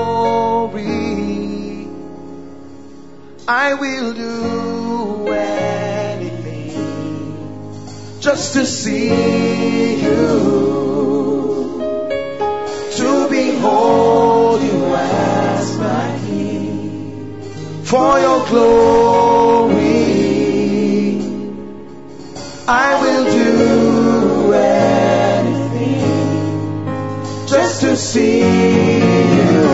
glory, I will do anything just to see you, to behold you as my King. For your glory, I will do anything just to see you,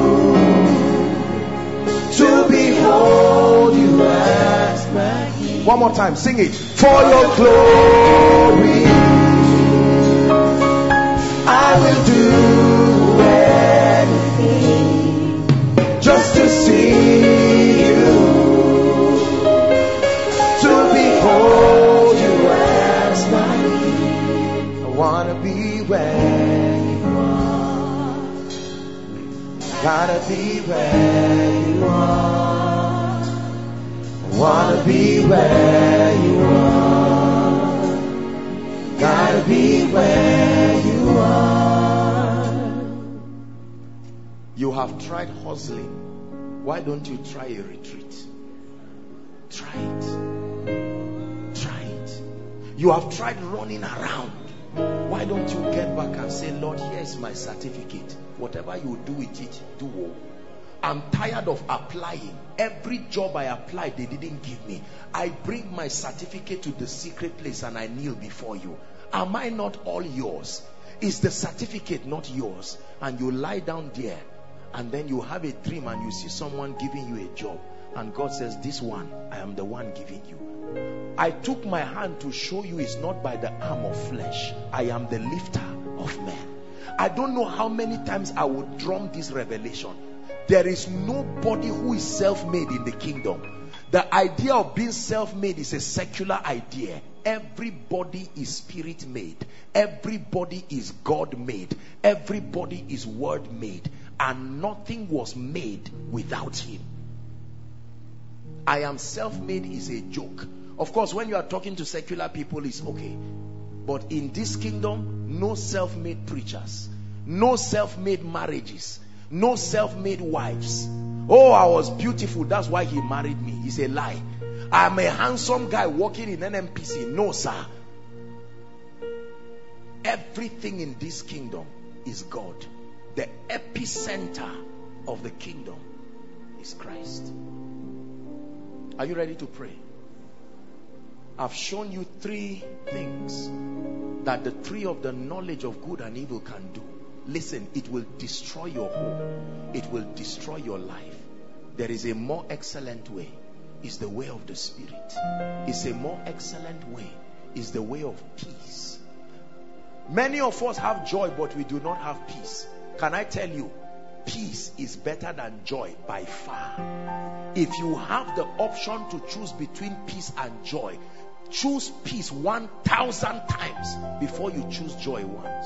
to behold you as my King. One more time, sing it. For your glory, I will do anything just to see you, to behold you as my King. I want to be where you are. Gotta be where you are. I want to be where you are. Gotta be where you are. You have tried hustling. Why don't you try a retreat? Try it. Try it. You have tried running around. Why don't you get back and say, Lord, here's my certificate. Whatever you do with it, do. I'm tired of applying. Every job I applied, they didn't give me. I bring my certificate to the secret place and I kneel before you. Am I not all yours? Is the certificate not yours? And you lie down there and then you have a dream and you see someone giving you a job. And God says, this one, I am the one giving you. I took my hand to show you it's not by the arm of flesh. I am the lifter of men. I don't know how many times I would drum this revelation. There is nobody who is self-made in the kingdom. The idea of being self-made is a secular idea. Everybody is spirit-made. Everybody is God-made. Everybody is word-made. And nothing was made without him. I am self-made is a joke. Of course, when you are talking to secular people, it's okay. But in this kingdom, no self-made preachers. No self-made marriages. No self-made wives. Oh, I was beautiful, that's why he married me. It's a lie. I'm a handsome guy working in N M P C. No, sir. Everything in this kingdom is God. The epicenter of the kingdom is Christ. Are you ready to pray? I've shown you three things that the tree of the knowledge of good and evil can do. Listen, it will destroy your home. It will destroy your life. There is a more excellent way. It's the way of the Spirit. It's a more excellent way. It's the way of peace. Many of us have joy, but we do not have peace. Can I tell you, peace is better than joy by far. If you have the option to choose between peace and joy, choose peace one thousand times before you choose joy once.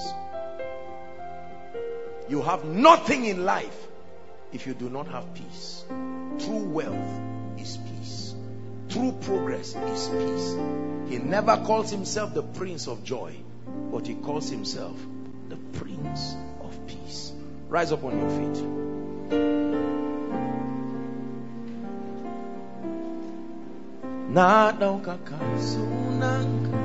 You have nothing in life if you do not have peace. True wealth is peace. True progress is peace. He never calls himself the Prince of Joy, but he calls himself the Prince of Peace. Rise up on your feet. Na daukaka sunanka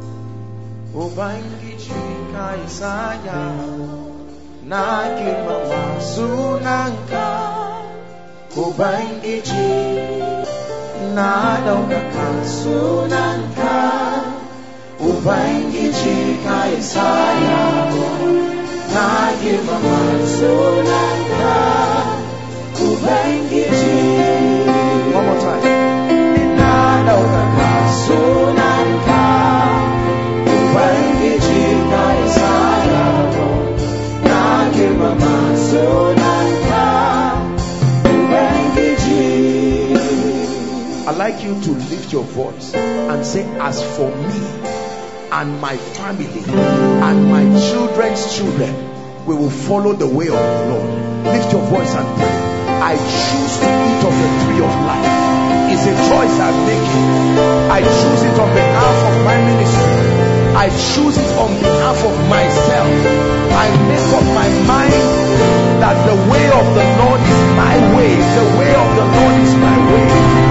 Ubangiji ka Isaya, na girmama sunanka Ubangiji, na daukaka sunanka Ubangiji ka Isaya, na girmama sunanka Ubangiji. One more time. Na daukaka sunanka Ubangiji ka Isaya, na girmama sunanka Ubangiji. I'd like you to lift your voice and say, as for me and my family and my children's children, we will follow the way of the Lord. Lift your voice and pray. I choose to eat of the tree of life. It's a choice I'm making. I choose it on behalf of my ministry. I choose it on behalf of myself. I make up my mind that the way of the Lord is my way. The way of the Lord is my way.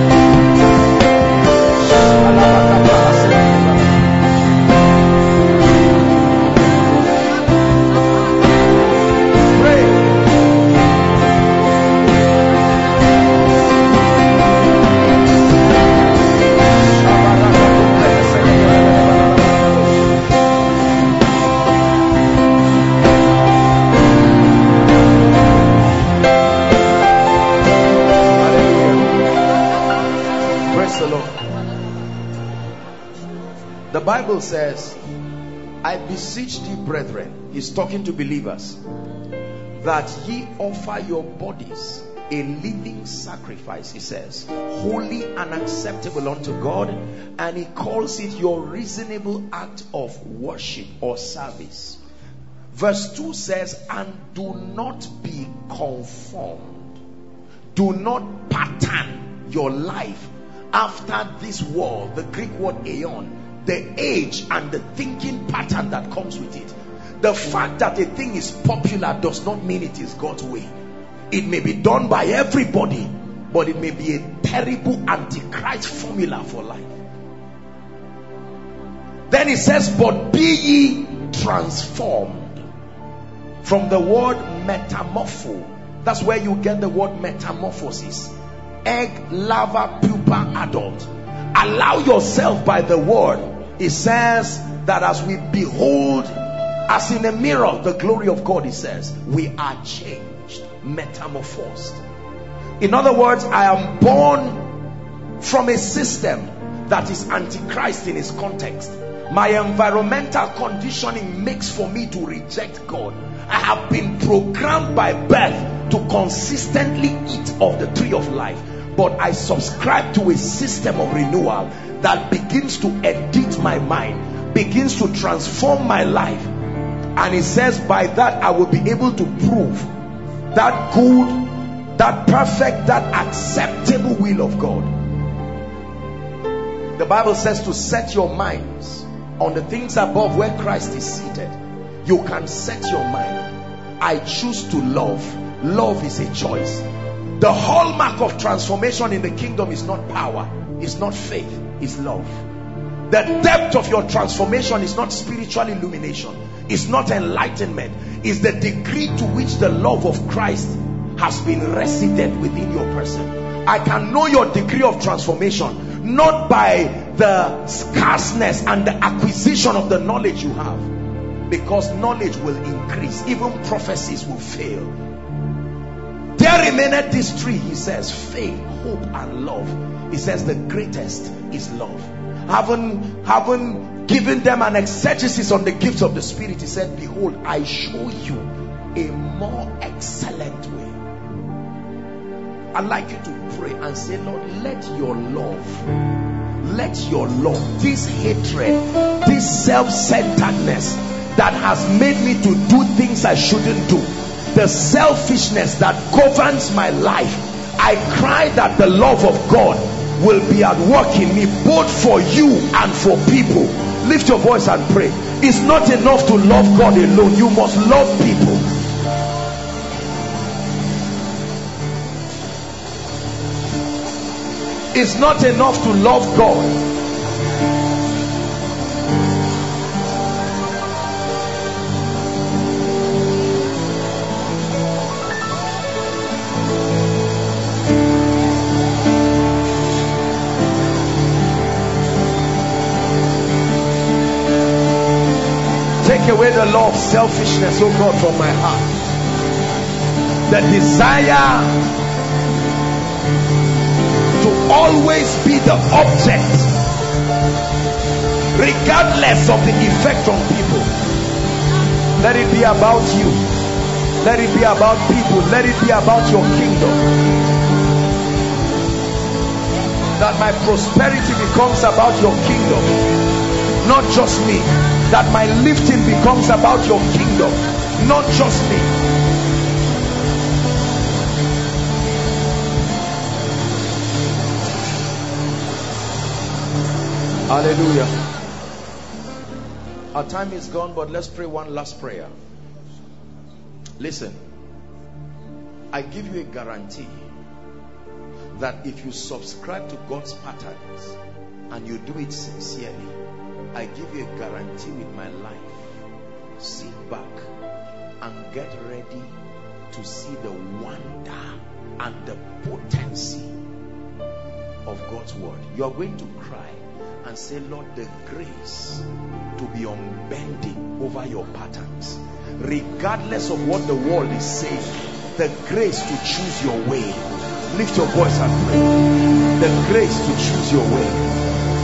The Bible says, I beseech thee, brethren, he's talking to believers, that ye offer your bodies a living sacrifice, he says, holy and acceptable unto God, and he calls it your reasonable act of worship or service. Verse two says, and do not be conformed, do not pattern your life after this world, the Greek word aeon, the age and the thinking pattern that comes with it. The fact that a thing is popular does not mean it is God's way. It may be done by everybody, but it may be a terrible antichrist formula for life. Then it says, but be ye transformed. From the word metamorpho, that's where you get the word metamorphosis. Egg, larva, pupa, adult. Allow yourself by the word. It says that as we behold, as in a mirror, the glory of God, it says, we are changed, metamorphosed. In other words, I am born from a system that is antichrist in its context. My environmental conditioning makes for me to reject God. I have been programmed by birth to consistently eat of the tree of life. But I subscribe to a system of renewal that begins to edit my mind, begins to transform my life. And it says by that I will be able to prove that good, that perfect, that acceptable will of God. The Bible says to set your minds on the things above where Christ is seated. You can set your mind. I choose to love. Love is a choice. The hallmark of transformation in the kingdom is not power, it's not faith, it's love. The depth of your transformation is not spiritual illumination, it's not enlightenment, it's the degree to which the love of Christ has been resident within your person. I can know your degree of transformation not by the scarceness and the acquisition of the knowledge you have, because knowledge will increase, even prophecies will fail. There remaineth these three, he says: faith, hope, and love. He says the greatest is love. Haven't, haven't given them an exegesis on the gifts of the Spirit. He said, behold, I show you a more excellent way. I'd like you to pray and say, Lord, let your love, let your love, this hatred, this self-centeredness that has made me to do things I shouldn't do, the selfishness that governs my life, I cry that the love of God will be at work in me, both for you and for people. Lift your voice and pray. It's not enough to love God alone. You must love people. It's not enough to love God. Take away the law of selfishness, oh God, from my heart. The desire to always be the object, regardless of the effect on people. Let it be about you. Let it be about people. Let it be about your kingdom. That my prosperity becomes about your kingdom, not just me. That my lifting becomes about your kingdom, not just me. Hallelujah. Our time is gone, but let's pray one last prayer. Listen, I give you a guarantee that if you subscribe to God's patterns and you do it sincerely, I give you a guarantee with my life. Sit back and get ready to see the wonder and the potency of God's word. You are going to cry and say, Lord, the grace to be unbending over your patterns, regardless of what the world is saying. The grace to choose your way. Lift your voice and pray. The grace to choose your way.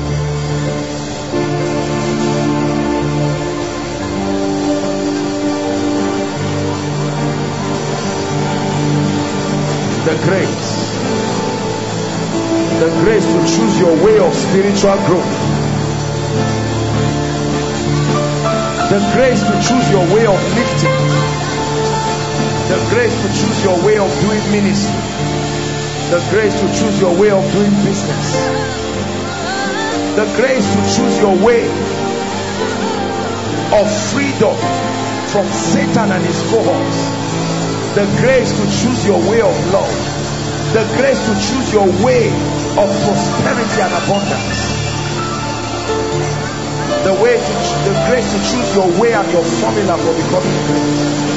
The grace, the grace to choose your way of spiritual growth, the grace to choose your way of lifting, the grace to choose your way of doing ministry, the grace to choose your way of doing business, the grace to choose your way of freedom from Satan and his cohorts, the grace to choose your way of love, the grace to choose your way of prosperity and abundance, the way to the grace to choose your way and your formula for becoming great.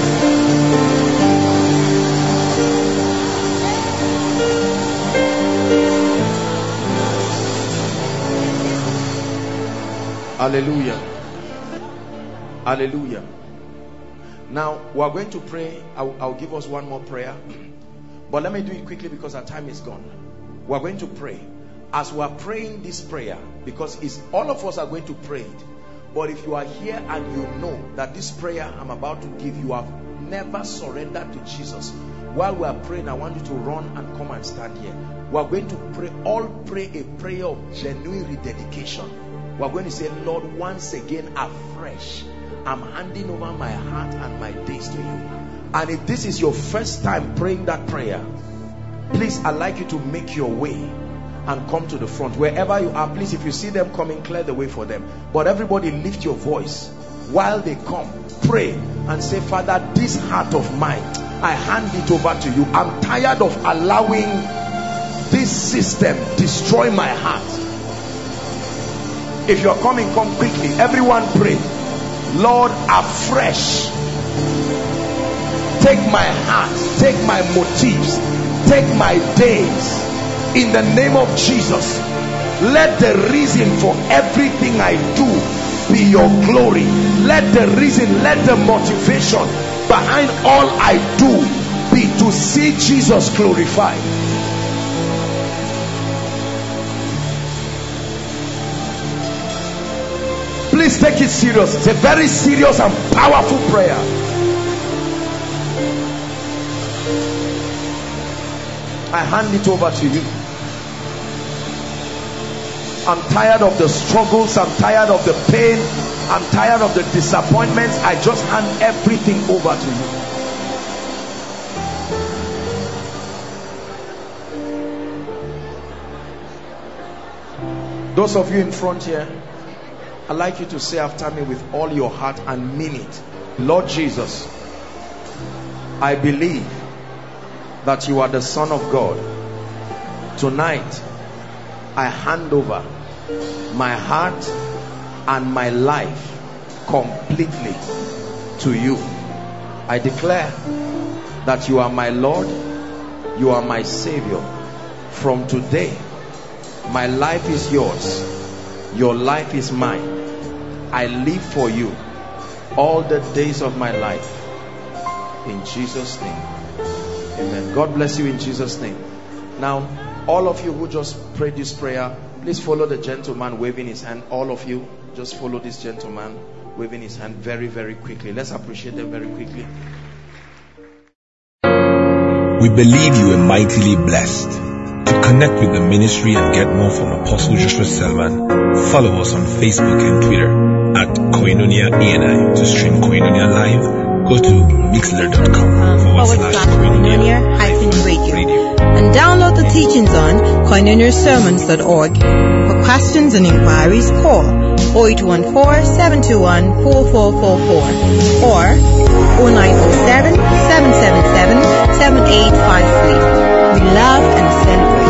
Hallelujah. Hallelujah. Now we are going to pray. I'll, I'll give us one more prayer, but let me do it quickly because our time is gone. We are going to pray. As we are praying this prayer, because it's, all of us are going to pray it, but if you are here and you know that this prayer I'm about to give, you have never surrendered to Jesus, while we are praying, I want you to run and come and stand here. We are going to pray, all pray a prayer of genuine rededication. We are going to say, Lord, once again afresh, I'm handing over my heart and my days to you. And if this is your first time praying that prayer, please, I'd like you to make your way and come to the front. Wherever you are, please, if you see them coming, clear the way for them. But everybody lift your voice while they come. Pray and say, Father, this heart of mine, I hand it over to you. I'm tired of allowing this system destroy my heart. If you're coming, come quickly. Everyone pray. Lord, afresh, take my heart, take my motives, take my days, in the name of Jesus, let the reason for everything I do be your glory. Let the reason, let the motivation behind all I do be to see Jesus glorified. Please take it serious. It's a very serious and powerful prayer. I hand it over to you. I'm tired of the struggles. I'm tired of the pain. I'm tired of the disappointments. I just hand everything over to you. Those of you in front here, I'd like you to say after me with all your heart and mean it. Lord Jesus, I believe that you are the Son of God. Tonight, I hand over my heart and my life completely to you. I declare that you are my Lord, you are my Savior. From today, my life is yours, your life is mine. I live for you all the days of my life. In Jesus' name, amen. God bless you in Jesus' name. Now, all of you who just prayed this prayer, please follow the gentleman waving his hand. All of you, just follow this gentleman waving his hand very, very quickly. Let's appreciate them very quickly. We believe you are mightily blessed. To connect with the ministry and get more from Apostle Joshua Selman, follow us on Facebook and Twitter at Koinonia A N I. To stream Koinonia live, go to mixler.com forward slash Koinonia radio. And download the teachings on koinonia sermons dot org. For questions and inquiries, call oh eight one four, seven two one, four four four four or oh nine oh seven, seven seven seven, seven eight five three. We love and celebrate.